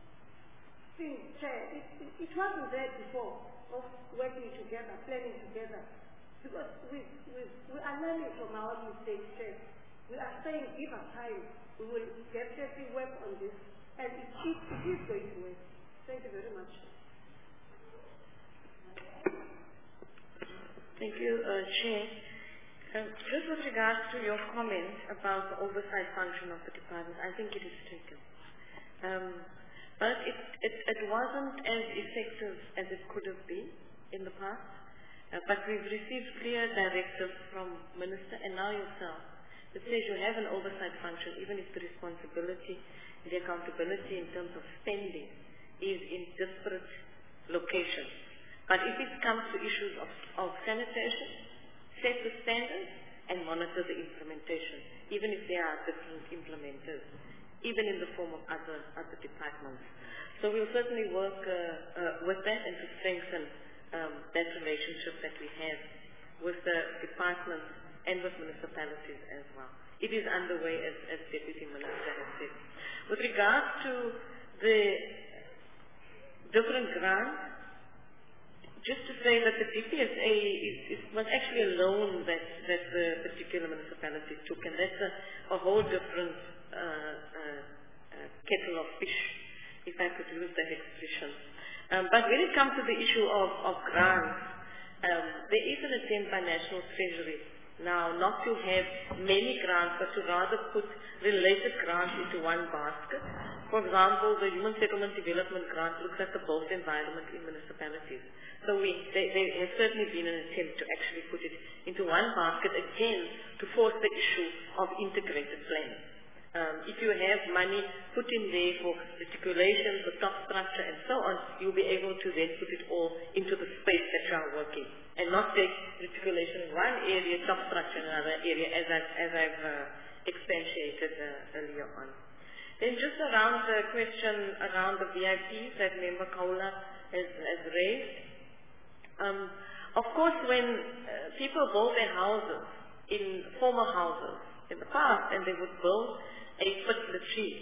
thing, Chair. It, it, it wasn't there before, of working together, planning together. Because we, we, we are learning from our mistakes, Chair. We are saying, give us time. We will definitely work on this. And it, it, it is going to work. Thank you very much. Thank you, uh, Chair. Um, just with regards to your comment about the oversight function of the department, I think it is taken. Um, but it, it, it wasn't as effective as it could have been in the past. Uh, but we've received clear directives from Minister and now yourself that says you have an oversight function even if the responsibility, the accountability in terms of spending is in disparate locations. But if it comes to issues of, of sanitation, set the standards and monitor the implementation, even if there are different implementers, even in the form of other, other departments. So we'll certainly work uh, uh, with that and to strengthen um, that relationship that we have with the departments and with municipalities as well. It is underway, as, as Deputy Minister has said. With regards to the different grants, just to say that the D P S A is, is, was actually a loan that, that the particular municipality took, and that's a, a whole different uh, uh, uh, kettle of fish, if I could use that expression. Um, but when it comes to the issue of, of grants, um, there is an attempt by National Treasury now not to have many grants, but to rather put related grants into one basket. For example, the Human Settlement Development Grant looks at the built environment in municipalities. So we, they, there has certainly been an attempt to actually put it into one basket again to force the issue of integrated planning. Um, if you have money put in there for reticulation, for top structure and so on, you'll be able to then put it all into the space that you are working and not take reticulation in one area, top structure in another area, as I've, as I've uh, expatiated uh, earlier on. Then just around the question around the V I Ps that Member Kaula has, has raised. Um, of course, when uh, people build their houses in former houses in the past, and they would build a particular tree,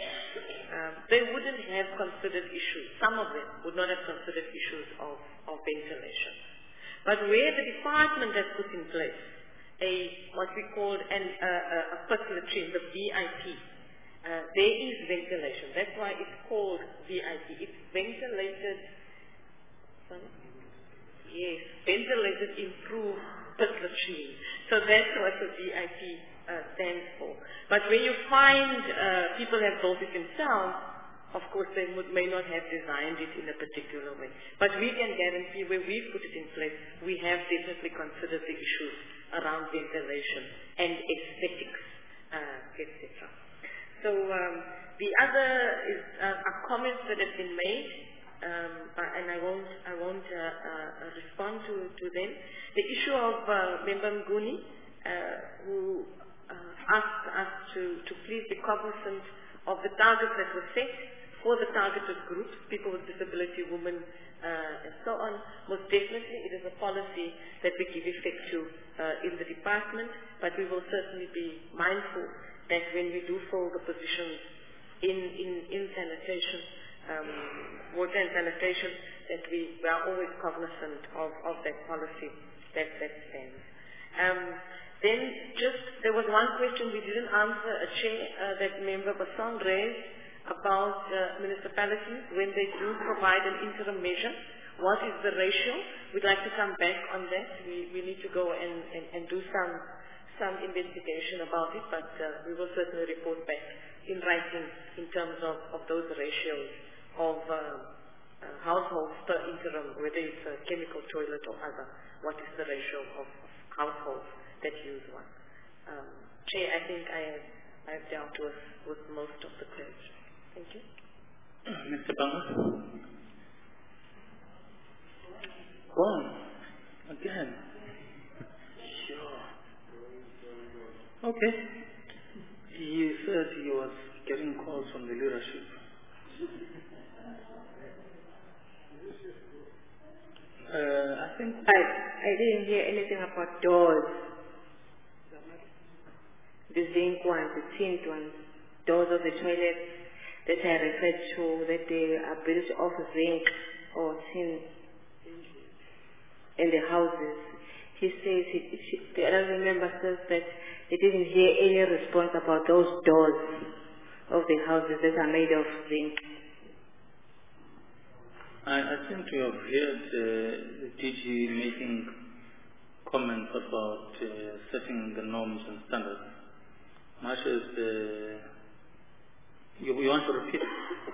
um, they wouldn't have considered issues. Some of them would not have considered issues of, of ventilation. But where the department has put in place a what we call an, uh, a particular tree, the V I P, uh, there is ventilation. That's why it's called V I P. It's ventilated. Sorry? Yes, ventilated improved particular tree. So that's what the V I P uh, stands for. But when you find uh, people have built it themselves, of course they would, may not have designed it in a particular way. But we can guarantee where we put it in place, we have definitely considered the issues around ventilation and aesthetics, uh, et cetera. So um, the other is uh, are comments that have been made. Um, and I won't, I won't uh, uh, respond to, to them. The issue of uh, Member Mguni, uh, who uh, asked us to, to please be cognizant of the targets that were set for the targeted groups, people with disability, women, uh, and so on. Most definitely, it is a policy that we give effect to uh, in the department, but we will certainly be mindful that when we do fill the positions in, in, in sanitation, Um, water and sanitation, that we, we are always cognizant of, of that policy that, that stands. Um, then just, there was one question we didn't answer, a chair uh, that Member Basson raised about uh, municipalities when they do provide an interim measure. What is the ratio? We'd like to come back on that. We, we need to go and, and, and do some, some investigation about it, but uh, we will certainly report back in writing in terms of, of those ratios of uh, uh, households per interim, whether it's a chemical toilet or other. What is the ratio of, of households that use one? Um, Chair, I think I have, I have dealt with, with most of the claims. Thank you. Mister Banga? Gone. Again. Sure. Okay. He said he was getting calls from the leadership. Uh, I think I, I didn't hear anything about doors. The zinc ones, the tint ones, doors of the toilets that I referred to, that they are built of zinc or tin in the houses. He says, he, he, the other member says that he didn't hear any response about those doors of the houses that are made of zinc. I, I think you have heard uh, the D G making comments about uh, setting the norms and standards. Much as uh, you, you want to repeat?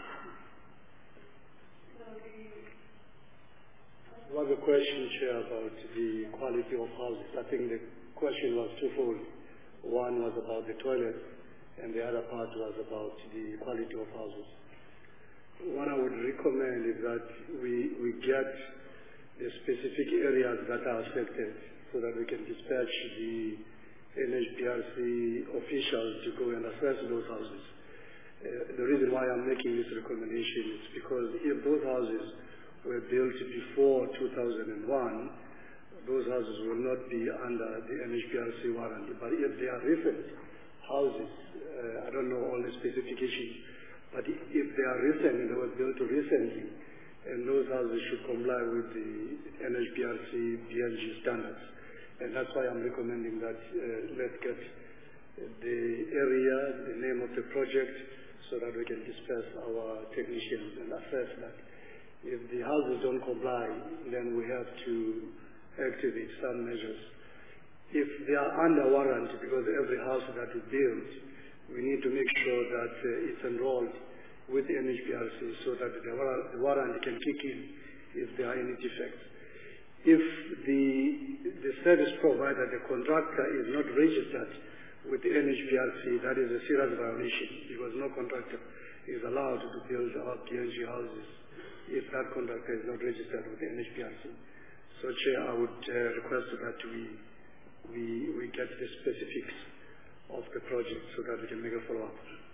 There was a question, Chair, about the quality of houses. I think the question was twofold. One was about the toilet, and the other part was about the quality of houses. What I would recommend is that we, we get the specific areas that are affected so that we can dispatch the N H B R C officials to go and assess those houses. Uh, the reason why I'm making this recommendation is because if those houses were built before two thousand one, those houses will not be under the N H B R C warranty. But if they are recent houses, uh, I don't know all the specifications, but if they are recent and they were built recently, and those houses should comply with the N H B R C B N G standards. And that's why I'm recommending that uh, let's get the area, the name of the project, so that we can disperse our technicians and assess that. If the houses don't comply, then we have to activate some measures. If they are under warranty, because every house that we build, we need to make sure that uh, it's enrolled with the N H B R C so that the, war- the warranty can kick in if there are any defects. If the, the service provider, the contractor, is not registered with the N H B R C, that is a serious violation, because no contractor is allowed to build our P N G houses if that contractor is not registered with the N H B R C. So, Chair, I would uh, request that we, we, we get the specifics of the project so that we can make a follow-up.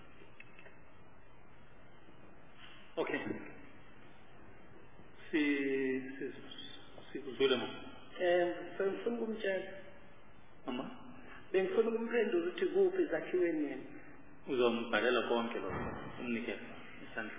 Okay. Si, si, si kuzwile ma. Um, bengifuna ukumtshela. Mama? Bengifuna ukumphendula ukuthi kuphi ezakhiweni yena. Uzombhalela konke lokho, umnikeze isandla.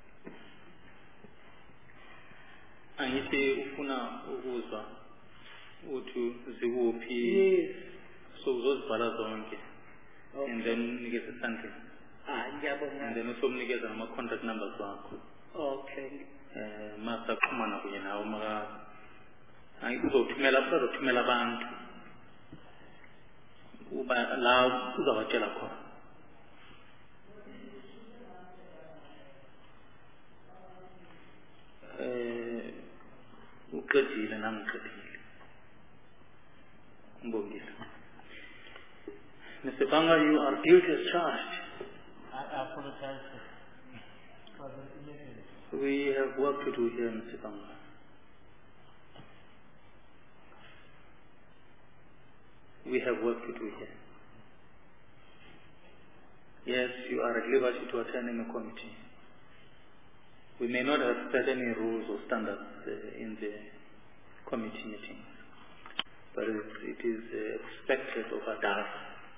Angithi ufuna ukuzwa uthi zikuphi. Yes. So uzozibhala zonke. Okay. And then unikeze isandla. Ah, ngiyabonga. And then usomnikeza nama contact numbers wakho. Okay. Eh masa kuxhumana kunye nawe maka ayi uzothumela uzothumela abantu. Uba la uzabatshela khona. Eh uqedile nangiqedile. Ngibongile. Mister Banga, you are guilty as charged. I apologize for the emergency. We have work to do here, Mister Banga. We have work to do here. Yes, you are at liberty to attend in a committee. We may not have set any rules or standards uh, in the committee meetings, but it, it is uh, expected of us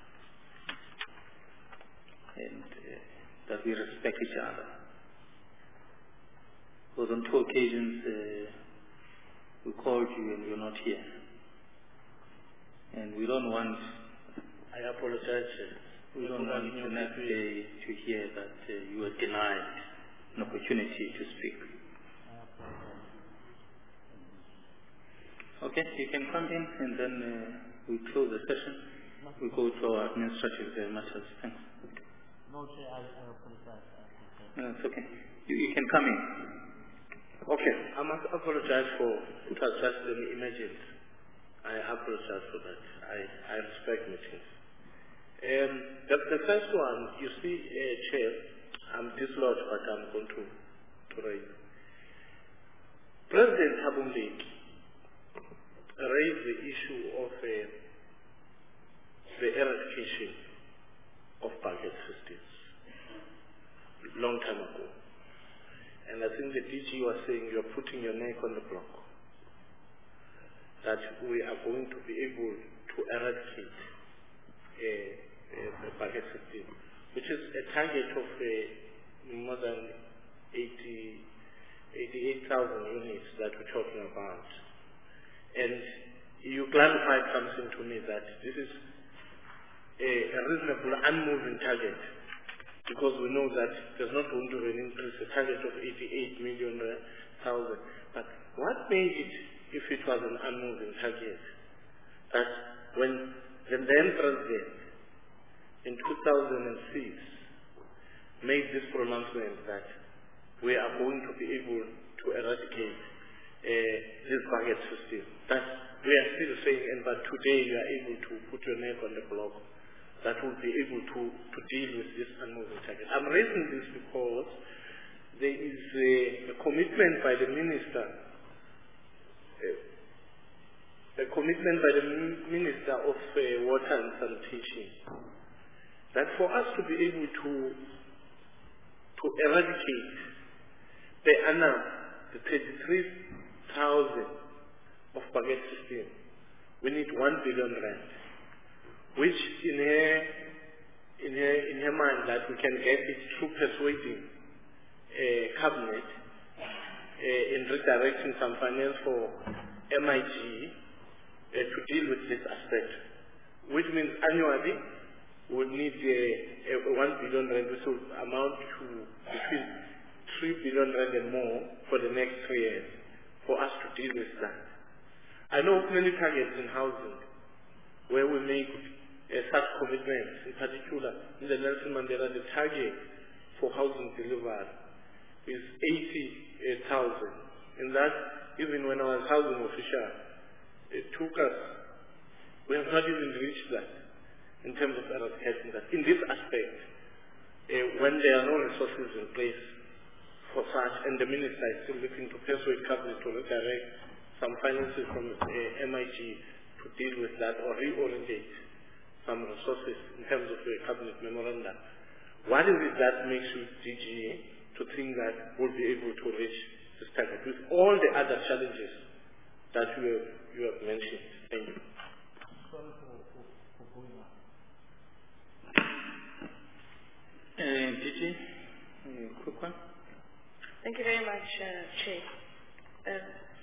and uh, that we respect each other. Because on two occasions uh, we called you and you're not here. And we don't want, I apologize, we don't want the next day to hear that uh, you were denied an opportunity to speak. Okay, you can come in and then uh, we close the session. We go to our administrative uh, matters. Thanks. No, Chair, I, I apologize. No, it's okay. You, you can come in. Okay, I must apologize for it was just an emergency. I apologize for that. I, I respect meetings. Um, the, the first one, you see, uh, Chair, I'm dislodged, but I'm going to, to raise. President Thabo Mbeki raised the issue of uh, the eradication of bucket systems long time ago. And I think the D G was saying you're putting your neck on the block, that we are going to be able to eradicate a, a, a bucket system, which is a target of uh, more than eighty, eighty-eight thousand units that we're talking about. And you clarified something to me that this is a, a reasonable unmoving target, because we know that there's not going to be an increase, a target of eighty-eight million uh, thousand. But what made it, if it was an unmoving target, that when the then president in two thousand six made this pronouncement that we are going to be able to eradicate uh, this bucket system, that we are still saying, and but today you are able to put your neck on the block, that will be able to, to deal with this unmoving target. I'm raising this because there is a, a commitment by the minister, a, a commitment by the Minister of uh, Water and Sanitation, that for us to be able to, to eradicate the Anna the thirty-three thousand of bucket system, we need one billion rand, which in her, in her, in her mind that we can get it through persuading uh, cabinet uh, in redirecting some finance for M I G uh, to deal with this aspect, which means annually we would need uh, a one billion rand, which will amount to between three billion rand and more for the next three years for us to deal with that. I know of many targets in housing where we make uh, such commitments. In particular, in the Nelson Mandela, the target for housing delivery is eighty thousand. In that, even when I was housing official, it took us, we have not even reached that in terms of eradicating that. In this aspect, uh, when there are no resources in place for such, and the minister is still looking to persuade cabinet to redirect some finances from uh, M I G to deal with that or reorientate some resources in terms of the cabinet memorandum. What is it that makes you D G A to think that we'll be able to reach this target with all the other challenges that you have, you have mentioned? Thank you. Sorry for, for, for going on. Uh, D G, uh, quick one. Thank you very much, uh, Chair. Uh,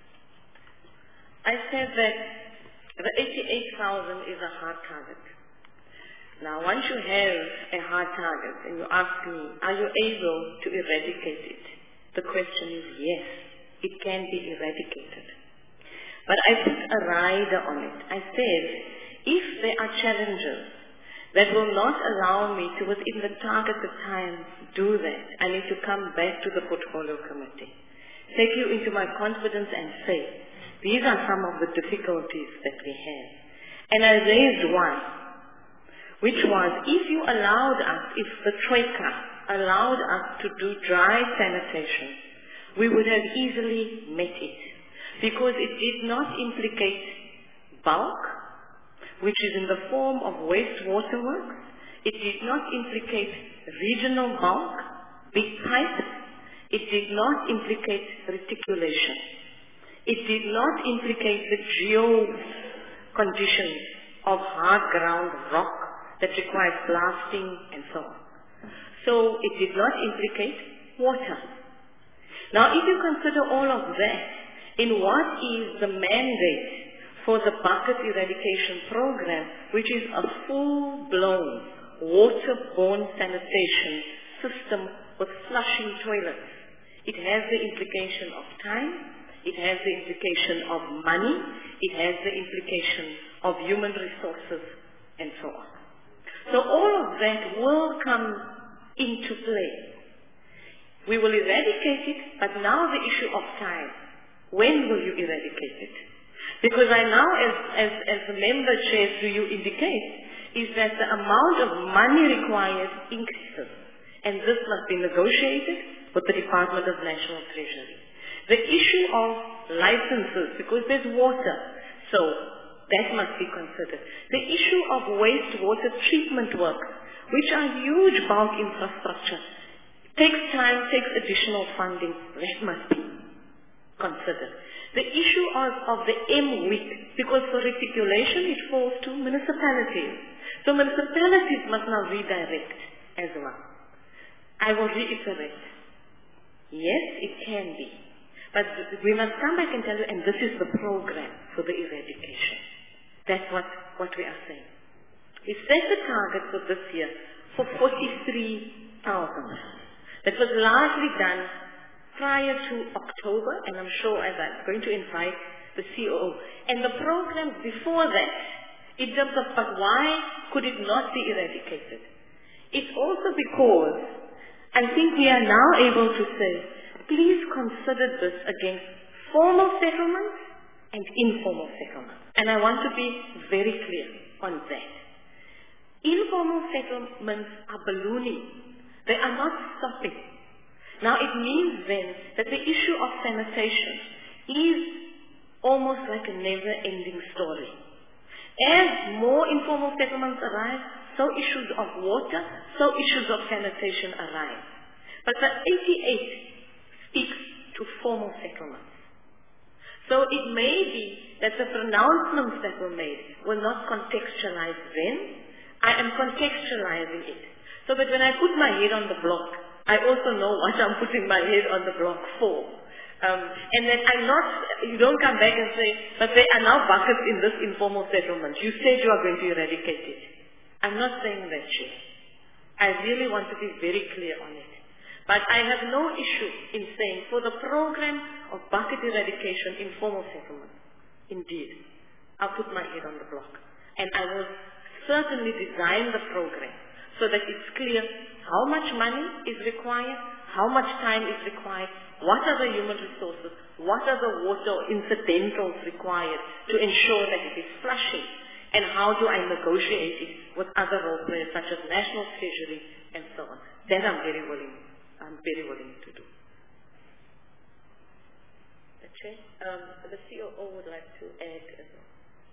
I said that the eighty-eight thousand is a hard target. Now, once you have a hard target and you ask me, are you able to eradicate it? The question is yes, it can be eradicated. But I put a rider on it. I said, if there are challenges that will not allow me to, within the targeted time, do that, I need to come back to the portfolio committee, take you into my confidence and say, these are some of the difficulties that we have. And I raised one, which was if you allowed us, if the Troika allowed us to do dry sanitation, we would have easily met it. Because it did not implicate bulk, which is in the form of wastewater works. It did not implicate regional bulk, big pipes. It did not implicate reticulation. It did not implicate the geo conditions of hard ground rock that requires blasting and so on. So it did not implicate water. Now if you consider all of that in what is the mandate for the bucket eradication program, which is a full-blown waterborne sanitation system with flushing toilets, it has the implication of time, it has the implication of money, it has the implication of human resources, and so on. So all of that will come into play. We will eradicate it, but now the issue of time. When will you eradicate it? Because I now, as, as, as the member chairs do you indicate, is that the amount of money required increases. And this must be negotiated with the Department of National Treasury. The issue of licenses, because there's water, so that must be considered. The issue of wastewater treatment works, which are huge bulk infrastructure, takes time, takes additional funding. That must be considered. The issue of, of the M W I C, because for reticulation it falls to municipalities. So municipalities must now redirect as well. I will reiterate. Yes, it can be. But we must come back and tell you, and this is the program for the eradication. That's what, what we are saying. We set the target for this year for forty-three thousand. That was largely done prior to October, and I'm sure as I'm going to invite the C O O. And the programs before that, in terms of, but why could it not be eradicated? It's also because I think we are now able to say, please consider this against formal settlements and informal settlements. And I want to be very clear on that. Informal settlements are ballooning. They are not stopping. Now it means then that the issue of sanitation is almost like a never-ending story. As more informal settlements arise, so issues of water, so issues of sanitation arise. But the eighty-eight speaks to formal settlements. So it may be that the pronouncements that were made were not contextualized then. I am contextualizing it. So that when I put my head on the block, I also know what I'm putting my head on the block for. Um, and then I'm not, you don't come back and say, but there are now buckets in this informal settlement. You said you are going to eradicate it. I'm not saying that, Chair. I really want to be very clear on it. But I have no issue in saying for the program of bucket eradication in formal settlements, indeed, I'll put my head on the block. And I will certainly design the program so that it's clear how much money is required, how much time is required, what are the human resources, what are the water or incidentals required to ensure that it is flushing, and how do I negotiate it with other role players such as National Treasury and so on. That I'm very willing I'm very willing to do. The Chair, um, the C O O would like to add as well.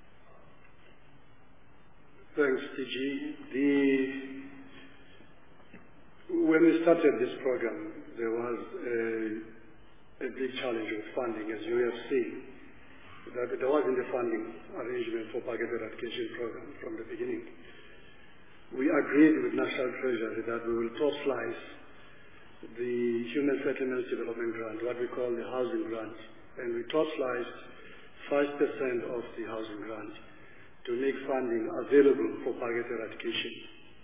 Thanks, D G. The, when we started this program, there was a, a big challenge with funding, as you have seen. That there wasn't a funding arrangement for bucket eradication program from the beginning. We agreed with National Treasury that we will top slice the Human Settlements Development Grant, what we call the housing grant, and we top sliced five percent of the housing grant to make funding available for bucket eradication.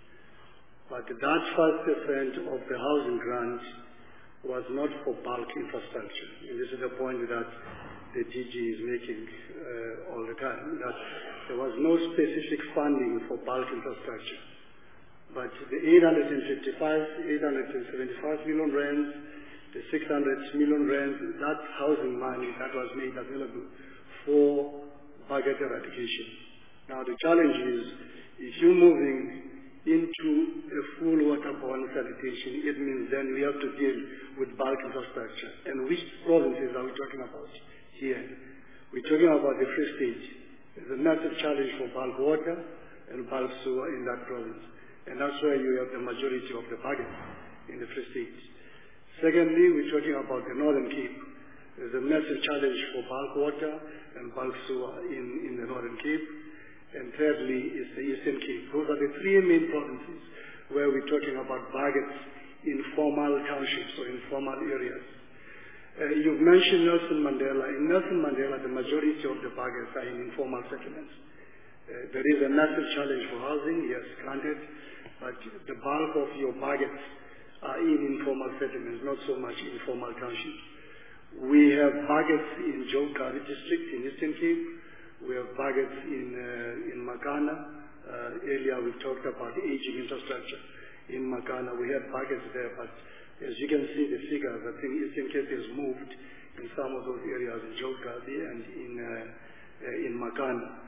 But that five percent of the housing grant was not for bulk infrastructure. And this is the point that the D G is making uh, all the time, that there was no specific funding for bulk infrastructure. But the eight hundred fifty-five, eight hundred seventy-five million rands, the six hundred million rands, that housing money that was made available for bucket eradication. Now the challenge is, if you're moving into a full waterborne sanitation, it means then we have to deal with bulk infrastructure. And which provinces are we talking about here? We're talking about the Free State. There's a massive challenge for bulk water and bulk sewer in that province. And that's where you have the majority of the buckets in the Free State. Secondly, we're talking about the Northern Cape. There's a massive challenge for bulk water and bulk sewer in, in the Northern Cape. And thirdly is the Eastern Cape. Those are the three main provinces where we're talking about buckets in formal townships or informal areas. Uh, you've mentioned Nelson Mandela. In Nelson Mandela, the majority of the buckets are in informal settlements. Uh, there is a massive challenge for housing, yes, granted. But the bulk of your buckets are in informal settlements, not so much informal townships. We have buckets in Jogari district in Eastern Cape. We have buckets in uh, in Makana. Uh, earlier we talked about the aging infrastructure in Makana. We have buckets there, but as you can see the figures, I think Eastern Cape has moved in some of those areas in Jogari and in uh, uh, in Makana.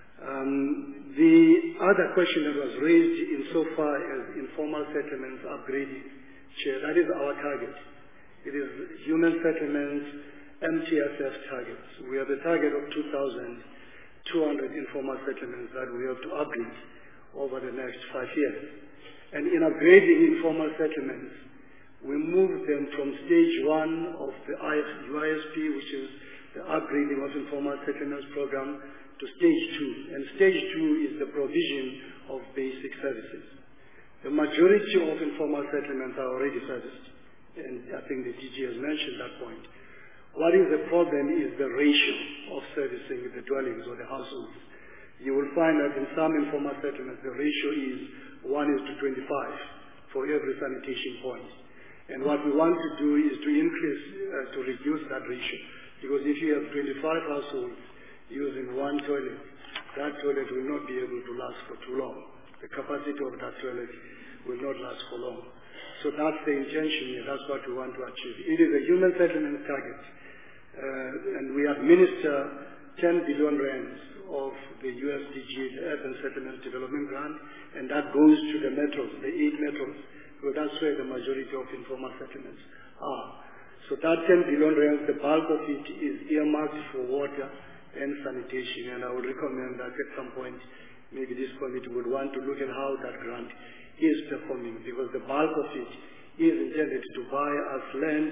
Um, the other question that was raised insofar as informal settlements upgrading, Chair, that is our target. It is human settlements, M T S F targets. We have a target of two thousand two hundred informal settlements that we have to upgrade over the next five years. And in upgrading informal settlements, we move them from stage one of the U I S P, which is the upgrading of informal settlements program, to stage two. And stage two is the provision of basic services. The majority of informal settlements are already serviced. And I think the D G has mentioned that point. What is the problem is the ratio of servicing the dwellings or the households. You will find that in some informal settlements, the ratio is one is to twenty-five for every sanitation point. And what we want to do is to increase, uh, to reduce that ratio. Because if you have twenty-five households using one toilet, that toilet will not be able to last for too long. The capacity of that toilet will not last for long. So that's the intention here. That's what we want to achieve. It is a human settlement target. Uh, and we administer ten billion rands of the U S D G, the Urban Settlement Development Grant, and that goes to the metros, the eight metros, because that's where the majority of informal settlements are. So that ten billion rands, the bulk of it is earmarked for water and sanitation, and I would recommend that at some point, maybe this committee would want to look at how that grant is performing, because the bulk of it is intended to buy us land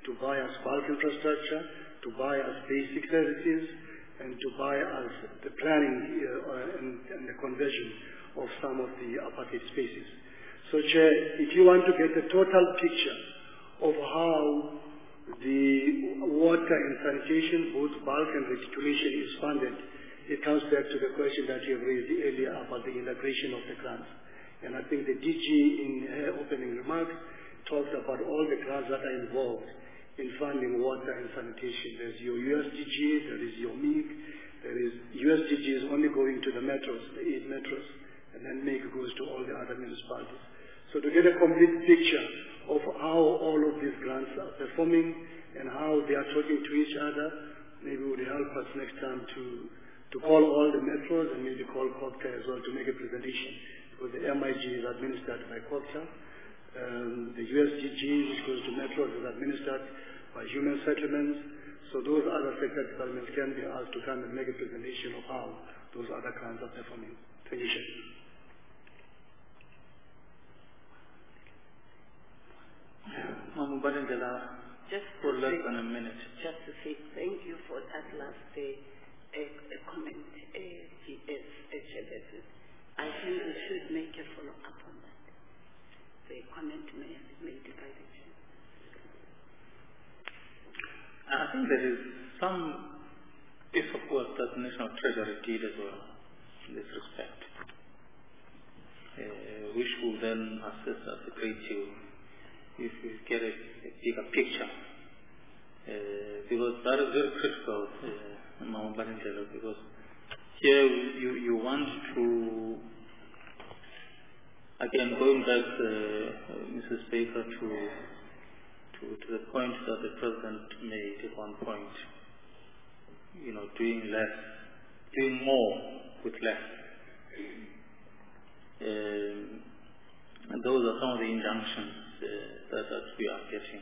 to buy us bulk infrastructure, to buy us basic services, and to buy us the planning uh, and, and the conversion of some of the apartheid spaces. So, Chair, if you want to get a total picture of how the water and sanitation, both bulk and reticulation, is funded, it comes back to the question that you raised earlier about the integration of the grants. And I think the D G in her opening remarks talked about all the grants that are involved in funding water and sanitation. There's your U S D G, there is your M I C, there is U S D G is only going to the metros, the eight metros, and then M I C goes to all the other municipalities. So to get a complete picture of how all of these grants are performing and how they are talking to each other, maybe it would help us next time to, to call all the metros and maybe call COGTA as well to make a presentation, because the M I G is administered by COGTA. Um, the U S D G, which goes to metros, is administered by human settlements. So those other sector departments can be asked to come and make a presentation of how those other grants are performing. Thank you, Chair. Mamu Barindela, just for less than a minute. Just to say thank you for that last uh, uh, uh, comment, uh, G S, H L S. I think we should make a follow-up on that. The comment made, made by the Chair. I think there is some piece of work that the National Treasury did as well in this respect, uh, which will then assist us a great deal if we get a, a bigger picture. Uh, because that is very critical, uh, Mama Barindela, because here you, you want to, again, going back, uh, uh, Missus Baker, to, to to the point that the President made at one point, you know, doing less, doing more with less. Um, and those are some of the injunctions uh, that, that we are getting.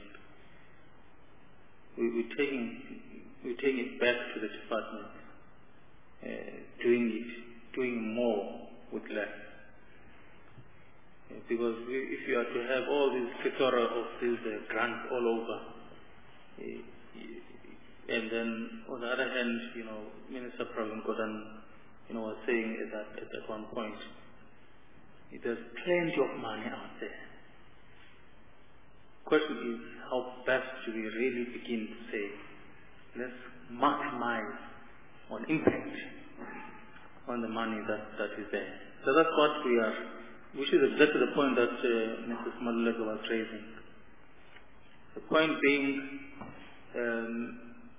We, we're taking we're taking it back to the department, uh, doing it, doing more with less. Uh, because we, if you are to have all these plethora of these uh, grants all over, uh, and then on the other hand, you know, Minister Pravin Gordhan, you know, was saying at that at that one point, there's plenty of money out there. Question is, how best do we really begin to say, let's maximize on impact on the money that, that is there. So that's what we are, which is exactly the point that uh, Missus Maluleka was raising. The point being, um,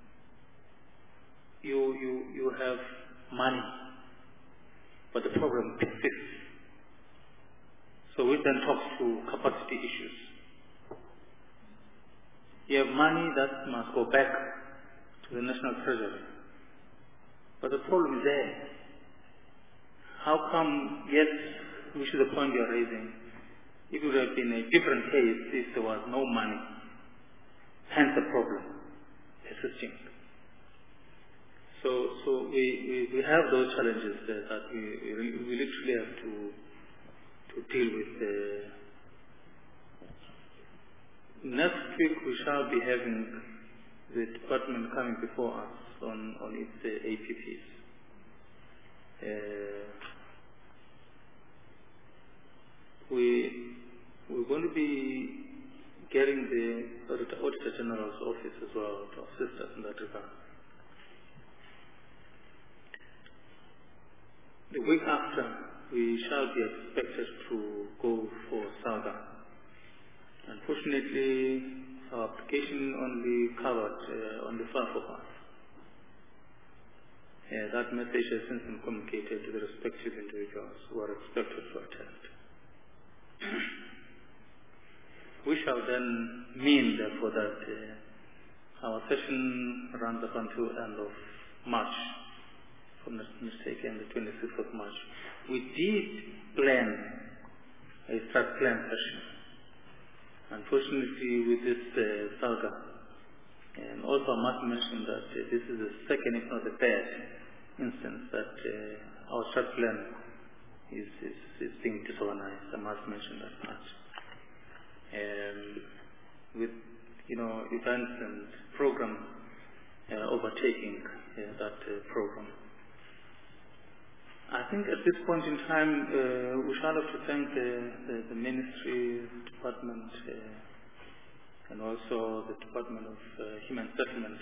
you, you, you have money, but the problem persists. So we then talk to capacity issues. You have money that must go back to the National Treasury. But the problem is there. How come, yes, which is the point you are raising, it would have been a different case if there was no money. Hence the problem persisting. So, so we, we, we have those challenges there that we, we, we literally have to, to deal with. Uh, Next week we shall be having the department coming before us on, on its uh, A P Ps. Uh, we, we're going to be getting the Auditor, Auditor General's office as well to assist us in that regard. The week after, we shall be expected to go for SAGA. Unfortunately, our application only covered uh, only five of us. Uh, that message has since been communicated to the respective individuals who are expected to attend. We shall then mean, therefore, that uh, our session runs up until end of March, if I'm not mistaken, the twenty-sixth of March. We did plan a start plan session. Unfortunately, with this uh, saga, and also I must mention that uh, this is the second, if not the third, instance that uh, our start plan is, is, is being disorganized. I must mention that much. Um, with you know, events and programs uh, overtaking uh, that uh, program. I think at this point in time, uh, we shall have to thank the, the, the Ministry, Department, uh, and also the Department of uh, Human Settlement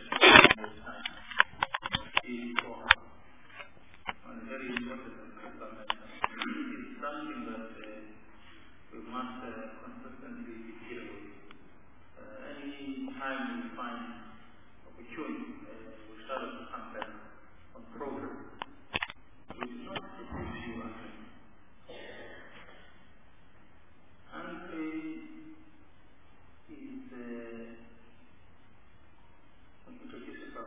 on a very important and critical matter. It's something that uh, we must uh, consistently deal with. Uh, any time we find opportunity, uh, we shall have to come back on progress. We do not refuse you actually. And uh, is uh, introduce yourself.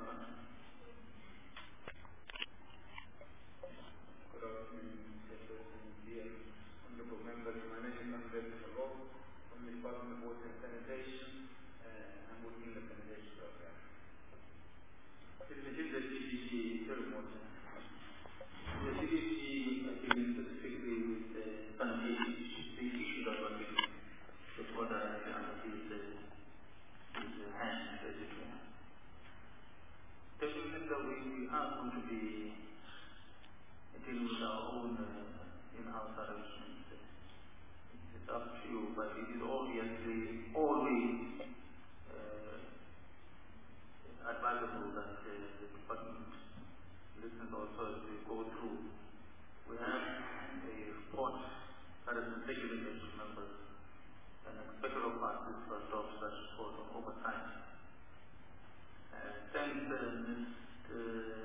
Good afternoon, dear honorable members. My name is Andre Salov from the Department of Water and Sanitation. Uh, I'm working in the sanitation program. This is the C D C Term Water. The C D C is dealing specifically with the sanitation issues, the issue that we're dealing with water under his, uh, his uh, hands, basically. Deputy Minister, we, we are going to be dealing with our own uh, in-house arrangements. It's up to you, but it is obviously always uh, advisable that uh, the department listens also as we go through. We have a report that has been circulated to members, and expected of us is to adopt such report on oversight. Uh, thanks, uh, Mister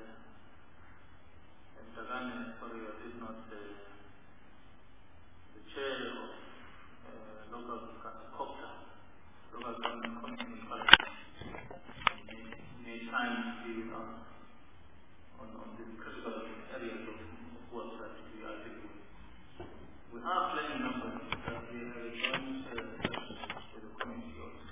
Tagane, sorry, I did not, uh, the chair of uh, local COPTA, local government committee in Parliament, may time be with us on, on these critical areas of work that we are dealing with. We are plenty numbers that we have joined uh, with the committee also.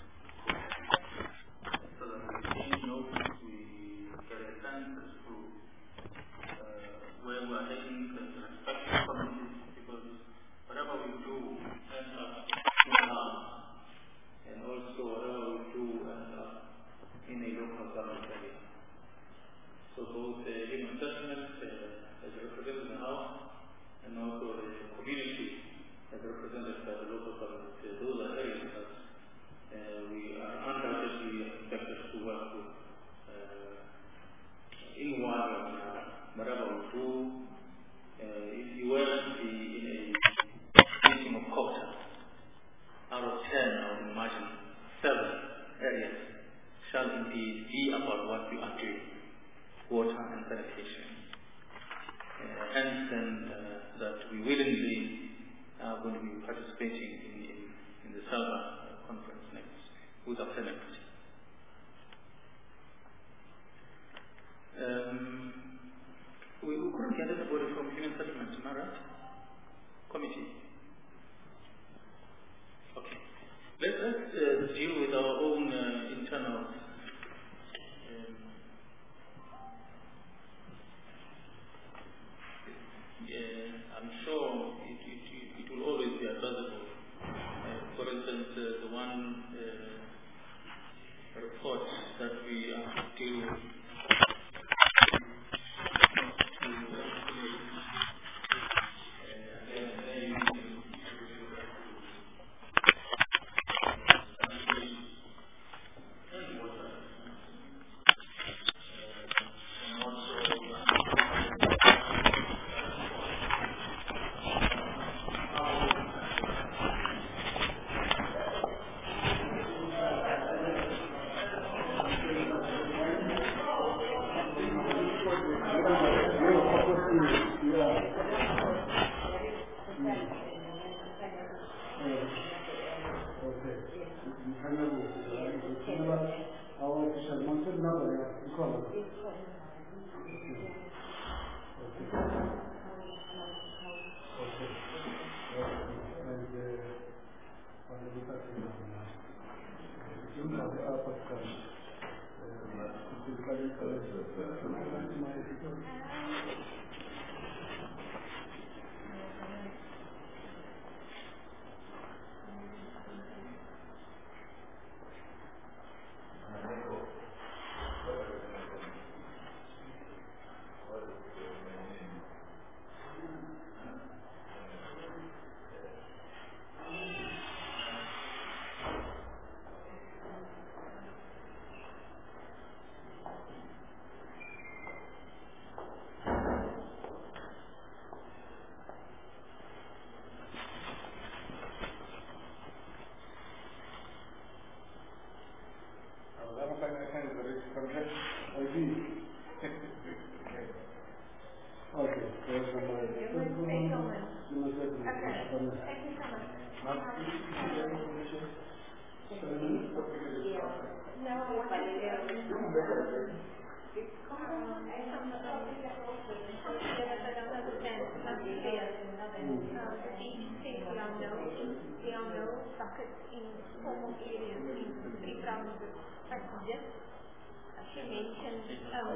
So that we can know, we get a sense as to where we are heading and the respective communities, because whatever we do ends up in our, and also whatever we do ends up in a local government area. So both the uh, human settlement uh, as represented in the House, and also the community as represented by the local government, uh, those are areas that uh, we are undoubtedly expected to work with uh, in one whatever we do. Uh, if you were to be in a meeting of COPTA, out of ten, I would imagine seven areas shall indeed be about what we are doing, water and sanitation. Uh, hence, then, uh, that we willingly are going to be participating in, in, in the SALVA uh, conference next, with our Senate. Um, We, we couldn't get anybody from human settlement, am I right? Committee. Okay. Let, let's uh, deal with our own uh, internal. Um, yeah, I'm sure it, it, it, it will always be advisable. Uh, for instance, uh, the one uh, report that we are dealing with. She mentioned, um,